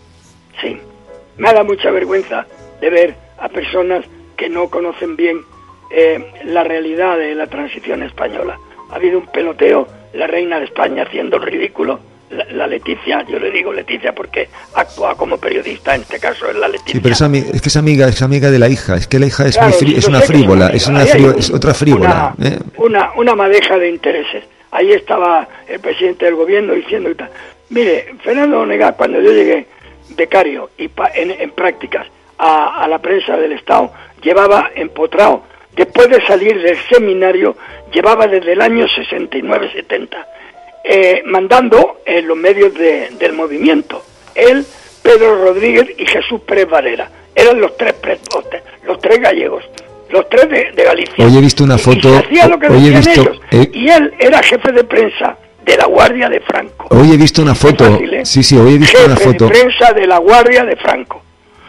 Sí, me da mucha vergüenza de ver a personas que no conocen bien eh, la realidad de la transición española. Ha habido un peloteo, la reina de España haciendo el ridículo, la, la Leticia, yo le digo Leticia porque actúa como periodista, en este caso es la Leticia. Sí, pero es, ami- es que es amiga, es amiga de la hija, es que la hija es, Claro, muy frí- sí, es lo una sé que es frívola, amiga. es, una Ahí hay frívola, un- es otra frívola. Una, ¿eh? una, una madeja de intereses. Ahí estaba el presidente del gobierno diciendo y tal. Mire, Fernando Onega, cuando yo llegué becario y pa- en, en prácticas a, a la prensa del Estado, llevaba empotrado, después de salir del seminario, llevaba desde el año sesenta y nueve setenta, eh, mandando en los medios de, del movimiento. Él, Pedro Rodríguez y Jesús Pérez Varela. Eran los tres presbóteres, los tres gallegos, los tres de, de Galicia. Hoy he visto una Y foto, se hacía lo que hoy he decían visto, ellos. eh, Y él era jefe de prensa de la Guardia de Franco. hoy he visto una foto, fácil, ¿eh? sí, sí, hoy he visto Jefe una foto. de prensa de la Guardia de Franco.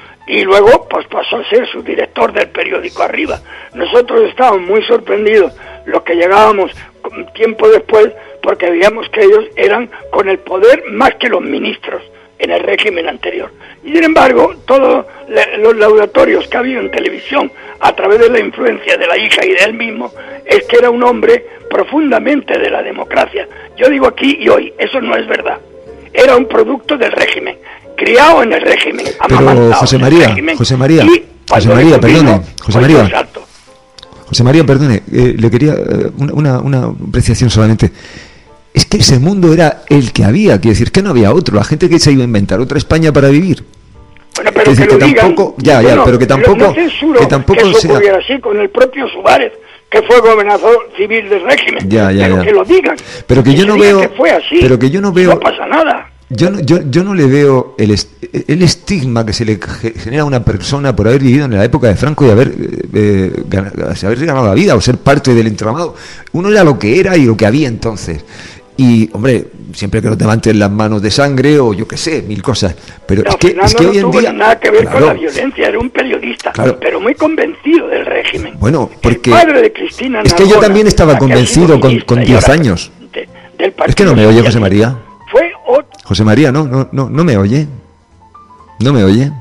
Y luego pues pasó a ser su director del periódico Arriba. Nosotros estábamos muy sorprendidos los que llegábamos tiempo después porque veíamos que ellos eran con el poder más que los ministros en el régimen anterior. Y sin embargo, todos los laudatorios que ha habido en televisión a través de la influencia de la hija y de él mismo, es que era un hombre profundamente de la democracia. Yo digo aquí y hoy, eso no es verdad. Era un producto del régimen, criado en el régimen, amamantado Pero José en el María, régimen, José María, y José cuando María, le convino, perdone, José fue María. el salto. José María, perdone, eh, le quería eh, una, una, una apreciación solamente. Es que ese mundo era el que había, quiero decir, que no había otro. La gente que se iba a inventar otra España para vivir. Bueno, pero es decir, que, que, lo digan, tampoco, ya, yo ya, no, pero que tampoco, no censuro que tampoco que eso sea. ocurriera así con el propio Suárez, que fue gobernador civil del régimen. Ya, ya, pero ya. que lo digan. Pero que yo se no diga veo, que fue así, pero que yo no veo, no pasa nada. Yo no, yo, yo no le veo el, est- el estigma que se le ge- genera a una persona por haber vivido en la época de Franco y haber, eh, eh, gan- haberse ganado la vida o ser parte del entramado. Uno era lo que era y lo que había entonces. Y, hombre, siempre que no te levanten las manos de sangre o yo qué sé, mil cosas. Pero No, es que, Fernando es que no hoy en tuvo día... nada que ver Claro. con la violencia, era un periodista, Claro. pero muy convencido del régimen. Bueno, porque... El padre de Cristina Es que yo Narbona, también estaba la que ha convencido sido con, ministra con y diez ahora años. de- del Es Partido que no me oye, Socialista. José María. Fue otro. José María, no, no, no, no me oye. No me oye.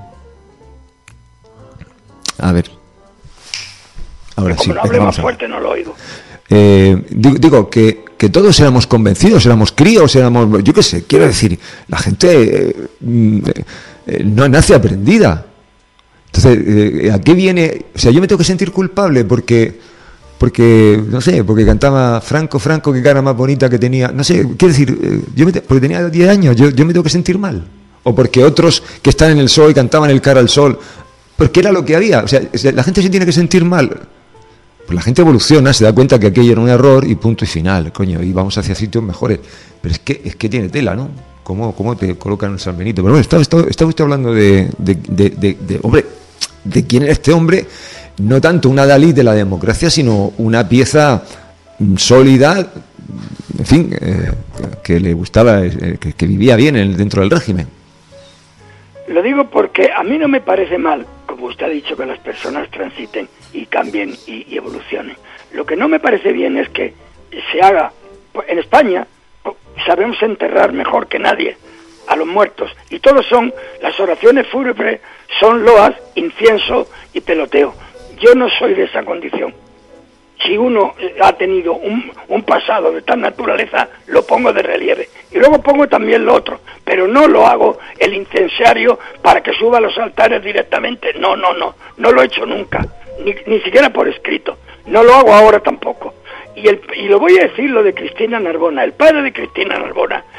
A ver. Ahora sí. Como no venga, hable más vamos a ver. fuerte no lo oigo. Eh, digo, digo que, que todos éramos convencidos, éramos críos, éramos, yo qué sé, quiero decir, la gente eh, mm, eh, no nace aprendida. Entonces, eh, ¿a qué viene? O sea, yo me tengo que sentir culpable porque, porque no sé, porque cantaba Franco, Franco, qué cara más bonita que tenía. No sé, quiero decir, eh, yo me te- porque tenía diez años, yo, yo me tengo que sentir mal. O porque otros que están en el sol cantaban el cara al sol, porque era lo que había. O sea, la gente se tiene que sentir mal. Pues la gente evoluciona, se da cuenta que aquello era un error y punto y final, coño, y vamos hacia sitios mejores. Pero es que es que tiene tela, ¿no? ¿Cómo, cómo te colocan en San Benito? Pero bueno, estaba, estaba, estaba usted hablando de, de, de, de, de, hombre, de quién era este hombre, no tanto una Dalí de la democracia, sino una pieza mm, sólida, en fin, eh, que le gustaba, eh, que, que vivía bien en- dentro del régimen. Lo digo porque a mí no me parece mal, como usted ha dicho, que las personas transiten y cambien y, y evolucionen. Lo que no me parece bien es que se haga, pues, en España pues, sabemos enterrar mejor que nadie a los muertos, y todos son, las oraciones fúnebres son loas, incienso y peloteo. Yo no soy de esa condición. Si uno ha tenido un, un pasado de tal naturaleza, lo pongo de relieve. Y luego pongo también lo otro, pero no lo hago el incensario para que suba a los altares directamente. No, no, no, no lo he hecho nunca, ni, ni siquiera por escrito. No lo hago ahora tampoco. Y, el, y lo voy a decir lo de Cristina Narbona. El padre de Cristina Narbona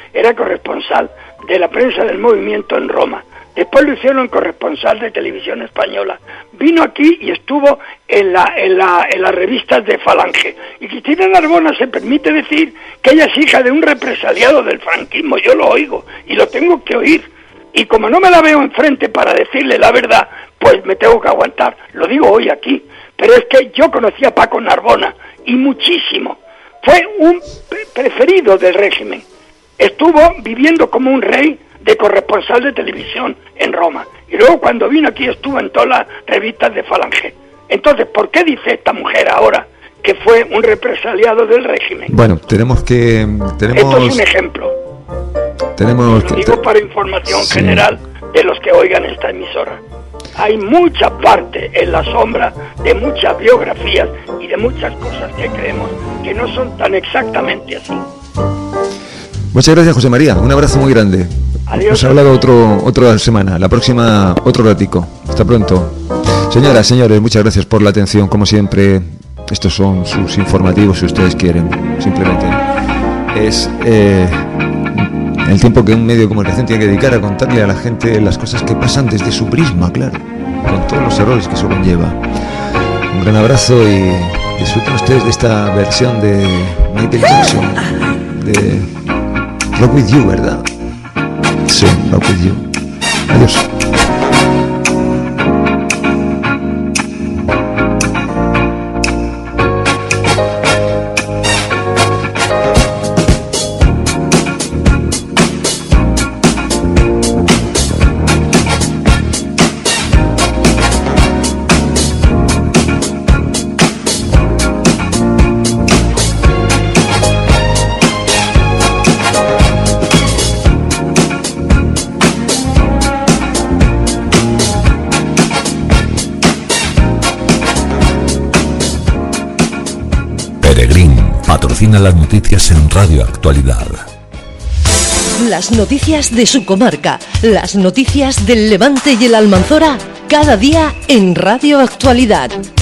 era corresponsal de la prensa del movimiento en Roma. Después lo hicieron corresponsal de Televisión Española. Vino aquí y estuvo en, la, en, la, en las revistas de Falange. Y Cristina Narbona se permite decir que ella es hija de un represaliado del franquismo. Yo lo oigo y lo tengo que oír. Y como no me la veo enfrente para decirle la verdad, pues me tengo que aguantar. Lo digo hoy aquí. Pero es que yo conocí a Paco Narbona y muchísimo. Fue un preferido del régimen. Estuvo viviendo como un rey de corresponsal de televisión en Roma. Y luego cuando vino aquí estuvo en todas las revistas de Falange. Entonces, ¿por qué dice esta mujer ahora que fue un represaliado del régimen? Bueno, tenemos que... Tenemos, Esto es un ejemplo. Tenemos Lo digo para información sí. general de los que oigan esta emisora. Hay mucha parte en la sombra de muchas biografías y de muchas cosas que creemos que no son tan exactamente así. Muchas gracias, José María. Un abrazo muy grande. Adiós. Nos ha hablado otro, otra semana. La próxima, otro ratico. Hasta pronto. Señoras, señores, muchas gracias por la atención. Como siempre, estos son sus informativos, si ustedes quieren. Simplemente es eh, el tiempo que un medio como el Recén tiene que dedicar a contarle a la gente las cosas que pasan desde su prisma, claro, con todos los errores que eso conlleva. Un gran abrazo y disfruten ustedes de esta versión de Michael Jackson, de Rock With You, ¿verdad? Sí, Rock With You. Adiós. Patrocina las noticias en Radio Actualidad. Las noticias de su comarca, las noticias del Levante y el Almanzora, cada día en Radio Actualidad.